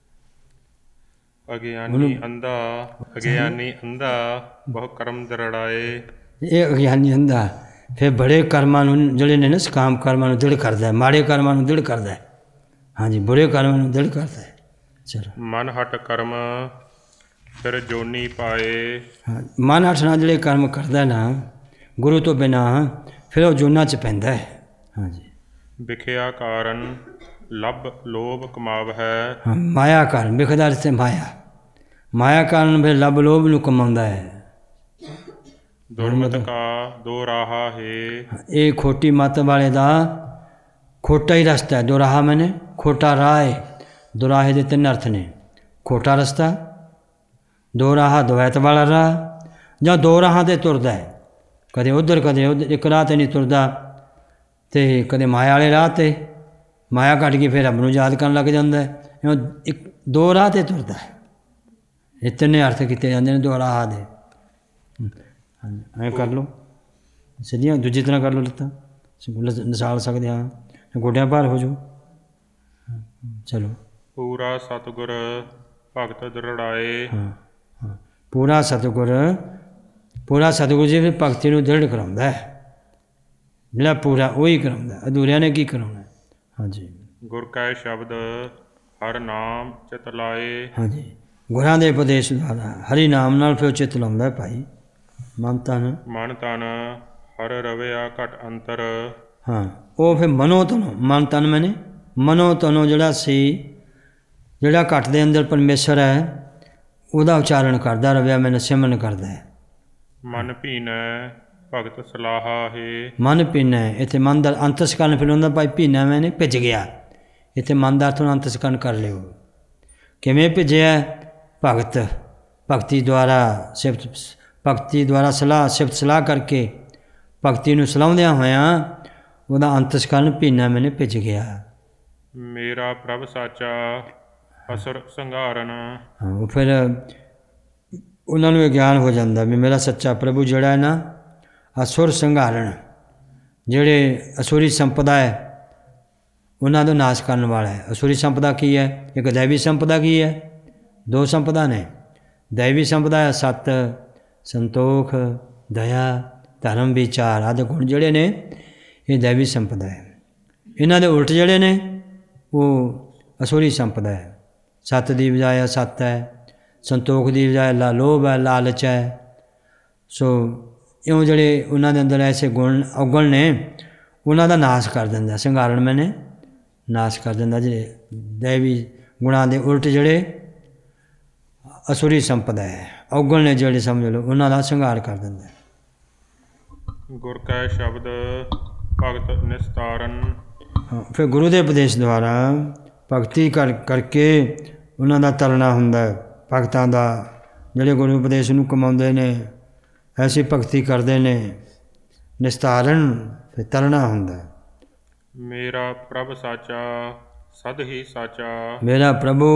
ਅਗਿਆਨੀ ਅੰਧਾ ਅਗਿਆਨੀ ਅੰਧਾ ਬਹੁ ਕਰਮ ਦਰੜਾਏ। ਇਹ ਅਗਿਆਨੀ ਅੰਧਾ ਫਿਰ ਬੜੇ ਕਰਮਾਂ ਨੂੰ ਜਿਹੜੇ ਨੇ ਨਾ ਸਕਾਮ ਕਰਮਾਂ ਨੂੰ ਦ੍ਰਿੜ ਕਰਦਾ ਹੈ, ਮਾੜੇ ਕਰਮਾਂ ਨੂੰ ਦ੍ਰਿੜ ਕਰਦਾ ਹੈ। ਹਾਂਜੀ, ਬੁਰੇ ਕਰਮਾਂ ਨੂੰ ਦ੍ਰਿੜ ਕਰਦਾ ਹੈ। ਚਲੋ ਮਨ ਹਟ ਕਰਮ ਫਿਰ ਜੋਨੀ ਪਾਏ। ਹਾਂ, ਮਨ ਹੱਠ ਨਾਲ ਜਿਹੜੇ ਕਰਮ ਕਰਦਾ ਨਾ ਗੁਰੂ ਤੋਂ ਬਿਨਾਂ, ਫਿਰ ਉਹ ਜੋਨਾਂ 'ਚ ਪੈਂਦਾ ਹੈ। ਹਾਂਜੀ, ਵਿਖਿਆ ਕਾਰਨ ਲੱਭ ਲੋਭ ਕਮਾਵ ਹੈ। ਹਾਂ, ਮਾਇਆ ਕਾਰਨ ਵਿਖਦਾ ਤੇ ਮਾਇਆ ਮਾਇਆ ਕਾਰਨ ਫਿਰ ਲੱਭ ਲੋਭ ਨੂੰ ਕਮਾਉਂਦਾ ਹੈ। ਦੁਰਮਤ ਕਾ ਦੋ ਰਾਹਾ ਹੈ। ਇਹ ਖੋਟੀ ਮੱਤ ਵਾਲੇ ਦਾ ਖੋਟਾ ਹੀ ਰਸਤਾ ਹੈ। ਦੋ ਰਾਹ ਮੈਨੇ ਖੋਟਾ ਰਾਹ ਹੈ। ਦੁਰਾਹੇ ਦੇ ਤਿੰਨ ਅਰਥ ਨੇ। ਖੋਟਾ ਰਸਤਾ, ਦੋ ਰਾਹ ਦਵੈਤ ਵਾਲਾ ਰਾਹ, ਜਾਂ ਦੋ ਰਾਹਾਂ 'ਤੇ ਤੁਰਦਾ ਹੈ, ਕਦੇ ਉੱਧਰ ਕਦੇ ਉੱਧਰ, ਇੱਕ ਰਾਹ 'ਤੇ ਨਹੀਂ ਤੁਰਦਾ, ਅਤੇ ਕਦੇ ਮਾਇਆ ਵਾਲੇ ਰਾਹ 'ਤੇ ਮਾਇਆ ਕੱਢ ਕੇ ਫਿਰ ਰੱਬ ਨੂੰ ਯਾਦ ਕਰਨ ਲੱਗ ਜਾਂਦਾ ਹੈ। ਇੱਕ ਦੋ ਰਾਹ 'ਤੇ ਤੁਰਦਾ ਹੈ। ਇਹ ਤਿੰਨੇ ਅਰਥ ਕੀਤੇ ਜਾਂਦੇ ਨੇ ਦੋ ਰਾਹ ਦੇ। ਐਂ ਕਰ ਲਓ, ਸਿੱਧੀਆਂ ਦੂਜੀ ਤਰ੍ਹਾਂ ਕਰ ਲਓ, ਲੱਤਾਂ ਨਸਾਲ ਸਕਦੇ ਹਾਂ, ਗੋਡਿਆਂ ਭਾਰ ਹੋ ਜਾਓ। ਚਲੋ ਪੂਰਾ ਸਤਿਗੁਰ ਭਗਤ ਦ੍ਰਿੜਾਏ। ਹਾਂ ਹਾਂ, ਪੂਰਾ ਸਤਿਗੁਰ ਪੂਰਾ ਸਤਿਗੁਰ ਜੀ ਫਿਰ ਭਗਤੀ ਨੂੰ ਦ੍ਰਿੜ ਕਰਾਉਂਦਾ ਹੈ। ਜਿਹੜਾ ਪੂਰਾ ਉਹੀ ਕਰਾਉਂਦਾ, ਅਧੂਰਿਆਂ ਨੇ ਕੀ ਕਰਾਉਣਾ। ਹਾਂਜੀ, ਗੁਰ ਕੈ ਸ਼ਬਦ ਹਰ ਨਾਮ ਚਿਤ ਲਾਏ। ਹਾਂਜੀ, ਗੁਰਾਂ ਦੇ ਉਪਦੇਸ਼ ਦੁਆਰਾ ਹਰੀ ਨਾਮ ਨਾਲ ਫਿਰ ਚਿੱਤ ਲਾਉਂਦਾ ਭਾਈ। ਮਨ ਤਨ ਮਨ ਤਨ ਹਰ ਰਵਿਆ ਘਟ ਅੰਤਰ। ਹਾਂ, ਉਹ ਫਿਰ ਮਨੋ ਤਨੋ, ਮਨ ਤਨ ਮੈਨੇ ਮਨੋ ਤਨੋ ਜਿਹੜਾ ਸੀ, ਜਿਹੜਾ ਘਟ ਦੇ ਅੰਦਰ ਪਰਮੇਸ਼ਰ ਹੈ, ਉਹਦਾ ਉਚਾਰਨ ਕਰਦਾ ਰਵਿਆ, ਮੈਨੂੰ ਸਿਮਰਨ ਕਰਦਾ ਹੈ। ਮਨ ਭੀਨੈ ਭਗਤ ਸਲਾਹਾ ਹੈ। ਮਨ ਭਿੰਨਾ, ਇੱਥੇ ਮਨ ਦਾ ਅੰਤਸਕਰਨ ਫਿਰ ਹੁੰਦਾ ਭਾਈ। ਭਿੰਨਾ ਮੈਨੇ ਭਿੱਜ ਗਿਆ, ਇੱਥੇ ਮਨ ਦਾ ਅਰਥ ਨੂੰ ਅੰਤਸਕਰਨ ਕਰ ਲਿਓ। ਕਿਵੇਂ ਭਿੱਜਿਆ? ਭਗਤ ਭਗਤੀ ਦੁਆਰਾ ਸਿਫਤ ਭਗਤੀ ਦੁਆਰਾ ਸਲਾਹ ਸਿਫਤ ਸਲਾਹ ਕਰਕੇ ਭਗਤੀ ਨੂੰ ਸਲਾਹੁੰਦਿਆਂ ਹੋਇਆਂ ਉਹਦਾ ਅੰਤਸਕਰਨ ਭਿੰਨਾ ਮੈਨੇ ਭਿੱਜ ਗਿਆ। ਮੇਰਾ ਪ੍ਰਭ ਸਾਚਾ ਅਸੁਰ ਸੰਘਾਰਨ। ਹਾਂ, ਉਹ ਫਿਰ ਉਹਨਾਂ ਨੂੰ ਇਹ ਗਿਆਨ ਹੋ ਜਾਂਦਾ ਵੀ ਮੇਰਾ ਸੱਚਾ ਪ੍ਰਭੂ ਜਿਹੜਾ ਹੈ ਨਾ ਅਸੁਰ ਸੰਘਾਰਣ, ਜਿਹੜੇ ਅਸੁਰੀ ਸੰਪਦਾ ਹੈ ਉਹਨਾਂ ਦਾ ਨਾਸ਼ ਕਰਨ ਵਾਲਾ ਹੈ। ਅਸੁਰੀ ਸੰਪਦਾ ਕੀ ਹੈ? ਇੱਕ ਦੈਵੀ ਸੰਪਦਾ ਕੀ ਹੈ? ਦੋ ਸੰਪਦਾ ਨੇ। ਦੈਵੀ ਸੰਪਦਾ ਹੈ ਸੱਤ, ਸੰਤੋਖ, ਦਇਆ, ਧਰਮ, ਵਿਚਾਰ ਆਦਿ ਗੁਣ ਜਿਹੜੇ ਨੇ ਇਹ ਦੈਵੀ ਸੰਪਦਾ ਹੈ। ਇਹਨਾਂ ਦੇ ਉਲਟ ਜਿਹੜੇ ਨੇ ਉਹ ਅਸੁਰੀ ਸੰਪਦਾ ਹੈ। ਸੱਤ ਦੀ ਬਜਾਏ ਸੱਤ ਹੈ, ਸੰਤੋਖ ਦੀ ਬਜਾਏ ਲਾ ਲੋਭ ਹੈ, ਲਾਲਚ ਹੈ। ਸੋ ਇਉਂ ਜਿਹੜੇ ਉਹਨਾਂ ਦੇ ਅੰਦਰ ਐਸੇ ਗੁਣ ਔਗਣ ਨੇ ਉਹਨਾਂ ਦਾ ਨਾਸ਼ ਕਰ ਦਿੰਦਾ। ਸੰਘਾਰਣ ਮੈਨੇ ਨਾਸ਼ ਕਰ ਦਿੰਦਾ। ਜਿਹੜੇ ਦੈਵੀ ਗੁਣਾਂ ਦੇ ਉਲਟ ਜਿਹੜੇ ਅਸੁਰੀ ਸੰਪਦਾ ਹੈ, ਔਗਣ ਨੇ ਜਿਹੜੇ ਸਮਝ ਲਓ ਉਹਨਾਂ ਦਾ ਸੰਘਾਰ ਕਰ ਦਿੰਦਾ। ਗੁਰ ਕੈ ਸ਼ਬਦ ਭਗਤ ਨਿਸਤਾਰਨ। ਫਿਰ ਗੁਰੂ ਦੇ ਉਪਦੇਸ਼ ਦੁਆਰਾ ਭਗਤੀ ਕਰ ਕਰਕੇ ਉਹਨਾਂ ਦਾ ਤਰਨਾ ਹੁੰਦਾ। ਭਗਤਾਂ ਦਾ ਜਿਹੜੇ ਗੁਰੂ ਉਪਦੇਸ਼ ਨੂੰ ਕਮਾਉਂਦੇ ਨੇ, ਐਸੀ ਭਗਤੀ ਕਰਦੇ ਨੇ, ਨਿਸਤਾਰਨ ਫਿਰ ਤਰਨਾ ਹੁੰਦਾ। ਮੇਰਾ ਪ੍ਰਭ ਸਾਚਾ ਸਦ ਹੀ ਸਾਚਾ। ਮੇਰਾ ਪ੍ਰਭੂ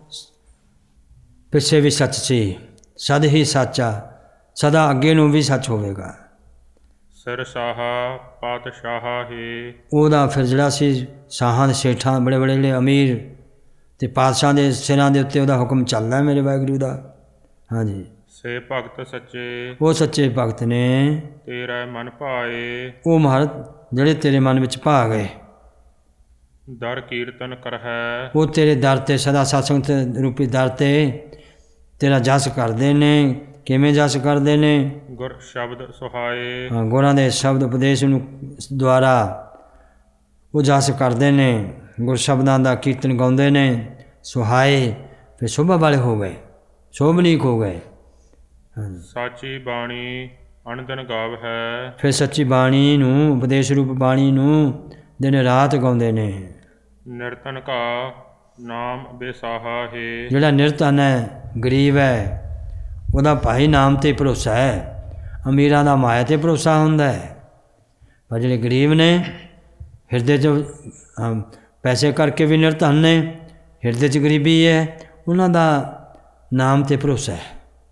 ਪਿੱਛੇ ਵੀ ਸੱਚ ਸੀ, ਸਦ ਹੀ ਸਾਚਾ, ਸਦਾ ਅੱਗੇ ਨੂੰ ਵੀ ਸੱਚ ਹੋਵੇਗਾ। ਸਿਰ ਸਾਹਾ ਪਾਤਸ਼ਾਹਾ ਹੀ। ਉਹਦਾ ਫਿਰ ਜਿਹੜਾ ਸੀ ਸ਼ਾਹਾਂ ਦੇ ਸੇਠਾਂ ਬੜੇ ਬੜੇ ਜਿਹੜੇ ਅਮੀਰ ਅਤੇ ਪਾਤਸ਼ਾਹ ਦੇ ਸਿਰਾਂ ਦੇ ਉੱਤੇ ਉਹਦਾ ਹੁਕਮ ਚੱਲਦਾ ਮੇਰੇ ਵਾਹਿਗੁਰੂ ਦਾ। ਹਾਂਜੀ, ਸੇ ਭਗਤ ਸੱਚੇ। ਉਹ ਸੱਚੇ ਭਗਤ ਨੇ ਤੇਰਾ ਮਨ ਭਾਏ। ਉਹ ਮਹਾਰਾਜ ਜਿਹੜੇ ਤੇਰੇ ਮਨ ਵਿੱਚ ਭਾ ਗਏ। ਦਰ ਕੀਰਤਨ ਕਰਹਿ। ਉਹ ਤੇਰੇ ਦਰ 'ਤੇ ਸਦਾ ਸਤਸੰਗ ਰੂਪੀ ਦਰ 'ਤੇ ਤੇਰਾ ਜਸ ਕਰਦੇ ਨੇ। ਕਿਵੇਂ ਜਸ ਕਰਦੇ ਨੇ? ਗੁਰ ਸ਼ਬਦ ਸੁਹਾਏ। ਹਾਂ, ਗੁਰਾਂ ਦੇ ਸ਼ਬਦ ਉਪਦੇਸ਼ ਨੂੰ ਦੁਆਰਾ ਉਹ ਜਸ ਕਰਦੇ ਨੇ, ਗੁਰ ਸ਼ਬਦਾਂ ਦਾ ਕੀਰਤਨ ਗਾਉਂਦੇ ਨੇ। ਸੁਹਾਏ ਫਿਰ ਸ਼ੋਭਾ ਵਾਲੇ ਹੋ ਗਏ, ਸ਼ੋਭਨੀਕ ਹੋ ਗਏ। ਸਾਚੀ ਬਾਣੀ ਅਣਦਨ ਗਾਵ ਹੈ। ਫਿਰ ਸੱਚੀ ਬਾਣੀ ਨੂੰ, ਉਪਦੇਸ਼ ਰੂਪ ਬਾਣੀ ਨੂੰ ਦਿਨ ਰਾਤ ਗਾਉਂਦੇ ਨੇ। ਨਿਰਤਨ ਕਾ ਨਾਮ ਬੇਸਾਹਾ ਹੈ। ਜਿਹੜਾ ਨਿਰਧਨ ਹੈ, ਗਰੀਬ ਹੈ, ਉਹਦਾ ਭਾਈ ਨਾਮ 'ਤੇ ਭਰੋਸਾ ਹੈ। ਅਮੀਰਾਂ ਦਾ ਮਾਇਆ 'ਤੇ ਭਰੋਸਾ ਹੁੰਦਾ ਹੈ, ਪਰ ਜਿਹੜੇ ਗਰੀਬ ਨੇ ਹਿਰਦੇ 'ਚ ਪੈਸੇ ਕਰਕੇ ਵੀ ਨਿਰਧਨ ਨੇ, ਹਿਰਦੇ 'ਚ ਗਰੀਬੀ ਹੈ, ਉਹਨਾਂ ਦਾ ਨਾਮ 'ਤੇ ਭਰੋਸਾ ਹੈ।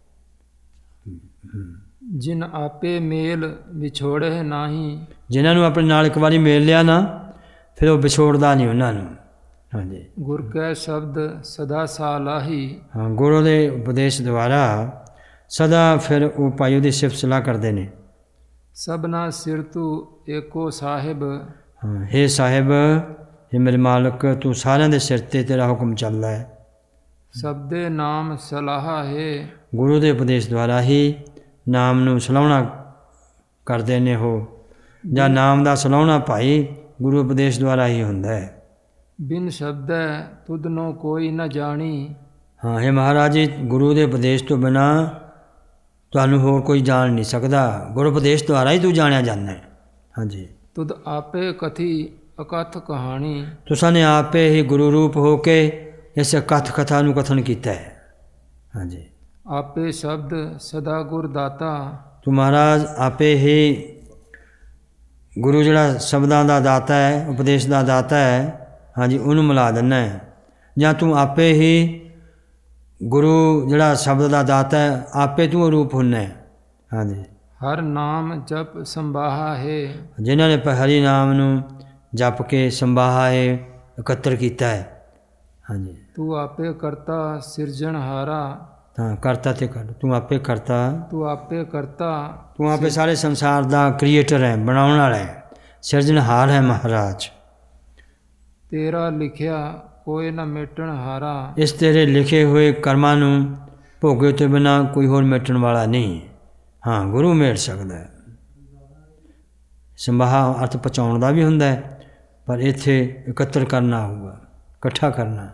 ਜਿਨ ਆਪੇ ਮੇਲ ਵਿਛੋੜੇ ਨਾਹੀ। ਜਿਨ੍ਹਾਂ ਨੂੰ ਆਪਣੇ ਨਾਲ ਇੱਕ ਵਾਰੀ ਮੇਲ ਲਿਆ ਨਾ, ਫਿਰ ਉਹ ਵਿਛੋੜਦਾ ਨਹੀਂ ਉਹਨਾਂ ਨੂੰ। ਹਾਂਜੀ, ਗੁਰ ਕੈ ਸ਼ਬਦ ਸਦਾ ਸਾਲਾਹੀ। ਹਾਂ, ਗੁਰੂ ਦੇ ਉਪਦੇਸ਼ ਦੁਆਰਾ ਸਦਾ ਫਿਰ ਉਹ ਭਾਈ ਉਹਦੀ ਸਿਫਤ ਸਲਾਹ ਕਰਦੇ ਨੇ। ਸਭਨਾ ਸਿਰ ਤੂੰ ਏਕੋ ਸਾਹਿਬ। ਹਾਂ, ਹੇ ਸਾਹਿਬ, ਹੇ ਮੇਰੇ ਮਾਲਕ, ਤੂੰ ਸਾਰਿਆਂ ਦੇ ਸਿਰ 'ਤੇ ਤੇਰਾ ਹੁਕਮ ਚੱਲਦਾ ਹੈ। ਸਬਦੇ ਨਾਮ ਸਲਾਹਾ ਹੈ। ਗੁਰੂ ਦੇ ਉਪਦੇਸ਼ ਦੁਆਰਾ ਹੀ ਨਾਮ ਨੂੰ ਸਲਾਹੁਣਾ ਕਰਦੇ ਨੇ ਉਹ, ਜਾਂ ਨਾਮ ਦਾ ਸਲਾਹੁਣਾ ਭਾਈ ਗੁਰੂ ਉਪਦੇਸ਼ ਦੁਆਰਾ ਹੀ ਹੁੰਦਾ ਹੈ। ਬਿਨ ਸ਼ਬਦੈ ਤੁਧਨੋ ਕੋਈ ਨਾ ਜਾਣੀ। ਹਾਂ, ਹੇ ਮਹਾਰਾਜ ਜੀ, ਗੁਰੂ ਦੇ ਉਪਦੇਸ਼ ਤੋਂ ਬਿਨਾਂ ਤੁਹਾਨੂੰ ਹੋਰ ਕੋਈ ਜਾਣ ਨਹੀਂ ਸਕਦਾ। ਗੁਰੂ ਉਪਦੇਸ਼ ਦੁਆਰਾ ਹੀ ਤੂੰ ਜਾਣਿਆ ਜਾਂਦਾ ਹੈ। ਹਾਂਜੀ, ਤੁਧ ਆਪੇ ਕਥੀ ਅਕਥ ਕਹਾਣੀ। ਤੁਸਾਂ ਨੇ ਆਪੇ ਹੀ ਗੁਰੂ ਰੂਪ ਹੋ ਕੇ ਇਸ ਕਥ ਕਥਾ ਨੂੰ ਕਥਨ ਕੀਤਾ ਹੈ। ਹਾਂਜੀ, ਆਪੇ ਸ਼ਬਦ ਸਦਾ ਗੁਰ ਦਾਤਾ। ਤੂੰ ਮਹਾਰਾਜ ਆਪੇ ਹੀ ਗੁਰੂ ਜਿਹੜਾ ਸ਼ਬਦਾਂ ਦਾ ਦਾਤਾ ਹੈ, ਉਪਦੇਸ਼ ਦਾ ਦਾਤਾ ਹੈ, ਹਾਂਜੀ, ਉਹਨੂੰ ਮਿਲਾ ਦਿੰਦਾ ਹੈ। ਜਾਂ ਤੂੰ ਆਪੇ ਹੀ ਗੁਰੂ ਜਿਹੜਾ ਸ਼ਬਦ ਦਾ ਦਾਤਾ ਹੈ, ਆਪੇ ਤੂੰ ਰੂਪ ਹੁੰਦਾ ਹੈ। ਹਾਂਜੀ, ਹਰ ਨਾਮ ਜਪ ਸੰਭਾਹਾ ਹੈ। ਜਿਨ੍ਹਾਂ ਨੇ ਹਰੀ ਨਾਮ ਨੂੰ ਜਪ ਕੇ ਸੰਭਾਹਾ ਹੈ, ਇਕੱਤਰ ਕੀਤਾ ਹੈ। ਹਾਂਜੀ, ਤੂੰ ਆਪੇ ਕਰਤਾ ਸਿਰਜਣਹਾਰਾ। ਹਾਂ, ਕਰਤਾ ਤੇ ਕਰ, ਤੂੰ ਆਪੇ ਕਰਤਾ, ਤੂੰ ਆਪੇ ਕਰਤਾ, ਤੂੰ ਆਪੇ ਸਾਰੇ ਸੰਸਾਰ ਦਾ ਕ੍ਰੀਏਟਰ ਹੈ, ਬਣਾਉਣ ਵਾਲਾ ਹੈ, ਸਿਰਜਣਹਾਰ ਹੈ ਮਹਾਰਾਜ। ਤੇਰਾ ਲਿਖਿਆ ਕੋਈ ਨਾ ਮੇਟਣ ਹਾਰਾ। ਇਸ ਤੇਰੇ ਲਿਖੇ ਹੋਏ ਕਰਮਾਂ ਨੂੰ ਭੋਗੇ ਤੋਂ ਬਿਨਾਂ ਕੋਈ ਹੋਰ ਮੇਟਣ ਵਾਲਾ ਨਹੀਂ। ਹਾਂ, ਗੁਰੂ ਮੇਟ ਸਕਦਾ ਹੈ। ਸੰਭਾਹਾ ਅਰਥ ਪਹੁੰਚਾਉਣ ਦਾ ਵੀ ਹੁੰਦਾ ਹੈ, ਪਰ ਇੱਥੇ ਇਕੱਤਰ ਕਰਨਾ ਹੋਊਗਾ, ਇਕੱਠਾ ਕਰਨਾ।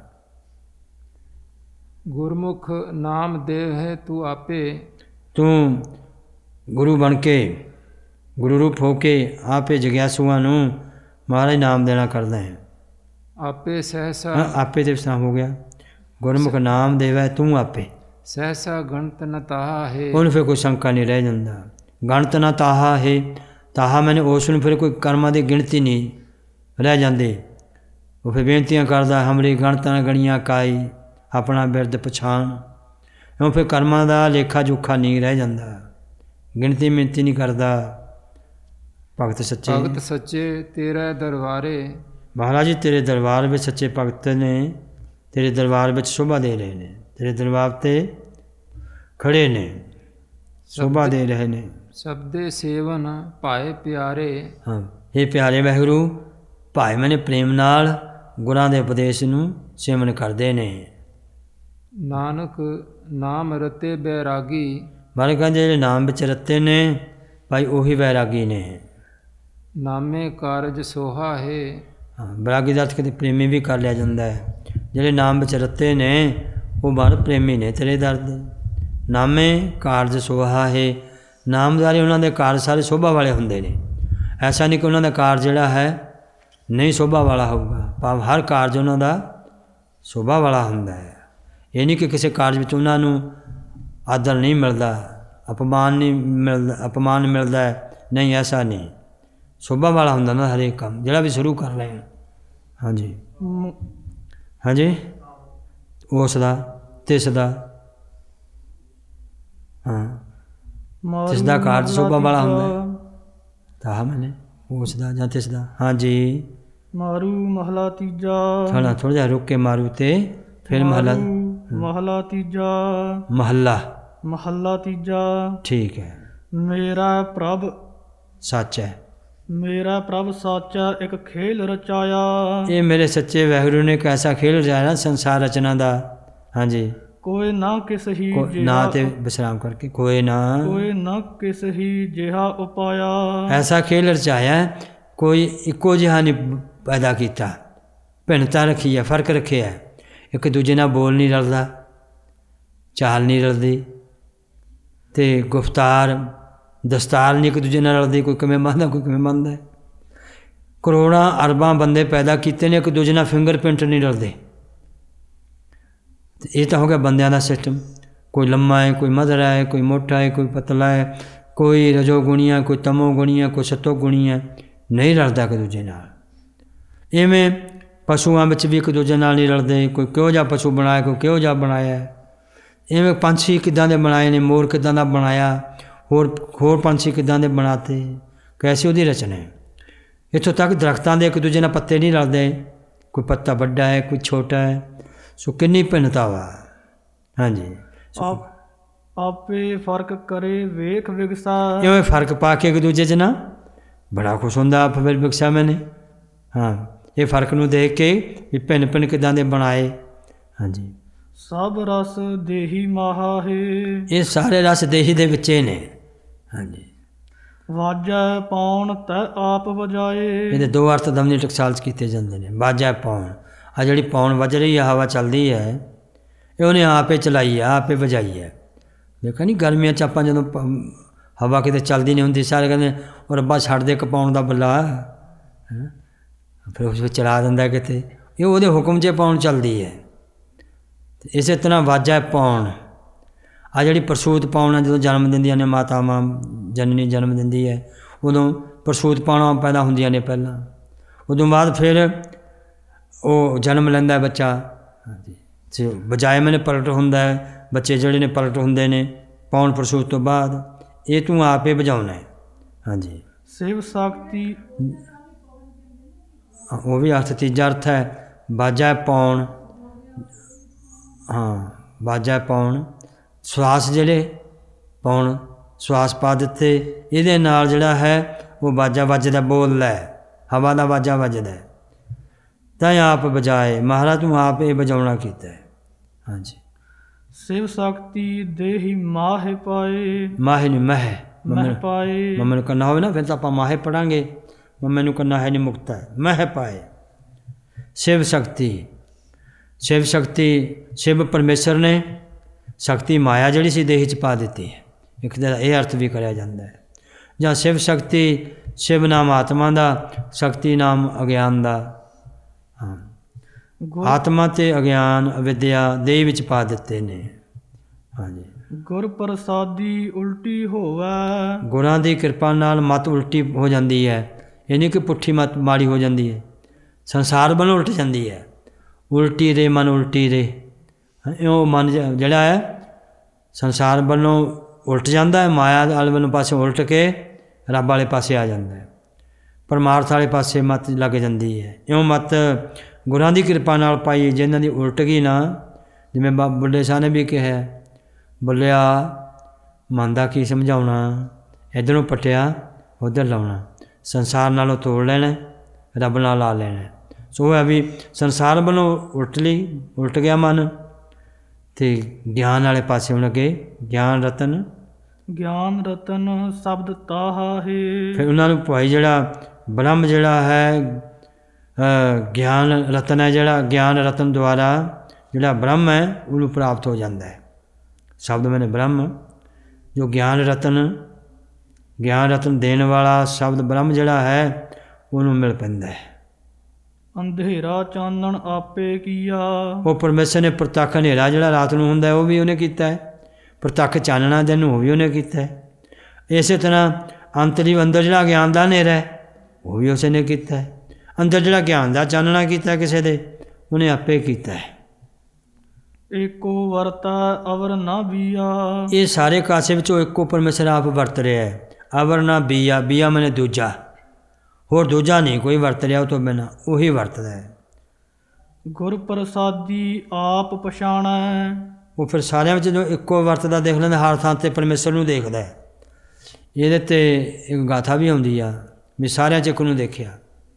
ਗੁਰਮੁਖ ਨਾਮ ਦੇਵ ਹੈ ਤੂੰ ਆਪੇ। ਤੂੰ ਗੁਰੂ ਬਣ ਕੇ, ਗੁਰੂ ਰੂਪ ਹੋ ਕੇ ਆਪੇ ਜਗਿਆਸੂਆਂ ਨੂੰ ਮਹਾਰਾਜ ਨਾਮ ਦੇਣਾ ਕਰਦਾ ਹੈ। ਆਪੇ ਸਹਿਸਾ। ਹਾਂ, ਆਪੇ ਤੇ ਵਿਸਰਾਮ ਹੋ ਗਿਆ। ਗੁਰਮੁਖ ਨਾਮ ਦੇਵੈ ਤੂੰ ਆਪੇ। ਸਹਿਸਾ ਗਣਤ ਨ ਤਾਹਾ ਹੈ। ਉਹਨੂੰ ਫਿਰ ਕੋਈ ਸ਼ੰਕਾ ਨਹੀਂ ਰਹਿ ਜਾਂਦਾ। ਗਣਤ ਨਾ ਤਾਹਾ ਹੈ, ਤਾਹਾ ਮੈਨੇ ਉਸ ਨੂੰ ਫਿਰ ਕੋਈ ਕਰਮਾਂ ਦੀ ਗਿਣਤੀ ਨਹੀਂ ਰਹਿ ਜਾਂਦੀ। ਉਹ ਫਿਰ ਬੇਨਤੀਆਂ ਕਰਦਾ, ਹਮਰੀ ਗਣਤ ਨ ਗਣੀਆਂ ਕਾਈ, ਆਪਣਾ ਬਿਰਦ ਪਛਾਣ। ਕਿਉਂ ਫਿਰ ਕਰਮਾਂ ਦਾ ਲੇਖਾ ਜੋਖਾ ਨਹੀਂ ਰਹਿ ਜਾਂਦਾ, ਗਿਣਤੀ ਮਿਣਤੀ ਨਹੀਂ ਕਰਦਾ। ਭਗਤ ਸੱਚੇ ਭਗਤ ਸੱਚੇ ਤੇਰੇ ਦਰਬਾਰੇ, ਮਹਾਰਾਜ ਜੀ ਤੇਰੇ ਦਰਬਾਰ ਵਿੱਚ ਸੱਚੇ ਭਗਤ ਨੇ, ਤੇਰੇ ਦਰਬਾਰ ਵਿੱਚ ਸ਼ੋਭਾ ਦੇ ਰਹੇ ਨੇ, ਤੇਰੇ ਦਰਬਾਰ 'ਤੇ ਖੜੇ ਨੇ, ਸ਼ੋਭਾ ਦੇ ਰਹੇ ਨੇ। ਸਬਦੇ ਸੇਵਨ ਭਾਏ ਪਿਆਰੇ, ਹਾਂ ਇਹ ਪਿਆਰੇ ਵਾਹਿਗੁਰੂ ਭਾਈ ਮੈਨੇ ਪ੍ਰੇਮ ਨਾਲ ਗੁਰਾਂ ਦੇ ਉਪਦੇਸ਼ ਨੂੰ ਸੇਵਨ ਕਰਦੇ ਨੇ। ਨਾਨਕ ਨਾਮ ਰਤੇ ਬੈਰਾਗੀ, ਬਾਰੇ ਕਹਿੰਦੇ ਜਿਹੜੇ ਨਾਮ ਵਿੱਚ ਰਤੇ ਨੇ ਭਾਈ ਉਹੀ ਵੈਰਾਗੀ ਨੇ। ਨਾਮੇ ਕਾਰਜ ਸੋਹਾ ਹੈ, ਹਾਂ ਵੈਰਾਗੀ ਦਾ ਅਰਥ ਕਿਤੇ ਪ੍ਰੇਮੀ ਵੀ ਕਰ ਲਿਆ ਜਾਂਦਾ ਹੈ। ਜਿਹੜੇ ਨਾਮ ਵਿੱਚ ਰਤੇ ਨੇ ਉਹ ਬਾਹਰ ਪ੍ਰੇਮੀ ਨੇ ਤੇਰੇ ਦਰ ਦੇ। ਨਾਮੇ ਕਾਰਜ ਸੋਹਾ ਹੈ, ਨਾਮਦਾਰੀ ਉਹਨਾਂ ਦੇ ਕਾਰਜ ਸਾਰੇ ਸ਼ੋਭਾ ਵਾਲੇ ਹੁੰਦੇ ਨੇ। ਐਸਾ ਨਹੀਂ ਕਿ ਉਹਨਾਂ ਦਾ ਕਾਰਜ ਜਿਹੜਾ ਹੈ ਨਹੀਂ ਸ਼ੋਭਾ ਵਾਲਾ ਹੋਊਗਾ, ਭਾਵ ਹਰ ਕਾਰਜ ਉਹਨਾਂ ਦਾ ਸ਼ੋਭਾ ਵਾਲਾ ਹੁੰਦਾ ਹੈ। ਇਹ ਨਹੀਂ ਕਿ ਕਿਸੇ ਕਾਰਜ ਵਿੱਚ ਉਹਨਾਂ ਨੂੰ ਆਦਰ ਨਹੀਂ ਮਿਲਦਾ, ਅਪਮਾਨ ਨਹੀਂ ਮਿਲਦਾ, ਅਪਮਾਨ ਮਿਲਦਾ ਹੈ, ਨਹੀਂ ਐਸਾ ਨਹੀਂ, ਸ਼ੋਭਾ ਵਾਲਾ ਹੁੰਦਾ ਨਾ ਹਰੇਕ ਕੰਮ ਜਿਹੜਾ ਵੀ ਸ਼ੁਰੂ ਕਰ ਰਹੇ ਹਾਂ। ਹਾਂਜੀ ਹਾਂਜੀ ਉਸ ਦਾ ਤਿਸ ਦਾ, ਹਾਂ ਤਿਸ ਦਾ ਕਾਰਜ ਸ਼ੋਭਾ ਵਾਲਾ ਹੁੰਦਾ ਤਾਂ ਮੈਨੇ ਉਸ ਦਾ ਜਾਂ ਤਿਸ ਦਾ। ਹਾਂਜੀ ਮਾਰੂ ਮਹਲਾ ਤੀਜਾ, ਥੋੜਾ ਥੋੜਾ ਜਿਹਾ ਰੁਕ ਕੇ ਮਾਰੂ ਤੇ ਫਿਰ ਮਹਲਾ ਮਹਲਾ ਤੀਜਾ, ਮਹੱਲਾ ਮਹੱਲਾ ਤੀਜਾ। ਠੀਕ ਹੈ। ਮੇਰਾ ਪ੍ਰਭ ਸੱਚ ਹੈ, ਮੇਰਾ ਪ੍ਰਭ ਸਾਚਾ ਇੱਕ ਖੇਲ ਰਚਾਇਆ। ਇਹ ਮੇਰੇ ਸੱਚੇ ਵਾਹਿਗੁਰੂ ਨੇ ਇੱਕ ਐਸਾ ਖੇਲ ਰਚਾਇਆ ਨਾ ਸੰਸਾਰ ਰਚਨਾ ਦਾ। ਹਾਂਜੀ ਕੋਈ ਨਾ ਕਿਸ ਹੀ ਨਾ ਤੇ ਵਿਸਰਾਮ ਕਰਕੇ ਕੋਈ ਨਾ ਕੋਈ ਨਾ ਕਿਸ ਹੀ ਜਿਹਾ ਉਪਾਇਆ। ਐਸਾ ਖੇਲ ਰਚਾਇਆ ਕੋਈ ਇੱਕੋ ਜਿਹਾ ਨਹੀਂ ਪੈਦਾ ਕੀਤਾ, ਭਿੰਨਤਾ ਰੱਖੀ ਹੈ, ਫਰਕ ਰੱਖਿਆ ਹੈ। ਇੱਕ ਦੂਜੇ ਨਾਲ ਬੋਲ ਨਹੀਂ ਰਲਦਾ, ਚਾਲ ਨਹੀਂ ਰਲਦੀ, ਅਤੇ ਗੁਫਤਾਰ ਦਸਤਾਰ ਨਹੀਂ ਇੱਕ ਦੂਜੇ ਨਾਲ ਰਲਦੀ। ਕੋਈ ਕਿਵੇਂ ਮੰਨਦਾ ਕੋਈ ਕਿਵੇਂ ਮੰਨਦਾ। ਕਰੋੜਾਂ ਅਰਬਾਂ ਬੰਦੇ ਪੈਦਾ ਕੀਤੇ ਨੇ, ਇੱਕ ਦੂਜੇ ਨਾਲ ਫਿੰਗਰ ਪ੍ਰਿੰਟ ਨਹੀਂ ਰਲਦੇ। ਇਹ ਤਾਂ ਹੋ ਗਿਆ ਬੰਦਿਆਂ ਦਾ ਸਿਸਟਮ। ਕੋਈ ਲੰਮਾ ਹੈ, ਕੋਈ ਮਧਰਾ ਹੈ, ਕੋਈ ਮੋਟਾ ਹੈ, ਕੋਈ ਪਤਲਾ ਹੈ, ਕੋਈ ਰਜੋ ਗੁਣੀਆਂ, ਕੋਈ ਤਮੋ ਗੁਣੀਆਂ, ਕੋਈ ਸਤੋ ਗੁਣੀਆਂ, ਨਹੀਂ ਰਲਦਾ ਇੱਕ ਦੂਜੇ ਨਾਲ। ਇਵੇਂ ਪਸ਼ੂਆਂ ਵਿੱਚ ਵੀ ਇੱਕ ਦੂਜੇ ਨਾਲ ਨਹੀਂ ਰਲਦੇ। ਕੋਈ ਕਿਹੋ ਜਿਹਾ ਪਸ਼ੂ ਬਣਾਇਆ, ਕੋਈ ਕਿਹੋ ਜਿਹਾ ਬਣਾਇਆ। ਇਵੇਂ ਪੰਛੀ ਕਿੱਦਾਂ ਦੇ ਬਣਾਏ ਨੇ, ਮੋਰ ਕਿੱਦਾਂ ਦਾ ਬਣਾਇਆ, ਹੋਰ ਹੋਰ ਪੰਛੀ ਕਿੱਦਾਂ ਦੇ ਬਣਾਤੇ, ਕੈਸੀ ਉਹਦੀ ਰਚਨਾ ਹੈ। ਇੱਥੋਂ ਤੱਕ ਦਰਖਤਾਂ ਦੇ ਇੱਕ ਦੂਜੇ ਨਾਲ ਪੱਤੇ ਨਹੀਂ ਰਲਦੇ, ਕੋਈ ਪੱਤਾ ਵੱਡਾ ਹੈ, ਕੋਈ ਛੋਟਾ ਹੈ। ਸੋ ਕਿੰਨੀ ਭਿੰਨਤਾ ਵਾ। ਹਾਂਜੀ ਆਪ ਆਪੇ ਫਰਕ ਕਰੇ ਵੇਖ ਵਿਗਸਾ। ਇਵੇਂ ਫਰਕ ਪਾ ਕੇ ਇੱਕ ਦੂਜੇ 'ਚ ਨਾ ਬੜਾ ਖੁਸ਼ ਹੁੰਦਾ। ਆਪ ਫਿਰ ਵਿਗਸਾ ਮੈਨੇ, ਹਾਂ ਇਹ ਫਰਕ ਨੂੰ ਦੇਖ ਕੇ ਵੀ ਭਿੰਨ ਭਿੰਨ ਕਿੱਦਾਂ ਦੇ ਬਣਾਏ। ਹਾਂਜੀ ਸਭ ਰਸ ਦੇਹੀ ਮਾਹਾ ਹੈ, ਇਹ ਸਾਰੇ ਰਸ ਦੇਹੀ ਦੇ ਵਿੱਚੇ ਨੇ। ਹਾਂਜੀ ਵਾਜੈ ਪਾਉਣ ਤੈ ਆਪ ਵਜਾਏ। ਇਹਦੇ ਦੋ ਅਰਥ ਦਮਨੀ ਟਕਸਾਲ 'ਚ ਕੀਤੇ ਜਾਂਦੇ ਨੇ। ਵਾਜੈ ਪਾਉਣ, ਆ ਜਿਹੜੀ ਪਾਉਣ ਵੱਜ ਰਹੀ ਹੈ, ਹਵਾ ਚੱਲਦੀ ਹੈ, ਇਹ ਉਹਨੇ ਆਪੇ ਚਲਾਈ ਹੈ, ਆਪੇ ਵਜਾਈ ਹੈ। ਦੇਖੋ ਨਹੀਂ ਗਰਮੀਆਂ 'ਚ ਆਪਾਂ ਜਦੋਂ ਹਵਾ ਕਿਤੇ ਚੱਲਦੀ ਨਹੀਂ ਹੁੰਦੀ, ਸਾਰੇ ਕਹਿੰਦੇ ਉਹ ਰੱਬਾ ਛੱਡ ਦੇ ਕਪਾਉਣ ਦਾ ਬੱਲਾ, ਫਿਰ ਉਸ ਵਿੱਚ ਚਲਾ ਦਿੰਦਾ ਕਿਤੇ। ਇਹ ਉਹਦੇ ਹੁਕਮ 'ਚ ਪਾਉਣ ਚੱਲਦੀ ਹੈ। ਅਤੇ ਇਸੇ ਤਰ੍ਹਾਂ ਵਾਜਾ ਪਾਉਣ, ਆ ਜਿਹੜੀ ਪ੍ਰਸੂਤ ਪਾਉਣ ਜਦੋਂ ਜਨਮ ਦਿੰਦੀਆਂ ਨੇ ਮਾਤਾਵਾਂ, ਜਨਨੀ ਜਨਮ ਦਿੰਦੀ ਹੈ, ਉਦੋਂ ਪ੍ਰਸੂਤ ਪਾਉਣਾ ਪੈਦਾ ਹੁੰਦੀਆਂ ਨੇ ਪਹਿਲਾਂ। ਉਦੋਂ ਬਾਅਦ ਫਿਰ ਉਹ ਜਨਮ ਲੈਂਦਾ ਬੱਚਾ। ਹਾਂਜੀ ਬਜਾਏ ਮੈਨੇ ਪਲਟ ਹੁੰਦਾ ਹੈ, ਬੱਚੇ ਜਿਹੜੇ ਨੇ ਪਲਟ ਹੁੰਦੇ ਨੇ ਪਾਉਣ ਪ੍ਰਸੂਤ ਤੋਂ ਬਾਅਦ। ਇਹ ਤੂੰ ਆਪੇ ਵਜਾਉਣਾ ਹੈ। ਹਾਂਜੀ ਸਿਵ ਸ਼ਕਤੀ, ਉਹ ਵੀ ਅਰਥ ਤੀਜਾ ਅਰਥ ਹੈ ਬਾਜਾ ਪਾਉਣ। ਹਾਂ ਬਾਜਾ ਪਾਉਣ, ਸਵਾਸ ਜਿਹੜੇ ਪਾਉਣ, ਸਵਾਸ ਪਾ ਦਿੱਤੇ, ਇਹਦੇ ਨਾਲ ਜਿਹੜਾ ਹੈ ਉਹ ਬਾਜਾ ਵੱਜਦਾ, ਬੋਲਦਾ ਹੈ, ਹਵਾ ਦਾ ਬਾਜਾ ਵੱਜਦਾ। ਤਾਂ ਆਪ ਵਜਾਏ, ਮਹਾਰਾਜ ਤੂੰ ਆਪ ਇਹ ਵਜਾਉਣਾ ਕੀਤਾ ਹੈ। ਹਾਂਜੀ ਸਿਵ ਸ਼ਕਤੀ ਦੇਹੀ ਮਾਹੇ ਪਾਏ। ਮਾਹੇ ਨਹੀਂ ਮਹਿ ਮਹਿ ਪਾਏ। ਮੰਮੇ ਨੂੰ ਕਰਨਾ ਹੋਵੇ ਨਾ ਫਿਰ ਤਾਂ ਆਪਾਂ ਮਾਹੇ ਪੜਾਂਗੇ। ਮੰਮੇ ਨੂੰ ਕਰਨਾ ਹੈ ਨਹੀਂ ਮੁਕਤਾ ਹੈ, ਮਹਿ ਪਾਏ। ਸ਼ਿਵ ਸ਼ਕਤੀ, ਸ਼ਿਵ ਸ਼ਕਤੀ ਸ਼ਿਵ ਪਰਮੇਸ਼ਰ ਨੇ, ਸ਼ਕਤੀ ਮਾਇਆ ਜਿਹੜੀ ਸੀ ਦੇਹੀ 'ਚ ਪਾ ਦਿੱਤੀ ਹੈ। ਇੱਕ ਦਾ ਇਹ ਅਰਥ ਵੀ ਕਰਿਆ ਜਾਂਦਾ ਹੈ। ਜਾਂ ਸ਼ਿਵ ਸ਼ਕਤੀ, ਸ਼ਿਵ ਨਾਮ ਆਤਮਾ ਦਾ, ਸ਼ਕਤੀ ਨਾਮ ਅਗਿਆਨ ਦਾ। ਹਾਂ ਆਤਮਾ ਅਤੇ ਅਗਿਆਨ ਅਵਿਦਿਆ ਦੇਹ ਵਿੱਚ ਪਾ ਦਿੱਤੇ ਨੇ। ਹਾਂਜੀ ਗੁਰ ਪ੍ਰਸਾਦੀ ਉਲਟੀ ਹੋਵੈ। ਗੁਰਾਂ ਦੀ ਕਿਰਪਾ ਨਾਲ ਮਤ ਉਲਟੀ ਹੋ ਜਾਂਦੀ ਹੈ। ਇਹ ਨਹੀਂ ਕਿ ਪੁੱਠੀ ਮਤ ਮਾੜੀ ਹੋ ਜਾਂਦੀ ਹੈ, ਸੰਸਾਰ ਵੱਲੋਂ ਉਲਟ ਜਾਂਦੀ ਹੈ। ਉਲਟੀ ਰੇ ਮਨ ਉਲਟੀ ਰੇ, ਉਹ ਮਨ ਜਿਹੜਾ ਹੈ ਸੰਸਾਰ ਵੱਲੋਂ ਉਲਟ ਜਾਂਦਾ ਹੈ, ਮਾਇਆ ਵਾਲੇ ਵੱਲੋਂ ਪਾਸੇ ਉਲਟ ਕੇ ਰੱਬ ਵਾਲੇ ਪਾਸੇ ਆ ਜਾਂਦਾ ਹੈ, ਪਰਮਾਰਥ ਵਾਲੇ ਪਾਸੇ ਮੱਤ ਲੱਗ ਜਾਂਦੀ ਹੈ। ਇਉਂ ਮੱਤ ਗੁਰਾਂ ਦੀ ਕਿਰਪਾ ਨਾਲ ਪਾਈ, ਜਿਹਨਾਂ ਦੀ ਉਲਟ ਗਈ ਨਾ, ਜਿਵੇਂ ਬਾ ਬੁੱਢੇ ਸ਼ਾਹ ਨੇ ਵੀ ਕਿਹਾ, ਬੋਲਿਆ ਮਨ ਦਾ ਕੀ ਸਮਝਾਉਣਾ, ਇੱਧਰੋਂ ਪਟਿਆ ਉੱਧਰ ਲਾਉਣਾ, ਸੰਸਾਰ ਨਾਲੋਂ ਤੋੜ ਲੈਣਾ, ਰੱਬ ਨਾਲ ਲਾ ਲੈਣਾ। ਸੋ ਉਹ ਹੈ ਵੀ ਸੰਸਾਰ ਵੱਲੋਂ ਉਲਟ ਲਈ, ਉਲਟ ਗਿਆ ਮਨ, ਅਤੇ ਗਿਆਨ ਵਾਲੇ ਪਾਸੇ ਹੁਣ ਅੱਗੇ ਗਿਆਨ ਰਤਨ ਗਿਆਨ ਰਤਨ ਸ਼ਬਦ ਤਾਹਾ ਹੈ। ਫਿਰ ਉਹਨਾਂ ਨੂੰ ਭਾਈ ਜਿਹੜਾ ਬ੍ਰਹਮ ਜਿਹੜਾ ਹੈ ਗਿਆਨ ਰਤਨ ਹੈ, ਜਿਹੜਾ ਗਿਆਨ ਰਤਨ ਦੁਆਰਾ ਜਿਹੜਾ ਬ੍ਰਹਮ ਹੈ ਉਹਨੂੰ ਪ੍ਰਾਪਤ ਹੋ ਜਾਂਦਾ ਹੈ। ਸ਼ਬਦ ਮੈਨੇ ਬ੍ਰਹਮ, ਜੋ ਗਿਆਨ ਰਤਨ ਗਿਆਨ ਰਤਨ ਦੇਣ ਵਾਲਾ ਸ਼ਬਦ ਬ੍ਰਹਮ ਜਿਹੜਾ ਹੈ ਉਹਨੂੰ ਮਿਲ ਪੈਂਦਾ ਹੈ। ਅੰਧੇਰਾ ਚਾਨਣ ਆਪੇ ਕੀਆ। ਉਹ ਪਰਮੇਸ਼ਰ ਨੇ ਪ੍ਰਤੱਖ ਹਨੇਰਾ ਜਿਹੜਾ ਰਾਤ ਨੂੰ ਹੁੰਦਾ ਉਹ ਵੀ ਉਹਨੇ ਕੀਤਾ ਹੈ, ਪ੍ਰਤੱਖ ਚਾਨਣਾ ਦਿਨ ਉਹ ਵੀ ਉਹਨੇ ਕੀਤਾ ਹੈ। ਇਸੇ ਤਰ੍ਹਾਂ ਅੰਤਰੀ ਅੰਦਰ ਜਿਹੜਾ ਗਿਆਨ ਦਾ ਹਨੇਰਾ ਹੈ ਉਹ ਵੀ ਉਸੇ ਨੇ ਕੀਤਾ ਹੈ। ਅੰਦਰ ਜਿਹੜਾ ਗਿਆਨ ਦਾ ਚਾਨਣਾ ਕੀਤਾ ਕਿਸੇ ਦੇ ਉਹਨੇ ਆਪੇ ਕੀਤਾ ਹੈ। ਏਕੋ ਵਰਤਾ ਅਵਰ ਨਾ ਬੀਆ। ਇਹ ਸਾਰੇ ਕਾਸੇ ਵਿੱਚੋਂ ਇੱਕੋ ਪਰਮੇਸ਼ਰ ਆਪ ਵਰਤ ਰਿਹਾ ਹੈ। ਅਵਰ ਨਾ ਬੀਆ, ਬੀਆ ਮੈਨੇ ਦੂਜਾ, ਹੋਰ ਦੂਜਾ ਨਹੀਂ ਕੋਈ ਵਰਤ ਰਿਹਾ, ਉਹ ਤੋਂ ਬਿਨਾਂ ਉਹੀ ਵਰਤਦਾ ਹੈ। ਗੁਰ ਪ੍ਰਸਾਦੀ ਆਪ ਪਛਾਣੈ। ਉਹ ਫਿਰ ਸਾਰਿਆਂ ਵਿੱਚ ਜੋ ਇੱਕੋ ਵਰਤਦਾ ਦੇਖ ਲੈਂਦਾ, ਹਰ ਥਾਂ 'ਤੇ ਪਰਮੇਸ਼ਰ ਨੂੰ ਦੇਖਦਾ ਹੈ। ਇਹਦੇ 'ਤੇ ਇੱਕ ਗਾਥਾ ਵੀ ਆਉਂਦੀ ਆ ਵੀ ਸਾਰਿਆਂ 'ਚ ਇੱਕ ਨੂੰ ਦੇਖਿਆ।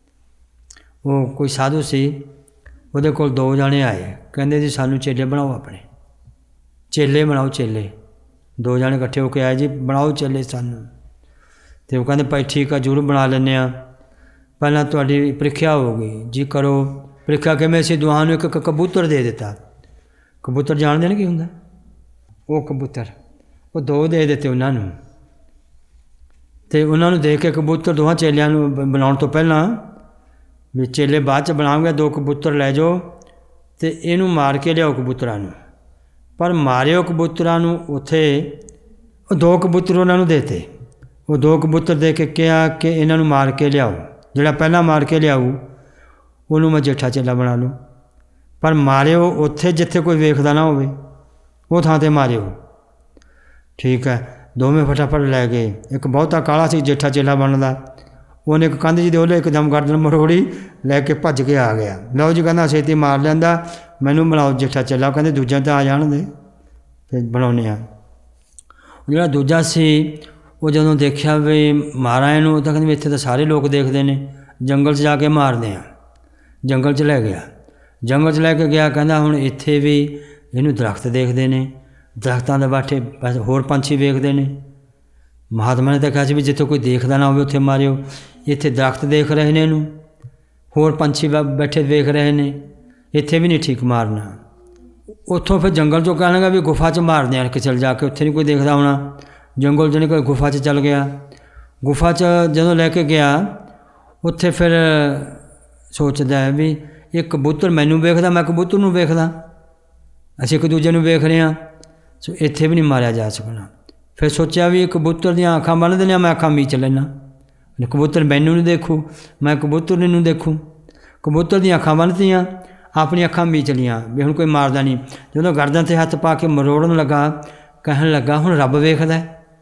ਉਹ ਕੋਈ ਸਾਧੂ ਸੀ, ਉਹਦੇ ਕੋਲ ਦੋ ਜਾਣੇ ਆਏ, ਕਹਿੰਦੇ ਜੀ ਸਾਨੂੰ ਚੇਲੇ ਬਣਾਓ, ਆਪਣੇ ਚੇਲੇ ਬਣਾਓ, ਚੇਲੇ। ਦੋ ਜਾਣੇ ਇਕੱਠੇ ਹੋ ਕੇ ਆਏ, ਜੀ ਬਣਾਓ ਚੇਲੇ ਸਾਨੂੰ। ਅਤੇ ਉਹ ਕਹਿੰਦੇ ਭਾਈ ਠੀਕ ਆ, ਜ਼ਰੂਰ ਬਣਾ ਲੈਂਦੇ ਹਾਂ, ਪਹਿਲਾਂ ਤੁਹਾਡੀ ਪ੍ਰੀਖਿਆ ਹੋਊਗੀ ਜੀ, ਕਰੋ ਪ੍ਰੀਖਿਆ। ਕਿਵੇਂ? ਅਸੀਂ ਦੋਹਾਂ ਨੂੰ ਇੱਕ ਇੱਕ ਕਬੂਤਰ ਦੇ ਦਿੱਤਾ। ਕਬੂਤਰ ਜਾਣਦੇ ਨੇ ਕੀ ਹੁੰਦਾ? ਉਹ ਕਬੂਤਰ ਉਹ ਦੋ ਦੇ ਦਿੱਤੇ ਉਹਨਾਂ ਨੂੰ, ਅਤੇ ਉਹਨਾਂ ਨੂੰ ਦੇਖ ਕੇ ਕਬੂਤਰ ਦੋਹਾਂ ਚੇਲਿਆਂ ਨੂੰ ਬਣਾਉਣ ਤੋਂ ਪਹਿਲਾਂ ਵੀ ਚੇਲੇ ਬਾਅਦ 'ਚ ਬਣਾਉਂਗੇ, ਦੋ ਕਬੂਤਰ ਲੈ ਜਾਓ ਅਤੇ ਇਹਨੂੰ ਮਾਰ ਕੇ ਲਿਆਓ ਕਬੂਤਰਾਂ ਨੂੰ। ਪਰ ਮਾਰਿਓ ਕਬੂਤਰਾਂ ਨੂੰ ਉੱਥੇ, ਉਹ ਦੋ ਕਬੂਤਰ ਉਹਨਾਂ ਨੂੰ ਦੇਤੇ। ਉਹ ਦੋ ਕਬੂਤਰ ਦੇ ਕੇ ਕਿਹਾ ਕਿ ਇਹਨਾਂ ਨੂੰ ਮਾਰ ਕੇ ਲਿਆਓ, ਜਿਹੜਾ ਪਹਿਲਾਂ ਮਾਰ ਕੇ ਲਿਆਊ ਉਹਨੂੰ ਮੈਂ ਜੇਠਾ ਚੇਲਾ ਬਣਾ ਲੂੰ। ਪਰ ਮਾਰਿਓ ਉੱਥੇ ਜਿੱਥੇ ਕੋਈ ਵੇਖਦਾ ਨਾ ਹੋਵੇ, ਉਹ ਥਾਂ 'ਤੇ ਮਾਰਿਓ। ਠੀਕ ਹੈ, ਦੋਵੇਂ ਫਟਾਫਟ ਲੈ ਗਏ। ਇੱਕ ਬਹੁਤਾ ਕਾਲਾ ਸੀ ਜੇਠਾ ਚੇਲਾ ਬਣਦਾ, ਉਹਨੇ ਇੱਕ ਕੰਧ ਜੀ ਦੇ ਉਹਲੇ ਇੱਕਦਮ ਗਰਦਨ ਮਰੋੜੀ, ਲੈ ਕੇ ਭੱਜ ਕੇ ਆ ਗਿਆ। ਲਓ ਜੀ ਕਹਿੰਦਾ ਛੇਤੀ ਮਾਰ ਲੈਂਦਾ, ਮੈਨੂੰ ਬਣਾਓ ਜੇਠਾ ਚੇਲਾ। ਕਹਿੰਦੇ ਦੂਜਿਆਂ ਤਾਂ ਆ ਜਾਣ ਦੇ, ਫਿਰ ਬਣਾਉਂਦੇ ਆ। ਜਿਹੜਾ ਦੂਜਾ ਸੀ ਉਹ ਜਦੋਂ ਦੇਖਿਆ ਵੀ ਮਾਰਾਂ ਇਹਨੂੰ, ਤਾਂ ਕਹਿੰਦੇ ਵੀ ਇੱਥੇ ਤਾਂ ਸਾਰੇ ਲੋਕ ਦੇਖਦੇ ਨੇ, ਜੰਗਲ 'ਚ ਜਾ ਕੇ ਮਾਰਦੇ ਆ। ਜੰਗਲ 'ਚ ਲੈ ਗਿਆ, ਜੰਗਲ 'ਚ ਲੈ ਕੇ ਗਿਆ, ਕਹਿੰਦਾ ਹੁਣ ਇੱਥੇ ਵੀ ਇਹਨੂੰ ਦਰਖਤ ਦੇਖਦੇ ਨੇ, ਦਰਖਤਾਂ ਦੇ ਬਾਠੇ ਹੋਰ ਪੰਛੀ ਵੇਖਦੇ ਨੇ। ਮਹਾਤਮਾ ਨੇ ਤਾਂ ਕਿਹਾ ਸੀ ਵੀ ਜਿੱਥੇ ਕੋਈ ਦੇਖਦਾ ਨਾ ਹੋਵੇ ਉੱਥੇ ਮਾਰਿਓ। ਇੱਥੇ ਦਰਖਤ ਦੇਖ ਰਹੇ ਨੇ ਇਹਨੂੰ, ਹੋਰ ਪੰਛੀ ਬੈਠੇ ਵੇਖ ਰਹੇ ਨੇ, ਇੱਥੇ ਵੀ ਨਹੀਂ ਠੀਕ ਮਾਰਨਾ। ਉੱਥੋਂ ਫਿਰ ਜੰਗਲ 'ਚੋਂ ਕਹਿਣ ਲੱਗਾ ਵੀ ਗੁਫਾ 'ਚ ਮਾਰਦੇ ਆ, ਕਿ ਚੱਲ ਜਾ ਕੇ ਉੱਥੇ ਨਹੀਂ ਕੋਈ ਦੇਖਦਾ ਹੋਣਾ। ਜੰਗਲ 'ਚ ਨਹੀਂ ਕੋਈ, ਗੁਫਾ 'ਚ ਚੱਲ ਗਿਆ। ਗੁਫਾ 'ਚ ਜਦੋਂ ਲੈ ਕੇ ਗਿਆ, ਉੱਥੇ ਫਿਰ ਸੋਚਦਾ ਹੈ ਵੀ ਇਹ ਕਬੂਤਰ ਮੈਨੂੰ ਵੇਖਦਾ, ਮੈਂ ਕਬੂਤਰ ਨੂੰ ਵੇਖਦਾ, ਅਸੀਂ ਇੱਕ ਦੂਜੇ ਨੂੰ ਵੇਖ ਰਹੇ ਹਾਂ, ਸੋ ਇੱਥੇ ਵੀ ਨਹੀਂ ਮਾਰਿਆ ਜਾ ਸਕਣਾ। ਫਿਰ ਸੋਚਿਆ ਵੀ ਕਬੂਤਰ ਦੀਆਂ ਅੱਖਾਂ ਬੰਨ੍ਹ ਦਿੰਦੇ, ਮੈਂ ਅੱਖਾਂ ਮੀਚ ਲੈਣਾ, ਕਬੂਤਰ ਮੈਨੂੰ ਨਹੀਂ ਦੇਖੂ, ਮੈਂ ਕਬੂਤਰ ਨੂੰ ਦੇਖੂ। ਕਬੂਤਰ ਦੀਆਂ ਅੱਖਾਂ ਬੰਨ੍ਹਤੀਆਂ, ਆਪਣੀਆਂ ਅੱਖਾਂ ਮੀਚ ਲੀਆਂ ਵੀ ਹੁਣ ਕੋਈ ਮਾਰਦਾ ਨਹੀਂ। ਜਦੋਂ ਗਰਦਨ 'ਤੇ ਹੱਥ ਪਾ ਕੇ ਮਰੋੜਨ ਲੱਗਾ, ਕਹਿਣ ਲੱਗਾ ਹੁਣ ਰੱਬ ਵੇਖਦਾ,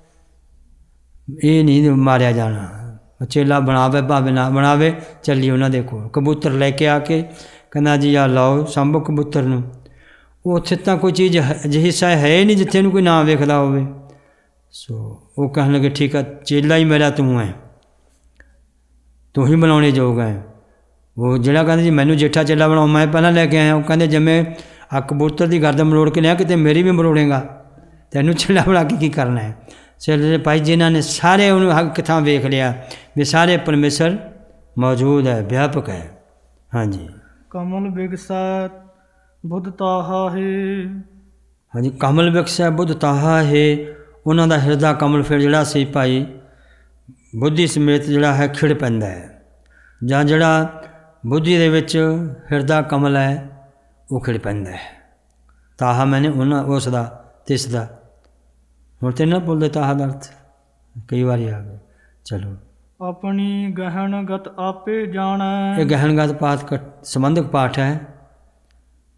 ਇਹ ਨਹੀਂ ਮਾਰਿਆ ਜਾਣਾ। ਚੇਲਾ ਬਣਾਵੇ ਭਾਵੇਂ ਨਾ ਬਣਾਵੇ, ਚੱਲੀ ਉਹਨਾਂ ਦੇ ਕੋਲ। ਕਬੂਤਰ ਲੈ ਕੇ ਆ ਕੇ ਕਹਿੰਦਾ ਜੀ ਆ ਲਓ, ਸਾਂਭੋ ਕਬੂਤਰ ਨੂੰ। ਉਹ ਉੱਥੇ ਤਾਂ ਕੋਈ ਚੀਜ਼ ਅਜਿਹੀ ਹਿੱਸਾ ਹੈ ਹੀ ਨਹੀਂ ਜਿੱਥੇ ਨੂੰ ਕੋਈ ਨਾ ਵੇਖਦਾ ਹੋਵੇ। ਸੋ ਉਹ ਕਹਿਣ ਲੱਗੇ ਠੀਕ ਆ, ਚੇਲਾ ਹੀ ਮੇਰਾ ਤੂੰ ਹੈ, ਤੂੰ ਹੀ ਬਣਾਉਣੇ ਯੋਗ ਹੈ। ਉਹ ਜਿਹੜਾ ਕਹਿੰਦੇ ਜੀ ਮੈਨੂੰ ਜੇਠਾ ਚੇਲਾ ਬਣਾਓ, ਮੈਂ ਪਹਿਲਾਂ ਲੈ ਕੇ ਆਇਆ। ਉਹ ਕਹਿੰਦੇ ਜਿਵੇਂ ਆ ਕਬੂਤਰ ਦੀ ਗਰਦਨ ਮਰੋੜ ਕੇ ਲਿਆ, ਕਿਤੇ ਮੇਰੀ ਵੀ ਮਰੋੜੇਗਾ, ਤੈਨੂੰ ਚੇਲਾ ਬਣਾ ਕੇ ਕੀ ਕਰਨਾ ਹੈ। ਚੇਲੇ ਭਾਈ ਜਿਨ੍ਹਾਂ ਨੇ ਸਾਰੇ ਉਹਨੂੰ ਹੱਕ ਥਾਂ ਵੇਖ ਲਿਆ ਵੀ ਸਾਰੇ ਪਰਮੇਸ਼ਰ ਮੌਜੂਦ ਹੈ, ਵਿਆਪਕ ਹੈ। ਹਾਂਜੀ, ਕਮਲ ਵਿਗਸੈ ਬੁੱਧ ਤਾਹਾ ਹੈ। ਹਾਂਜੀ, ਕਮਲ ਵਿਗਸੈ ਬੁੱਧ ਤਾਹਾ ਹੈ। ਉਹਨਾਂ ਦਾ ਹਿਰਦਾ ਕਮਲ ਫਿਰ ਜਿਹੜਾ ਸੀ ਭਾਈ ਬੁੱਧੀ ਸਮੇਤ ਜਿਹੜਾ ਹੈ ਖਿੜ ਪੈਂਦਾ ਹੈ, ਜਾਂ ਜਿਹੜਾ ਬੁੱਧੀ ਦੇ ਵਿੱਚ ਹਿਰਦਾ ਕਮਲ ਹੈ ਉਹ ਖਿੜ ਪੈਂਦਾ ਹੈ। ਤਾਹਾ ਮੈਨੇ ਉਹਨਾਂ ਉਸ ਦਾ ਤਿਸ ਦਾ, ਹੁਣ ਤੇ ਨਾ ਬੋਲਦੇ ਤਾਹਾ ਦਾ ਅਰਥ ਕਈ ਵਾਰੀ ਆ ਗਏ। ਚਲੋ, ਆਪਣੀ ਗਹਿਣਗਤ ਆਪੇ ਜਾਣੈ। ਇਹ ਗਹਿਣਗਤ ਪਾਠ ਸੰਬੰਧਕ ਪਾਠ ਹੈ।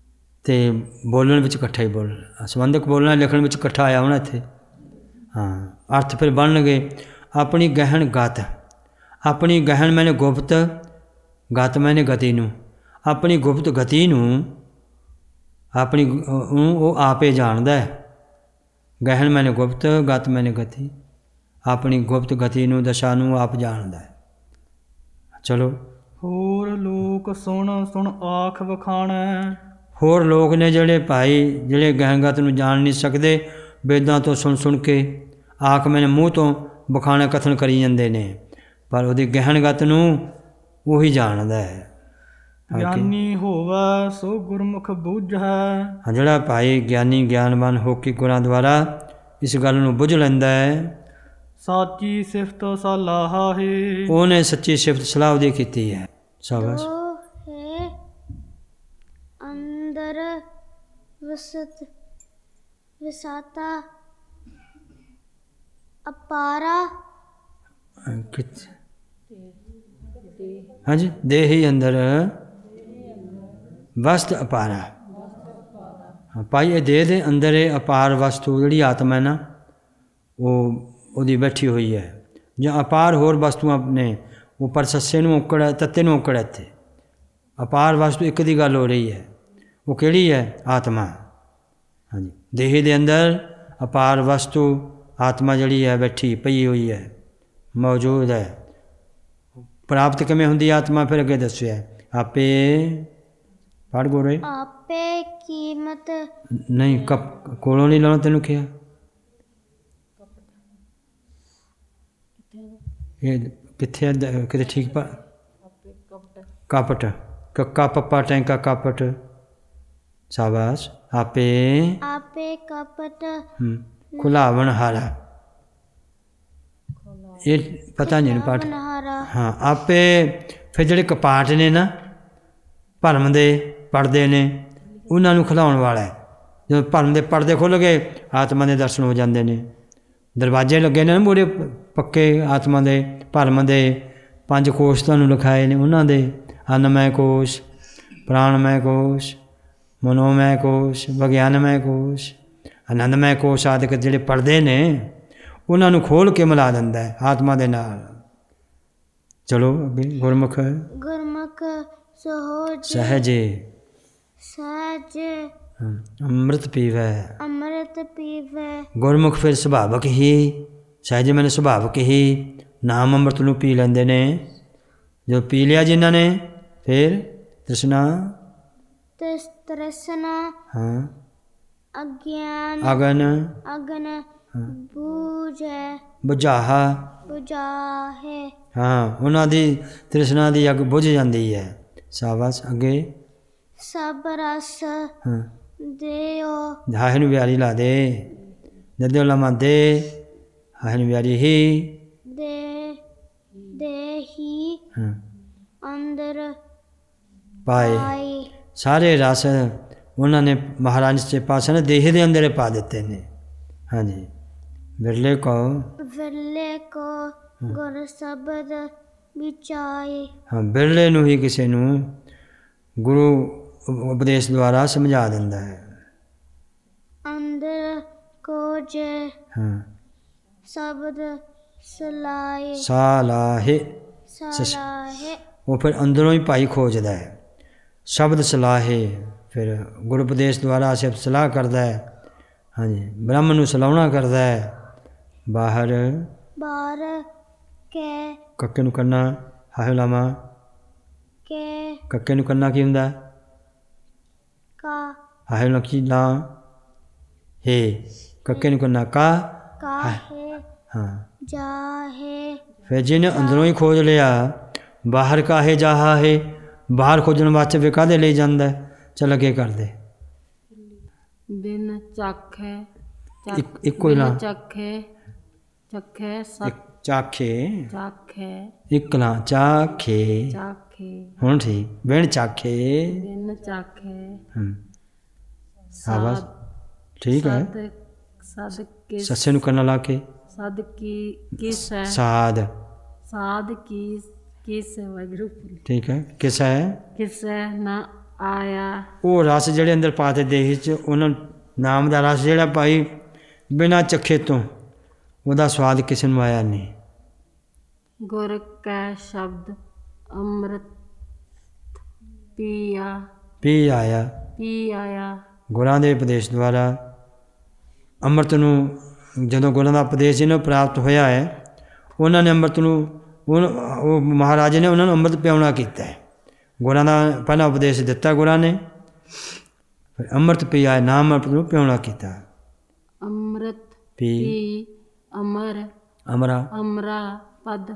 ਤੇ ਬੋਲਣ ਵਿੱਚ ਇਕੱਠਾ ਹੀ ਬੋਲਣਾ, ਸੰਬੰਧਕ ਬੋਲਣਾ ਲਿਖਣ ਵਿੱਚ ਇਕੱਠਾ ਆਇਆ ਹੋਣਾ ਇੱਥੇ। ਹਾਂ, ਅਰਥ ਫਿਰ ਬਣਨਗੇ ਆਪਣੀ ਗਹਿਣ ਗਤ। ਆਪਣੀ ਗਹਿਣ ਮੈਨੇ ਗੁਪਤ, ਗਤ ਮੈਨੇ ਗਤੀ ਨੂੰ। ਆਪਣੀ ਗੁਪਤ ਗਤੀ ਨੂੰ ਆਪਣੀ ਉਹਨੂੰ ਉਹ ਆਪੇ ਜਾਣਦਾ ਹੈ। ਗਹਿਣ ਮੈਨੇ ਗੁਪਤ, ਗਤ ਮੈਨੇ ਗਤੀ। ਆਪਣੀ ਗੁਪਤ ਗਤੀ ਨੂੰ, ਦਸ਼ਾ ਨੂੰ ਆਪ ਜਾਣਦਾ ਹੈ। ਚਲੋ। ਹੋਰ ਲੋਕ ਸੁਣ ਸੁਣ ਆਖ ਵਖਾਣੈ। ਹੋਰ ਲੋਕ ਨੇ ਜਿਹੜੇ ਭਾਈ ਜਿਹੜੇ ਗਹਿਣਗਤ ਨੂੰ ਜਾਣ ਨਹੀਂ ਸਕਦੇ, ਵੇਦਾਂ ਤੋਂ ਸੁਣ ਸੁਣ ਕੇ ਆਖ ਮੈਨੇ ਮੂੰਹ ਤੋਂ ਵਖਾਣਾ ਕਥਨ ਕਰੀ ਜਾਂਦੇ ਨੇ, ਪਰ ਉਹਦੀ ਗਹਿਣਗਤ ਨੂੰ ਉਹੀ ਜਾਣਦਾ ਹੈ। ਗਿਆਨੀ ਹੋਵੈ ਸੋ ਗੁਰਮੁਖ ਬੁੱਝੈ। ਹਾਂ, ਜਿਹੜਾ ਭਾਈ ਗਿਆਨੀ ਗਿਆਨਵਾਨ ਹੋ ਕੇ ਗੁਰਾਂ ਦੁਆਰਾ ਇਸ ਗੱਲ ਨੂੰ ਬੁੱਝ ਲੈਂਦਾ ਹੈ, ਸਾਚੀ ਸਿਫਤ ਸਲਾਹਾ ਹੈ, ਉਹਨੇ ਸੱਚੀ ਸਿਫਤ ਸਲਾਹ ਉਹਦੀ ਕੀਤੀ ਹੈ। ਸ਼ਾਬਾਸ਼। ਹੈ ਅੰਦਰ ਵਸਤ ਵਿਸਾਤਾ ਅਪਾਰਾ। ਕਿਤ ਹਾਂਜੀ, ਦੇਹ ਹੀ ਅੰਦਰ ਵਸਤ ਅਪਾਰਾ। ਭਾਈ ਇਹ ਦੇਹ ਦੇ ਅੰਦਰ ਇਹ ਅਪਾਰ ਵਸਤੂ ਜਿਹੜੀ ਆਤਮਾ ਹੈ ਨਾ, ਉਹ ਉਹਦੀ ਬੈਠੀ ਹੋਈ ਹੈ। ਜਾਂ ਅਪਾਰ ਹੋਰ ਵਸਤੂਆਂ ਨੇ, ਉੱਪਰ ਸੱਸੇ ਨੂੰ ਔਕੜ ਹੈ, ਤੱਤੇ ਨੂੰ ਔਕੜ ਹੈ। ਇੱਥੇ ਅਪਾਰ ਵਸਤੂ ਇੱਕ ਦੀ ਗੱਲ ਹੋ ਰਹੀ ਹੈ, ਉਹ ਕਿਹੜੀ ਹੈ? ਆਤਮਾ। ਹਾਂਜੀ, ਦੇਹ ਦੇ ਅੰਦਰ ਅਪਾਰ ਵਸਤੂ ਆਤਮਾ ਜਿਹੜੀ ਹੈ ਬੈਠੀ ਪਈ ਹੋਈ ਹੈ, ਮੌਜੂਦ ਹੈ। ਪ੍ਰਾਪਤ ਕਿਵੇਂ ਹੁੰਦੀ ਆਤਮਾ? ਫਿਰ ਅੱਗੇ ਦੱਸਿਆ ਆਪੇ ਪੜ੍ਹ ਗੋ ਰਹੇ ਆਪੇ ਕੀਮਤ ਨਹੀਂ, ਕਪ ਕੋਲੋਂ ਨਹੀਂ ਲਾਉਣਾ ਤੈਨੂੰ ਕਿਹਾ। ਇਹ ਕਿੱਥੇ ਕਿਤੇ ਠੀਕ ਪਾ ਕਪਟ ਕੱਕਾ ਪੱਪਾ ਟੈਂਕਾ ਕਪਟ। ਸ਼ਾਬਾਸ਼। ਆਪੇ ਆਪੇ ਕਪਟ ਖੁਲਾਵਣ ਹਾਰਾ। ਇਹ ਪਤਾ ਨਹੀਂ ਪਾਠ। ਹਾਂ, ਆਪੇ ਫਿਰ ਜਿਹੜੇ ਕਪਾਟ ਨੇ ਨਾ ਭਰਮ ਦੇ ਪੜਦੇ ਨੇ, ਉਹਨਾਂ ਨੂੰ ਖਿਲਾਉਣ ਵਾਲਾ ਹੈ। ਜਦੋਂ ਭਰਮ ਦੇ ਪਰਦੇ ਖੁੱਲ੍ਹ ਗਏ, ਆਤਮਾ ਦੇ ਦਰਸ਼ਨ ਹੋ ਜਾਂਦੇ ਨੇ। ਦਰਵਾਜ਼ੇ ਲੱਗੇ ਨੇ ਮੂਹਰੇ ਪੱਕੇ ਆਤਮਾ ਦੇ, ਭਰਮ ਦੇ। ਪੰਜ ਕੋਸ਼ ਤੁਹਾਨੂੰ ਲਿਖਾਏ ਨੇ ਉਹਨਾਂ ਦੇ, ਅੰਨਮੈ ਕੋਸ਼, ਪ੍ਰਾਣਮੈ ਕੋਸ਼, ਮਨੋਮੈ ਕੋਸ਼, ਵਿਗਿਆਨਮੈ ਕੋਸ਼, ਆਨੰਦਮੈ ਕੋਸ਼ ਆਦਿਕ ਜਿਹੜੇ ਪੜਦੇ ਨੇ, ਉਹਨਾਂ ਨੂੰ ਖੋਲ੍ਹ ਕੇ ਮਿਲਾ ਦਿੰਦਾ ਹੈ ਆਤਮਾ ਦੇ ਨਾਲ। ਚਲੋ ਅੱਗੇ। ਗੁਰਮੁਖ ਗੁਰਮੁਖ ਸਹਜ ਸਹਜੇ ਸਹਜ ਅੰਮ੍ਰਿਤ ਪੀਵੈ। ਅੰਮ੍ਰਿਤ ਪੀਵੈ। ਗੁਰਮੁਖ ਫਿਰ ਸੁਭਾਵਕ ਹੀ, ਸਹਜ ਮੈਨੇ ਸੁਭਾਵਕ ਹੀ ਨਾਮ ਅੰਮ੍ਰਿਤ ਨੂੰ ਪੀ ਲੈਂਦੇ ਨੇ। ਜੋ ਪੀ ਲਿਆ ਜਿਨ੍ਹਾਂ ਨੇ, ਫਿਰ ਤ੍ਰਿਸ਼ਨਾ ਤਿਸ ਤ੍ਰਿਸ਼ਨਾ ਹਾਂ ਅਗਿਆਨ ਅਗਨ ਅਗਨ ਬੂਝੈ ਬੁਝਾਹਾ ਬੁਝਾਹੇ। ਹਾਂ, ਉਹਨਾਂ ਦੀ ਤ੍ਰਿਸ਼ਨਾ ਦੀ ਅੱਗ ਬੁਝ ਜਾਂਦੀ ਹੈ। ਸ਼ਾਬਾਸ਼। ਅੱਗੇ ਸਭ ਰਸ ਹਾਂ ਦੇਓ। ਹਾਹੇ ਨੂੰ ਵਿਆਰੀ ਲਾ ਦੇ, ਦਦੇ ਲਮਾ ਦੇ, ਹਾਹੇ ਨੂੰ ਵਿਆਰੀ ਹੀ ਦੇ ਦੇ ਹੀ ਹਾਂ ਅੰਦਰ ਪਾਏ। ਆਈ। ਸਾਰੇ ਰਸ ਉਹਨਾਂ ਨੇ ਮਹਾਰਾਜ ਸੱਚੇ ਪਾਤਸ਼ਾਹ ਨੇ ਦੇਹ ਦੇ ਅੰਦਰ ਪਾ ਦਿੱਤੇ ਨੇ। ਹਾਂਜੀ। ਬਿਰਲੇ ਕੋ ਵਿਰਲੇ ਕੋ ਗੁਰ ਸ਼ਬਦ ਵਿਚਾਏ। ਹਾਂ, ਬਿਰਲੇ ਨੂੰ ਹੀ ਕਿਸੇ ਨੂੰ ਗੁਰੂ ਉਪਦੇਸ਼ ਦੁਆਰਾ ਸਮਝਾ ਦਿੰਦਾ ਹੈ। ਅੰਦਰ ਕੋ ਜੇ ਹਾਂ ਸ਼ਬਦ ਸਲਾਏ ਸਾਲਾਹੇ। ਸਲਾਹੇ। ਉਹ ਫਿਰ ਅੰਦਰੋਂ ਹੀ ਭਾਈ ਖੋਜਦਾ ਹੈ। ਸ਼ਬਦ ਸਲਾਹੇ, ਫਿਰ ਗੁਰੂ ਉਪਦੇਸ਼ ਦੁਆਰਾ ਸ਼ਬਦ ਸਲਾਹ ਕਰਦਾ ਹੈ। ਹਾਂਜੀ, ਬ੍ਰਹਮ ਨੂੰ ਸਲਾਹੁਣਾ ਕਰਦਾ ਹੈ। ਬਾਹਰ ਬਾਹਰ ਕੇ ਕੱਕੇ ਨੂੰ ਕਰਨਾ ਹਾਹੇ ਲਾਮਾ। ਕੇ ਕੱਕੇ ਨੂੰ ਕਰਨਾ ਕੀ ਹੁੰਦਾ? ਕਾ ਹਾਹੇ ਨੂੰ ਕੀ ਲਾ ਹੇ। ਕੱਕੇ ਨੂੰ ਕਰਨਾ ਕਾ ਕਾਹੇ ਹਾਂ। ਜਾਹੇ। ਫਿਰ ਜਿਹਨੇ ਅੰਦਰੋਂ ਹੀ ਖੋਜ ਲਿਆ, ਬਾਹਰ ਕਾਹੇ ਜਾਹਾ ਹੈ। ਬਾਹਰ ਖੋਜਣ ਵਾਸਤੇ ਵੇ ਕਾਹਦੇ ਲਈ ਜਾਂਦਾ? ਚੱਲ ਅੱਗੇ ਕਰਦੇ। ਬਿਨ ਚਾਖੇ ਇੱਕ ਇੱਕੋ ਹੀ ਲਾ ਚਾਖੇ ਚਾਖੇ ਸਤ ਚਾਖੇ ਚਾਖੇ ਇੱਕ ਲਾ ਚਾਖੇ। ਚਾਖੇ ਹੁਣ ਠੀਕ। ਬਿਨ ਚਾਖੇ ਬਿਨ ਚਾਖੇ ਹੂੰ ਸ਼ਾਬਾਸ਼। ਠੀਕ ਹੈ। ਸਦ ਸਦ ਕਿਸ ਸੱਸੇ ਨੂੰ ਕਰਨਾ ਲਾ ਕੇ ਸਦ ਕੀ ਕਿਸ ਹੈ? ਸਾਧ। ਸਾਧ ਕੀ ਕਿਸ ਵਾਹਿਗੁਰੂ। ਠੀਕ ਹੈ। ਕਿਸ ਹੈ? ਕਿਸ ਹੈ ਨਾ ਆਇਆ ਉਹ ਰਸ ਜਿਹੜੇ ਅੰਦਰ ਪਾਤੇ ਦੇਹ 'ਚ, ਉਹਨਾਂ ਨਾਮ ਦਾ ਰਸ ਜਿਹੜਾ ਭਾਈ ਬਿਨਾਂ ਚੱਖੇ ਤੋਂ ਉਹਦਾ ਸਵਾਦ ਕਿਸੇ ਨੂੰ ਆਇਆ ਨਹੀਂ। ਗੁਰ ਕੈ ਸ਼ਬਦ ਅੰਮ੍ਰਿਤ ਪੀਆ ਪੀ ਆਇਆ, ਪੀ ਆਇਆ ਗੁਰਾਂ ਦੇ ਉਪਦੇਸ਼ ਦੁਆਰਾ ਅੰਮ੍ਰਿਤ ਨੂੰ, ਜਦੋਂ ਗੁਰਾਂ ਦਾ ਉਪਦੇਸ਼ ਜਿਹਨੂੰ ਪ੍ਰਾਪਤ ਹੋਇਆ ਹੈ, ਉਹਨਾਂ ਨੇ ਅੰਮ੍ਰਿਤ ਨੂੰ, ਉਹ ਮਹਾਰਾਜੇ ਨੇ ਉਹਨਾਂ ਨੂੰ ਅੰਮ੍ਰਿਤ ਪਿਆਉਣਾ ਕੀਤਾ ਹੈ। ਗੁਰਾਂ ਦਾ ਪਹਿਲਾਂ ਉਪਦੇਸ਼ ਦਿੱਤਾ ਗੁਰਾਂ ਨੇ, ਫਿਰ ਅੰਮ੍ਰਿਤ ਪੀਆ, ਨਾਮ ਅੰਮ੍ਰਿਤ ਨੂੰ ਪਿਆਉਣਾ ਕੀਤਾ। ਅੰਮ੍ਰਿਤ ਪੀ ਪੀ ਅਮਰ ਅਮਰਾ ਅਮਰਾ ਪਦ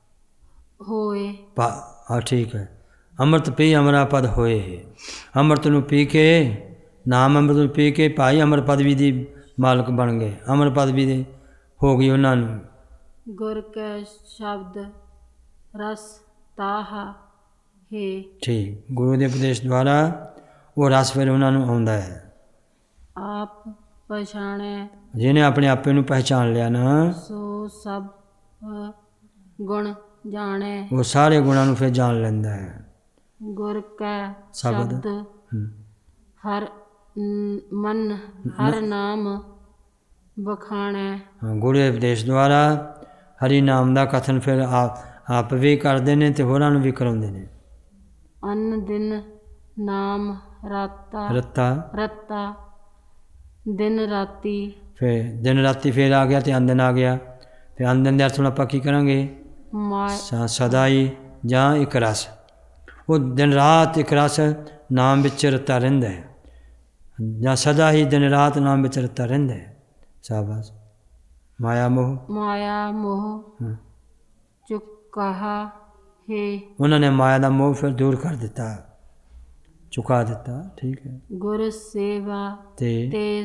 ਹੋਏ ਪਾ ਹਾਂ ਠੀਕ ਹੈ। ਅੰਮ੍ਰਿਤ ਪੀ ਅਮਰਾ ਪਦ ਹੋਏ। ਅੰਮ੍ਰਿਤ ਨੂੰ ਪੀ ਕੇ, ਨਾਮ ਅੰਮ੍ਰਿਤ ਨੂੰ ਪੀ ਕੇ ਭਾਈ ਅਮਰ ਪਦਵੀ ਦੀ ਮਾਲਕ ਬਣ ਗਏ, ਅਮਰ ਪਦਵੀ ਦੇ ਹੋ ਗਈ ਉਹਨਾਂ ਨੂੰ। ਗੁਰ ਕੈ ਸ਼ਬਦ ਰਸ ਤਾਹਾ ਹੈ ਠੀਕ, ਗੁਰੂ ਦੇ ਉਪਦੇਸ਼ ਦੁਆਰਾ ਉਹ ਰਸ ਫਿਰ ਉਹਨਾਂ ਨੂੰ ਆਉਂਦਾ ਹੈ। ਆਪ ਪਛਾਣੈ ਜਿਹਨੇ ਆਪਣੇ ਆਪੇ ਨੂੰ ਪਹਿਚਾਣ ਲਿਆ ਨਾ, ਸੋ ਸਭ ਗੁਣ ਜਾਣੈ ਉਹ ਸਾਰੇ ਗੁਣਾਂ ਨੂੰ ਫਿਰ ਜਾਣ ਲੈਂਦਾ ਹੈ। ਗੁਰ ਕੈ ਸ਼ਬਦ, ਸ਼ਬਦ ਹੂੰ। ਹਰ ਨ- ਮਨ ਹਰ ਨਾਮ ਬਖਾਣੈ ਹਾਂ, ਗੁਰੂ ਦੇ ਉਪਦੇਸ਼ ਦੁਆਰਾ ਹਰੀ ਨਾਮ ਦਾ ਕਥਨ ਫਿਰ ਆਪ ਆਪ ਵੀ ਕਰਦੇ ਨੇ ਤੇ ਹੋਰਾਂ ਨੂੰ ਵੀ ਕਰਾਉਂਦੇ ਨੇ। ਅਨ ਦਿਨ ਨਾਮ ਰਾਤਾ ਰੱਤਾ ਰਤਾ ਦਿਨ ਰਾਤੀ ਫਿਰ ਦਿਨ ਰਾਤੀ ਫਿਰ ਆ ਗਿਆ ਤੇ ਆਂਦਨ ਆ ਗਿਆ। ਫਿਰ ਆਂਦਨ ਦੇ ਅਰਥ ਹੁਣ ਆਪਾਂ ਕੀ ਕਰਾਂਗੇ? ਮਾਇਆ ਸ- ਸਦਾ ਹੀ ਜਾਂ ਇੱਕ ਰਸ। ਉਹ ਦਿਨ ਰਾਤ ਇੱਕ ਰਸ ਨਾਮ ਵਿੱਚ ਰਤਾ ਰਹਿੰਦਾ ਹੈ, ਜਾਂ ਸਦਾ ਹੀ ਦਿਨ ਰਾਤ ਨਾਮ ਵਿੱਚ ਰਤਾ ਰਹਿੰਦਾ ਹੈ। ਸ਼ਾਬਾਸ਼। ਮਾਇਆ ਮੋਹ, ਮਾਇਆ ਮੋਹ ਹਾਂ। ਚੁੱਕਾ ਹੈ ਉਹਨਾਂ ਨੇ ਮਾਇਆ ਦਾ ਮੋਹ ਫਿਰ ਦੂਰ ਕਰ ਦਿੱਤਾ, ਚੁਕਾ ਦਿੱਤਾ। ਠੀਕ ਹੈ। ਗੁਰ ਸੇਵਾ ਤੇ ਤੇ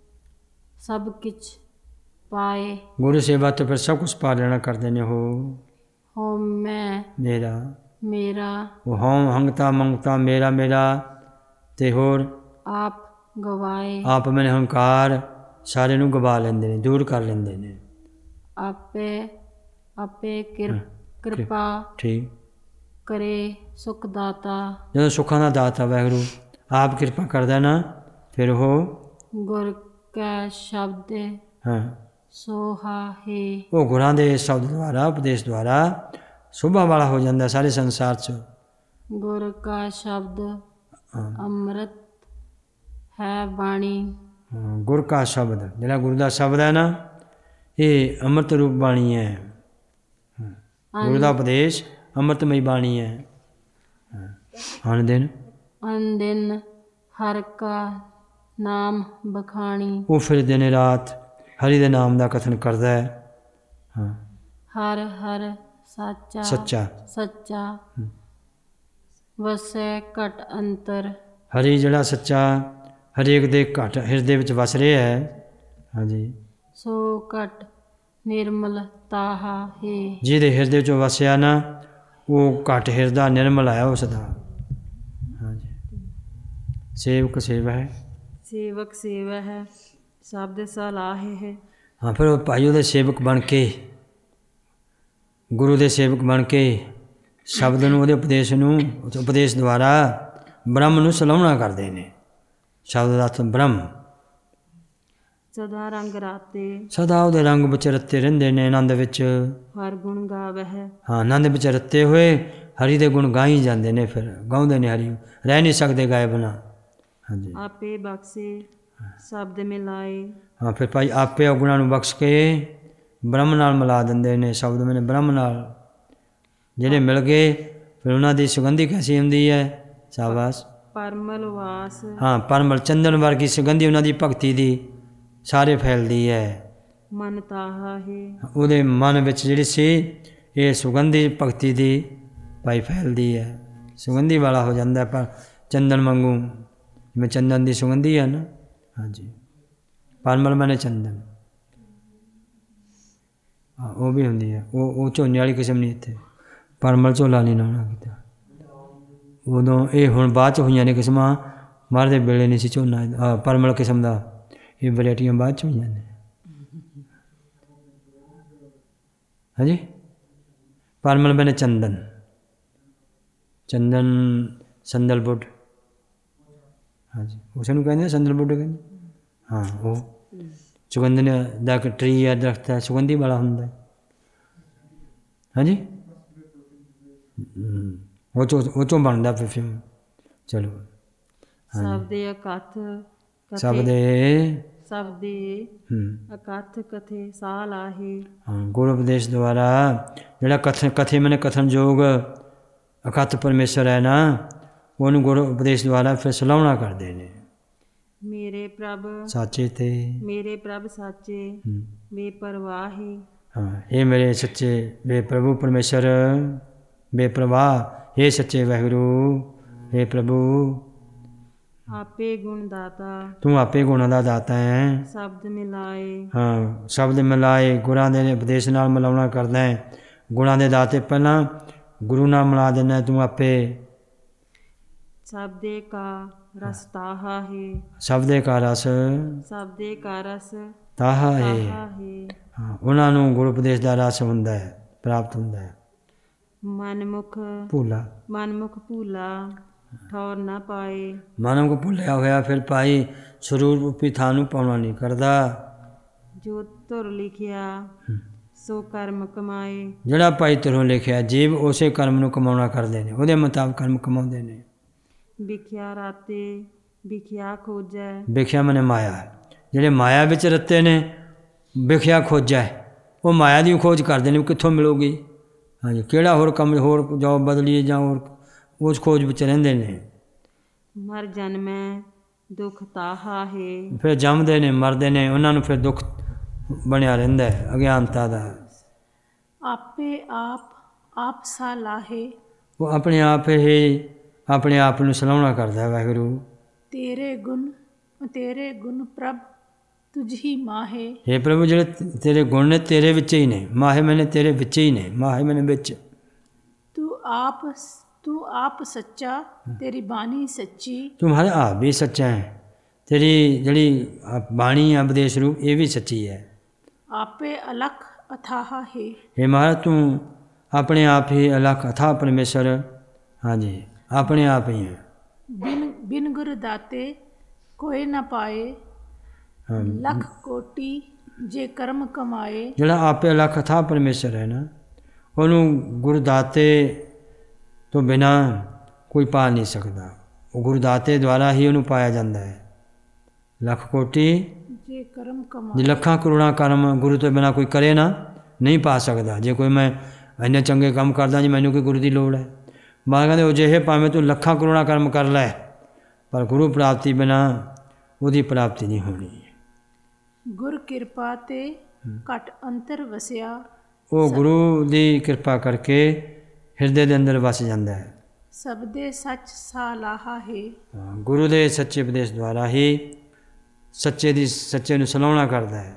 ਸਭ ਕੁਛ ਪਾਏ ਗੁਰੂ ਸੇਵਾ ਤੋਂ ਫਿਰ ਸਭ ਕੁਛ ਪਾ ਲੈਣਾ ਕਰਦੇ ਨੇ। ਹੋ ਹੋ ਮੈਂ ਮੇਰਾ, ਮੇਰਾ ਉਹ ਹਉ ਹੰਗਤਾ ਮੰਗਤਾ ਮੇਰਾ ਮੇਰਾ, ਤੇ ਹੋਰ ਆਪ ਗਵਾਏ ਆਪ ਮੈਨੇ ਹੰਕਾਰ ਸਾਰੇ ਨੂੰ ਗਵਾ ਲੈਂਦੇ ਨੇ, ਦੂਰ ਕਰ ਲੈਂਦੇ ਨੇ। ਆਪੇ ਆਪੇ ਕਿਰ- ਕਿਰਪਾ ਠੀਕ। ਕਰੇ ਸੁਖ ਦਾਤਾ ਜਦੋਂ ਸੁੱਖਾਂ ਦਾ ਦਾਤਾ ਵਾਹਿਗੁਰੂ ਆਪ ਕਿਰਪਾ ਕਰਦਾ ਨਾ, ਫਿਰ ਉਹ ਗੁਰ ਕੈ ਸ਼ਬਦ ਹਾਂ ਸੋਹਾ ਹੈ ਉਹ ਗੁਰਾਂ ਦੇ ਸ਼ਬਦ ਦੁਆਰਾ, ਉਪਦੇਸ਼ ਦੁਆਰਾ ਸੁਭਾ ਵਾਲਾ ਹੋ ਜਾਂਦਾ ਸਾਰੇ ਸੰਸਾਰ 'ਚ। ਗੁਰ ਕਾ ਸ਼ਬਦ ਹਾਂ। ਅੰਮ੍ਰਿਤ ਹੈ ਬਾਣੀ ਹਾਂ, ਗੁਰ ਕਾ ਸ਼ਬਦ, ਜਿਹੜਾ ਗੁਰੂ ਦਾ ਸ਼ਬਦ ਹੈ ਨਾ, ਇਹ ਅੰਮ੍ਰਿਤ ਰੂਪ ਬਾਣੀ ਹੈ। ਗੁਰੂ ਦਾ ਉਪਦੇਸ਼ ਅੰਮ੍ਰਿਤਮਈ ਬਾਣੀ ਹੈ। ਹਣ ਦਿਨ ਅਨ ਦਿਨ ਹਰ ਕਾ ਨਾਮ ਬਖਾਣੀ ਉਹ ਫਿਰ ਦਿਨ ਰਾਤ ਹਰੀ ਦੇ ਨਾਮ ਦਾ ਕਥਨ ਕਰਦਾ ਹੈ। ਹਾਂ, ਹਰ ਹਰ ਸਾਚਾ ਸੱਚਾ। ਸੱਚਾ ਵਸੈ ਘਟ ਅੰਤਰ ਹਰੀ ਜਿਹੜਾ ਸੱਚਾ ਹਰੇਕ ਦੇ ਘਟ ਹਿਰਦੇ ਵਿੱਚ ਵਸ ਰਿਹਾ ਹੈ। ਹਾਂਜੀ, ਸੋ ਘਟ ਨਿਰਮਲ ਤਾਹਾ ਹੈ ਜਿਹਦੇ ਹਿਰਦੇ 'ਚੋਂ ਵਸਿਆ ਨਾ, ਉਹ ਘਟ ਹਿਰਦਾ ਨਿਰਮਲ ਹੈ ਉਸ ਦਾ। ਹਾਂਜੀ, ਸੇਵਕ ਸੇਵਾ ਹੈ। ਸੇਵਕ ਸੇਵਾ ਹੈ ਸ਼ਬਦ ਸਲਾਹੇ ਹੈ ਹਾਂ, ਫਿਰ ਉਹ ਭਾਈ ਉਹਦੇ ਸੇਵਕ ਬਣ ਕੇ, ਗੁਰੂ ਦੇ ਸੇਵਕ ਬਣ ਕੇ ਸ਼ਬਦ ਨੂੰ, ਉਹਦੇ ਉਪਦੇਸ਼ ਨੂੰ, ਉਸ ਉਪਦੇਸ਼ ਦੁਆਰਾ ਬ੍ਰਹਮ ਨੂੰ ਸਲਾਹੁਣਾ ਕਰਦੇ ਨੇ। ਸ਼ਬਦ ਦਾ ਅਰਥ ਬ੍ਰਹਮ। ਸਦਾ ਰੰਗ ਰਾਤੇ ਸਦਾ ਉਹਦੇ ਰੰਗ ਵਿੱਚ ਰੱਤੇ ਰਹਿੰਦੇ ਨੇ, ਆਨੰਦ ਵਿੱਚ। ਹਰ ਗੁਣ ਗਾਵਹਿ ਹਾਂ, ਆਨੰਦ ਵਿੱਚ ਰੱਤੇ ਹੋਏ ਹਰੀ ਦੇ ਗੁਣ ਗਾਈ ਜਾਂਦੇ ਨੇ, ਫਿਰ ਗਾਉਂਦੇ ਨੇ ਹਰੀ, ਰਹਿ ਨਹੀਂ ਸਕਦੇ ਗਾਏ ਬਿਨਾਂ। ਹਾਂਜੀ, ਆਪੇ ਬਖਸ਼ੇ ਸ਼ਬਦ ਮਿਲਾਏ ਹਾਂ, ਫਿਰ ਭਾਈ ਆਪੇ ਉਹ ਗੁਣਾਂ ਨੂੰ ਬਖਸ਼ ਕੇ ਬ੍ਰਹਮ ਨਾਲ ਮਿਲਾ ਦਿੰਦੇ ਨੇ। ਸ਼ਬਦ ਮੈਨੇ ਬ੍ਰਹਮ ਨਾਲ ਜਿਹੜੇ ਮਿਲ ਗਏ, ਫਿਰ ਉਹਨਾਂ ਦੀ ਸੁਗੰਧੀ ਕੈਸੀ ਹੁੰਦੀ ਹੈ? ਸ਼ਾਬਾਸ਼। ਪਰਮਲ ਵਾਸ ਹਾਂ, ਪਰਮਲ ਚੰਦਨ ਵਰਗੀ ਸੁਗੰਧੀ ਉਹਨਾਂ ਦੀ ਭਗਤੀ ਦੀ ਸਾਰੇ ਫੈਲਦੀ ਹੈ। ਮਨ ਤਾਹਾ ਹੈ ਉਹਦੇ ਮਨ ਵਿੱਚ ਜਿਹੜੀ ਸੀ ਇਹ ਸੁਗੰਧੀ ਭਗਤੀ ਦੀ ਭਾਈ ਫੈਲਦੀ ਹੈ, ਸੁਗੰਧੀ ਵਾਲਾ ਹੋ ਜਾਂਦਾ। ਪਰ ਚੰਦਨ ਵਾਂਗੂ, ਜਿਵੇਂ ਚੰਦਨ ਦੀ ਸੁਗੰਧੀ ਹੈ ਨਾ। ਹਾਂਜੀ, ਪਰਮਲ ਮੈਨੇ ਚੰਦਨ, ਹਾਂ, ਉਹ ਵੀ ਹੁੰਦੀ ਹੈ। ਉਹ ਉਹ ਝੋਨੇ ਵਾਲੀ ਕਿਸਮ ਨਹੀਂ, ਇੱਥੇ ਪਰਮਲ ਝੋਲਾ ਨਹੀਂ ਲਾਉਣਾ ਕੀਤਾ ਉਦੋਂ। ਇਹ ਹੁਣ ਬਾਅਦ 'ਚ ਹੋਈਆਂ ਨੇ ਕਿਸਮਾਂ, ਮਰ ਦੇ ਵੇਲੇ ਨਹੀਂ ਸੀ ਝੋਨਾ ਪਰਮਲ ਕਿਸਮ ਦਾ, ਇਹ ਵੈਰਾਈਟੀਆਂ ਬਾਅਦ 'ਚ ਹੋਈਆਂ ਨੇ। ਹਾਂਜੀ, ਪਰਮਲ ਮੈਨੇ ਚੰਦਨ, ਚੰਦਨ ਸੰਦਲਵੁੱਡ, ਹਾਂਜੀ ਉਸ ਨੂੰ ਕਹਿੰਦੇ ਸੈਂਡਲਵੁੱਡ ਕਹਿੰਦੇ ਹਾਂ। ਉਹ ਸੁਗੰਧਨ ਦਾ ਇੱਕ ਟਰੀ ਹੈ, ਦਰਖਤ ਹੈ, ਸੁਗੰਧੀ ਵਾਲਾ ਹੁੰਦਾ। ਹਾਂਜੀ ਉਹ ਚੋਂ ਉਹ ਚੋਂ ਬਣਦਾ ਪਰਫਿਊਮ। ਚਲੋ ਸਭ ਦੇ ਅਕਥ ਸਭ ਦੇ ਸਭ ਦੇ ਅਕਥ ਕਥੇ ਸਾਹ ਲਾਹੇ। ਹਾਂ ਗੁਰੂ ਉਪਦੇਸ਼ ਦੁਆਰਾ ਜਿਹੜਾ ਕਥਨ ਕਥੇ ਮੈਨੇ ਕਥਨਯੋਗ ਅਕਥ ਪਰਮੇਸ਼ਰ ਹੈ ਨਾ, ਉਹਨੂੰ ਗੁਰੂ ਉਪਦੇਸ਼ ਦੁਆਰਾ ਫਿਰ ਸਲਾਹੁਣਾ ਕਰਦੇ ਨੇ। ਮੇਰੇ ਪ੍ਰਭ ਸਾਚੇ ਤੇ ਮੇਰੇ ਪ੍ਰਭ ਸਾਚੇ ਬੇਪਰਵਾਹੀ। ਹਾਂ ਇਹ ਮੇਰੇ ਸੱਚੇ ਬੇਪ੍ਰਭੂ ਪਰਮੇਸ਼ਰ ਬੇਪਰਵਾਹ, ਇਹ ਸੱਚੇ ਵਾਹਿਗੁਰੂ हे ਪ੍ਰਭੂ ਆਪੇ ਗੁਣ ਦਾਤਾ ਤੂੰ ਆਪੇ ਗੁਣਾਂ ਦਾ ਦਾਤਾ ਹੈ। ਸ਼ਬਦ ਮਿਲਾਏ ਹਾਂ ਸ਼ਬਦ ਮਿਲਾਏ, ਗੁਰਾਂ ਦੇ ਉਪਦੇਸ਼ ਨਾਲ ਮਿਲਾਉਣਾ ਕਰਦਾ ਹੈ। ਗੁਣਾਂ ਦੇ ਦਾਤੇ ਪਹਿਲਾਂ ਗੁਰੂ ਨਾਲ ਮਿਲਾ ਦਿੰਦਾ ਤੂੰ ਆਪੇ। ਸਭ ਦੇ ਕਾ ਰਸ ਤਾਹਾ ਹੈ ਸਭ ਦੇ ਕਾ ਰਸ ਸਭ ਦੇ ਕਾ ਰਸ ਤਾਹਾ ਹੈ। ਤਾਹਾ ਹੈ। ਹਾਂ ਉਹਨਾਂ ਨੂੰ ਗੁਰੂ ਉਪਦੇਸ਼ ਦਾ ਰਸ ਹੁੰਦਾ ਹੈ, ਪ੍ਰਾਪਤ ਹੁੰਦਾ ਹੈ। ਮਨਮੁਖ ਭੂਲਾ ਮਨਮੁਖ ਭੂਲਾ ਠੌਰ ਨਾ ਪਾਏ। ਮਨ ਕੋ ਭੁੱਲਿਆ ਹੋਇਆ ਫਿਰ ਭਾਈ ਸਰੂਪ ਰੂਪੀ ਥਾਂ ਨੂੰ ਪਾਉਣਾ ਨਹੀਂ ਕਰਦਾ। ਜੋ ਧੁਰ ਲਿਖਿਆ ਸੋ ਕਰਮ ਕਮਾਏ। ਜਿਹੜਾ ਭਾਈ ਧੁਰੋਂ ਲਿਖਿਆ ਜੀਵ ਉਸੇ ਕਰਮ ਨੂੰ ਕਮਾਉਣਾ ਕਰਦੇ ਨੇ, ਉਹਦੇ ਮੁਤਾਬਕ ਕਰਮ ਕਮਾਉਂਦੇ ਨੇ। ਵਿਖਿਆ ਰਾਤੇ ਵਿਖਿਆ ਖੋਜੈ। ਵਿਖਿਆ ਮਨੇ ਮਾਇਆ, ਜਿਹੜੇ ਮਾਇਆ ਵਿੱਚ ਰੱਤੇ ਨੇ ਵਿਖਿਆ ਖੋਜੈ, ਉਹ ਮਾਇਆ ਦੀ ਖੋਜ ਕਰਦੇ ਨੇ ਕਿੱਥੋਂ ਮਿਲੂਗੀ। ਹਾਂਜੀ ਕਿਹੜਾ ਹੋਰ ਕੰਮ ਹੋਰ ਜੋਬ ਬਦਲੀਏ ਜਾਂ ਹੋਰ ਉਸ ਖੋਜ ਵਿੱਚ ਰਹਿੰਦੇ ਨੇ। ਮਰ ਜਨਮੈ ਦੁਖ ਤਾਹਾ ਹੈ। ਫਿਰ ਜੰਮਦੇ ਨੇ ਮਰਦੇ ਨੇ, ਉਹਨਾਂ ਨੂੰ ਫਿਰ ਦੁੱਖ ਬਣਿਆ ਰਹਿੰਦਾ ਹੈ ਅਗਿਆਨਤਾ ਦਾ। ਆਪੇ ਆਪ ਆਪ ਸਾ ਲਾਹੇ। ਉਹ ਆਪਣੇ ਆਪ ਹੀ ਆਪਣੇ ਆਪ ਨੂੰ ਸਲਾਹੁਣਾ ਕਰਦਾ ਵਾਹਿਗੁਰੂ। ਤੇਰੇ ਗੁਣ ਤੇਰੇ ਗੁਣ ਪ੍ਰਭ ਤੁਝ ਹੀ ਮਾਹੇ। हे ਪ੍ਰਭੂ ਜਿਹੜੇ ਤੇਰੇ ਗੁਣ ਨੇ ਤੇਰੇ ਵਿੱਚ ਹੀ ਨੇ, ਮਾਹੇ ਮੈਨੇ ਤੇਰੇ ਵਿੱਚ ਹੀ ਨੇ, ਮਾਹੇ ਮੈਨੇ ਵਿੱਚ। ਤੂੰ ਆਪ ਤੂੰ ਆਪ ਸੱਚਾ ਤੇਰੀ ਬਾਣੀ ਸੱਚੀ। तुम्हारा आप भी सच्चा है, तेरी जड़ी बाणी है उपदेश रूप ये भी सच्ची है। आपे अलख अथाह है। हे महाराज तू अपने आप ही अलख अथाह परमेश्वर। हाँ जी अपने आप ही है। बिन बिन गुरु दाते कोई न पाए। हाँ। लख कोटि जे कर्म कमाए। जड़ा आपे अलख अथाह परमेश्वर है ना, ਉਹਨੂੰ ਗੁਰਦਾਤੇ ਤੋਂ ਬਿਨਾ ਕੋਈ ਪਾ ਨਹੀਂ ਸਕਦਾ। ਉਹ ਗੁਰਦਾਤੇ ਦੁਆਰਾ ਹੀ ਉਹਨੂੰ ਪਾਇਆ ਜਾਂਦਾ ਹੈ। ਲੱਖ ਕੋਟੀ ਜੇ ਕਰਮ ਕਮਾ ਜੇ ਲੱਖਾਂ ਕਰੋੜਾਂ ਕਰਮ ਗੁਰੂ ਤੋਂ ਬਿਨਾ ਕੋਈ ਕਰੇ ਨਾ, ਨਹੀਂ ਪਾ ਸਕਦਾ। ਜੇ ਕੋਈ ਮੈਂ ਇੰਨੇ ਚੰਗੇ ਕੰਮ ਕਰਦਾ ਜੀ ਮੈਨੂੰ ਕੋਈ ਗੁਰੂ ਦੀ ਲੋੜ ਹੈ, ਬਾਅਦ ਕਹਿੰਦੇ ਉਹ ਜਿਹੇ ਭਾਵੇਂ ਤੂੰ ਲੱਖਾਂ ਕਰੋੜਾਂ ਕਰਮ ਕਰ ਲੈ, ਪਰ ਗੁਰੂ ਪ੍ਰਾਪਤੀ ਬਿਨਾ ਉਹਦੀ ਪ੍ਰਾਪਤੀ ਨਹੀਂ ਹੋਣੀ। ਗੁਰ ਕਿਰਪਾ ਤੇ ਘਟ ਅੰਤਰ ਵਸਿਆ। ਉਹ ਗੁਰੂ ਦੀ ਕਿਰਪਾ ਕਰਕੇ ਹਿਰਦੇ ਦੇ ਅੰਦਰ ਵਸ ਜਾਂਦਾ ਹੈ। ਸਭ ਦੇ ਸੱਚ ਸਾਲਾਹਾ ਹੈ। ਗੁਰੂ ਦੇ ਸੱਚੇ ਉਪਦੇਸ਼ ਦੁਆਰਾ ਹੀ ਸੱਚੇ ਦੀ ਸੱਚੇ ਨੂੰ ਸਲਾਹੁਣਾ ਕਰਦਾ ਹੈ।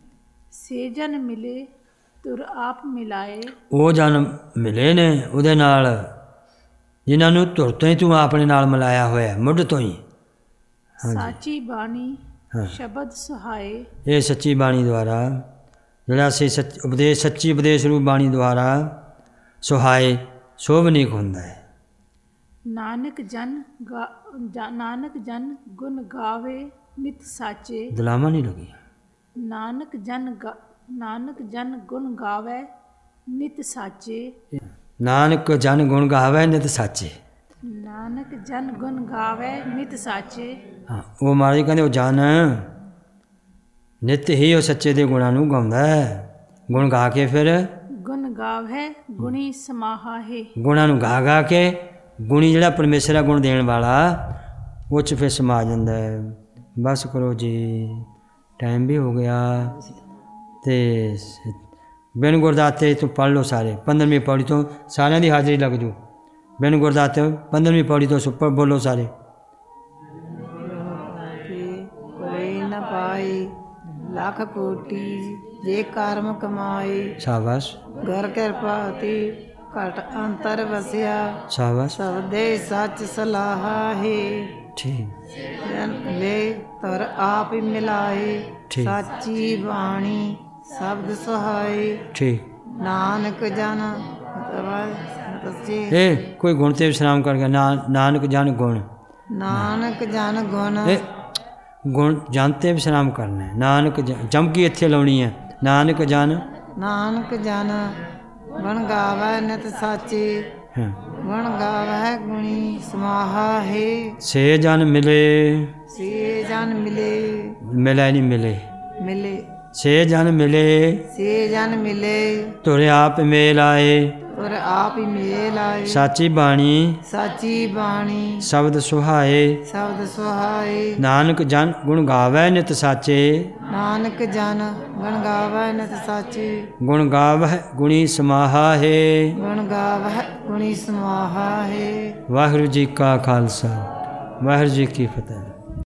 ਸੇਜਨ ਮਿਲੇ ਤੁਰ ਆਪ ਮਿਲਾਏ। ਉਹ ਜਨ ਮਿਲੇ ਨੇ ਉਹਦੇ ਨਾਲ ਜਿਨ੍ਹਾਂ ਨੂੰ ਧੁਰ ਤੋਂ ਹੀ ਤੂੰ ਆਪਣੇ ਨਾਲ ਮਿਲਾਇਆ ਹੋਇਆ, ਮੁੱਢ ਤੋਂ ਹੀ। ਸਾਚੀ ਬਾਣੀ ਸ਼ਬਦ ਸੁਹਾਏ। ਇਹ ਸੱਚੀ ਬਾਣੀ ਦੁਆਰਾ ਜਿਹੜਾ ਅਸੀਂ ਸੱਚ ਉਪਦੇਸ਼ ਸੱਚੀ ਉਪਦੇਸ਼ ਰੂਪ ਬਾਣੀ ਦੁਆਰਾ ਸੁਹਾਏ ਸ਼ੋਭਨੀਕ ਹੁੰਦਾ ਹੈ। ਨਾਨਕ ਜਨ ਨਾਨਕ ਜਨ ਗੁਣ ਗਾਵੇ ਨਿਤ ਸਾਚੇ। ਦਲਾਮਾ ਨਹੀਂ ਲੱਗੀ। ਨਾਨਕ ਜਨ ਨਾਨਕ ਜਨ ਗੁਣ ਗਾਵੇ ਨਿਤ ਸਾਚੇ। ਨਾਨਕ ਜਨ ਗੁਣ ਗਾਵੇ ਨਿਤ ਸਾਚੇ। ਨਾਨਕ ਜਨ ਗੁਣ ਗਾਵੇ ਨਿਤ ਸਾਚੇ। ਹਾਂ ਉਹ ਮਹਾਰਾਜ ਕਹਿੰਦੇ ਉਹ ਜਨ ਨਿਤ ਹੀ ਉਹ ਸੱਚੇ ਦੇ ਗੁਣਾਂ ਨੂੰ ਗਾਉਂਦਾ ਹੈ। ਗੁਣ ਗਾ ਕੇ ਫਿਰ ਗੁਣ ਗਾਵੇ ਗੁਣੀ ਸਮਾਹਾ ਹੈ। ਗੁਣਾਂ ਨੂੰ ਗਾ ਗਾ ਕੇ ਗੁਣੀ ਜਿਹੜਾ ਪਰਮੇਸ਼ਰ ਦਾ ਗੁਣ ਦੇਣ ਵਾਲਾ ਉਹ 'ਚ ਫਿਰ ਸਮਾ ਜਾਂਦਾ ਹੈ। ਬਸ ਕਰੋ ਜੀ, ਟਾਈਮ ਵੀ ਹੋ ਗਿਆ। ਤੇ ਬਿਨ ਗੁਰਦਾਤੇ ਤੋਂ ਪੜ੍ਹ ਲਓ ਸਾਰੇ। ਪੰਦਰਵੀਂ ਪੌੜੀ ਤੋਂ ਸਾਰਿਆਂ ਦੀ ਹਾਜ਼ਰੀ ਲੱਗ ਜੂ। ਬਿਨ ਗੁਰਦਾਤੇ ਪੰਦਰਵੀਂ ਪੌੜੀ ਤੋਂ ਸੁਪਰ ਬੋਲੋ ਸਾਰੇ। ਕੋਈ ਨਾ ਪਾਈ ਲੱਖ ਕੋਟੀ ਜੇ ਕਰਮ ਕਮਾਏ। ਸ਼ਾਬਾਸ਼। ਘਰ ਕਿਰਪਾ ਤੇ ਘਟ ਅੰਤਰ ਵਸਿਆ। ਸ਼ਾਬਾਸ਼। ਸਭ ਦੇ ਸੱਚ ਸਲਾਹਾ ਹੈ। ਠੀਕ। ਲੈ ਤਰ ਆਪ ਹੀ ਮਿਲਾਏ। ਸਾਚੀ ਬਾਣੀ ਸ਼ਬਦ ਸੁਹਾਏ। ਠੀਕ। ਨਾਨਕ ਜਨ ਇਹ ਕੋਈ ਗੁਣ ਤੇ ਵਿਸ਼ਰਾਮ ਕਰ ਗਿਆ। ਨਾ ਨਾਨਕ ਜਨ ਗੁਣ ਨਾਨਕ ਜਨ ਗੁਣ ਇਹ ਗੁਣ ਜਨ 'ਤੇ ਵਿਸਰਾਮ ਕਰਨਾ ਹੈ। ਨਾਨਕ ਜਨ ਚਮਕੀ ਇੱਥੇ ਲਾਉਣੀ ਹੈ। ਨਾਨਕ ਜਨ ਨਾਨਕ ਜਨ ਗੁਣ ਗਾਵੈ ਨਿਤ ਸਾਚੀ ਹਾਂ। ਗੁਣ ਗਾਵੈ ਗੁਣੀ ਸਮਾਹਾ ਹੈ ਸੇ ਜਨ ਮਿਲੇ ਸੇ ਜਨ ਮਿਲੇ ਮਿਲੇ ਨਹੀਂ ਮਿਲੇ ਮਿਲੇ ਸੇ ਜਨ ਮਿਲੇ ਸੇ ਜਨ ਮਿਲੇ ਤੁਰ ਆਪ ਮੇਲ ਆਏ ਤੁਰ ਆਪ ਹੀ ਮੇਲ ਆਏ ਸਾਚੀ ਬਾਣੀ ਸਾਚੀ ਬਾਣੀ ਸ਼ਬਦ ਸੁਹਾਏ ਸ਼ਬਦ ਸੁਹਾਏ ਨਾਨਕ ਜਨ ਗੁਣ ਗਾਵੈ ਨਿਤ ਸਾਚੇ ਨਾਨਕ ਜਨ ਗੁਣ ਗਾਵੈ ਨਿਤ ਸਾਚੇ ਗੁਣ ਗਾਵਹਿ ਗੁਣੀ ਸਮਾਹਾ ਹੈ। ਗੁਣ ਗਾਵੈ ਗੁਣੀ ਸਮਾਹਾ ਹੈ। ਵਾਹਿਗੁਰੂ ਜੀ ਕਾ ਖਾਲਸਾ ਵਾਹਿਗੁਰੂ ਜੀ ਕੀ ਫਤਿਹ।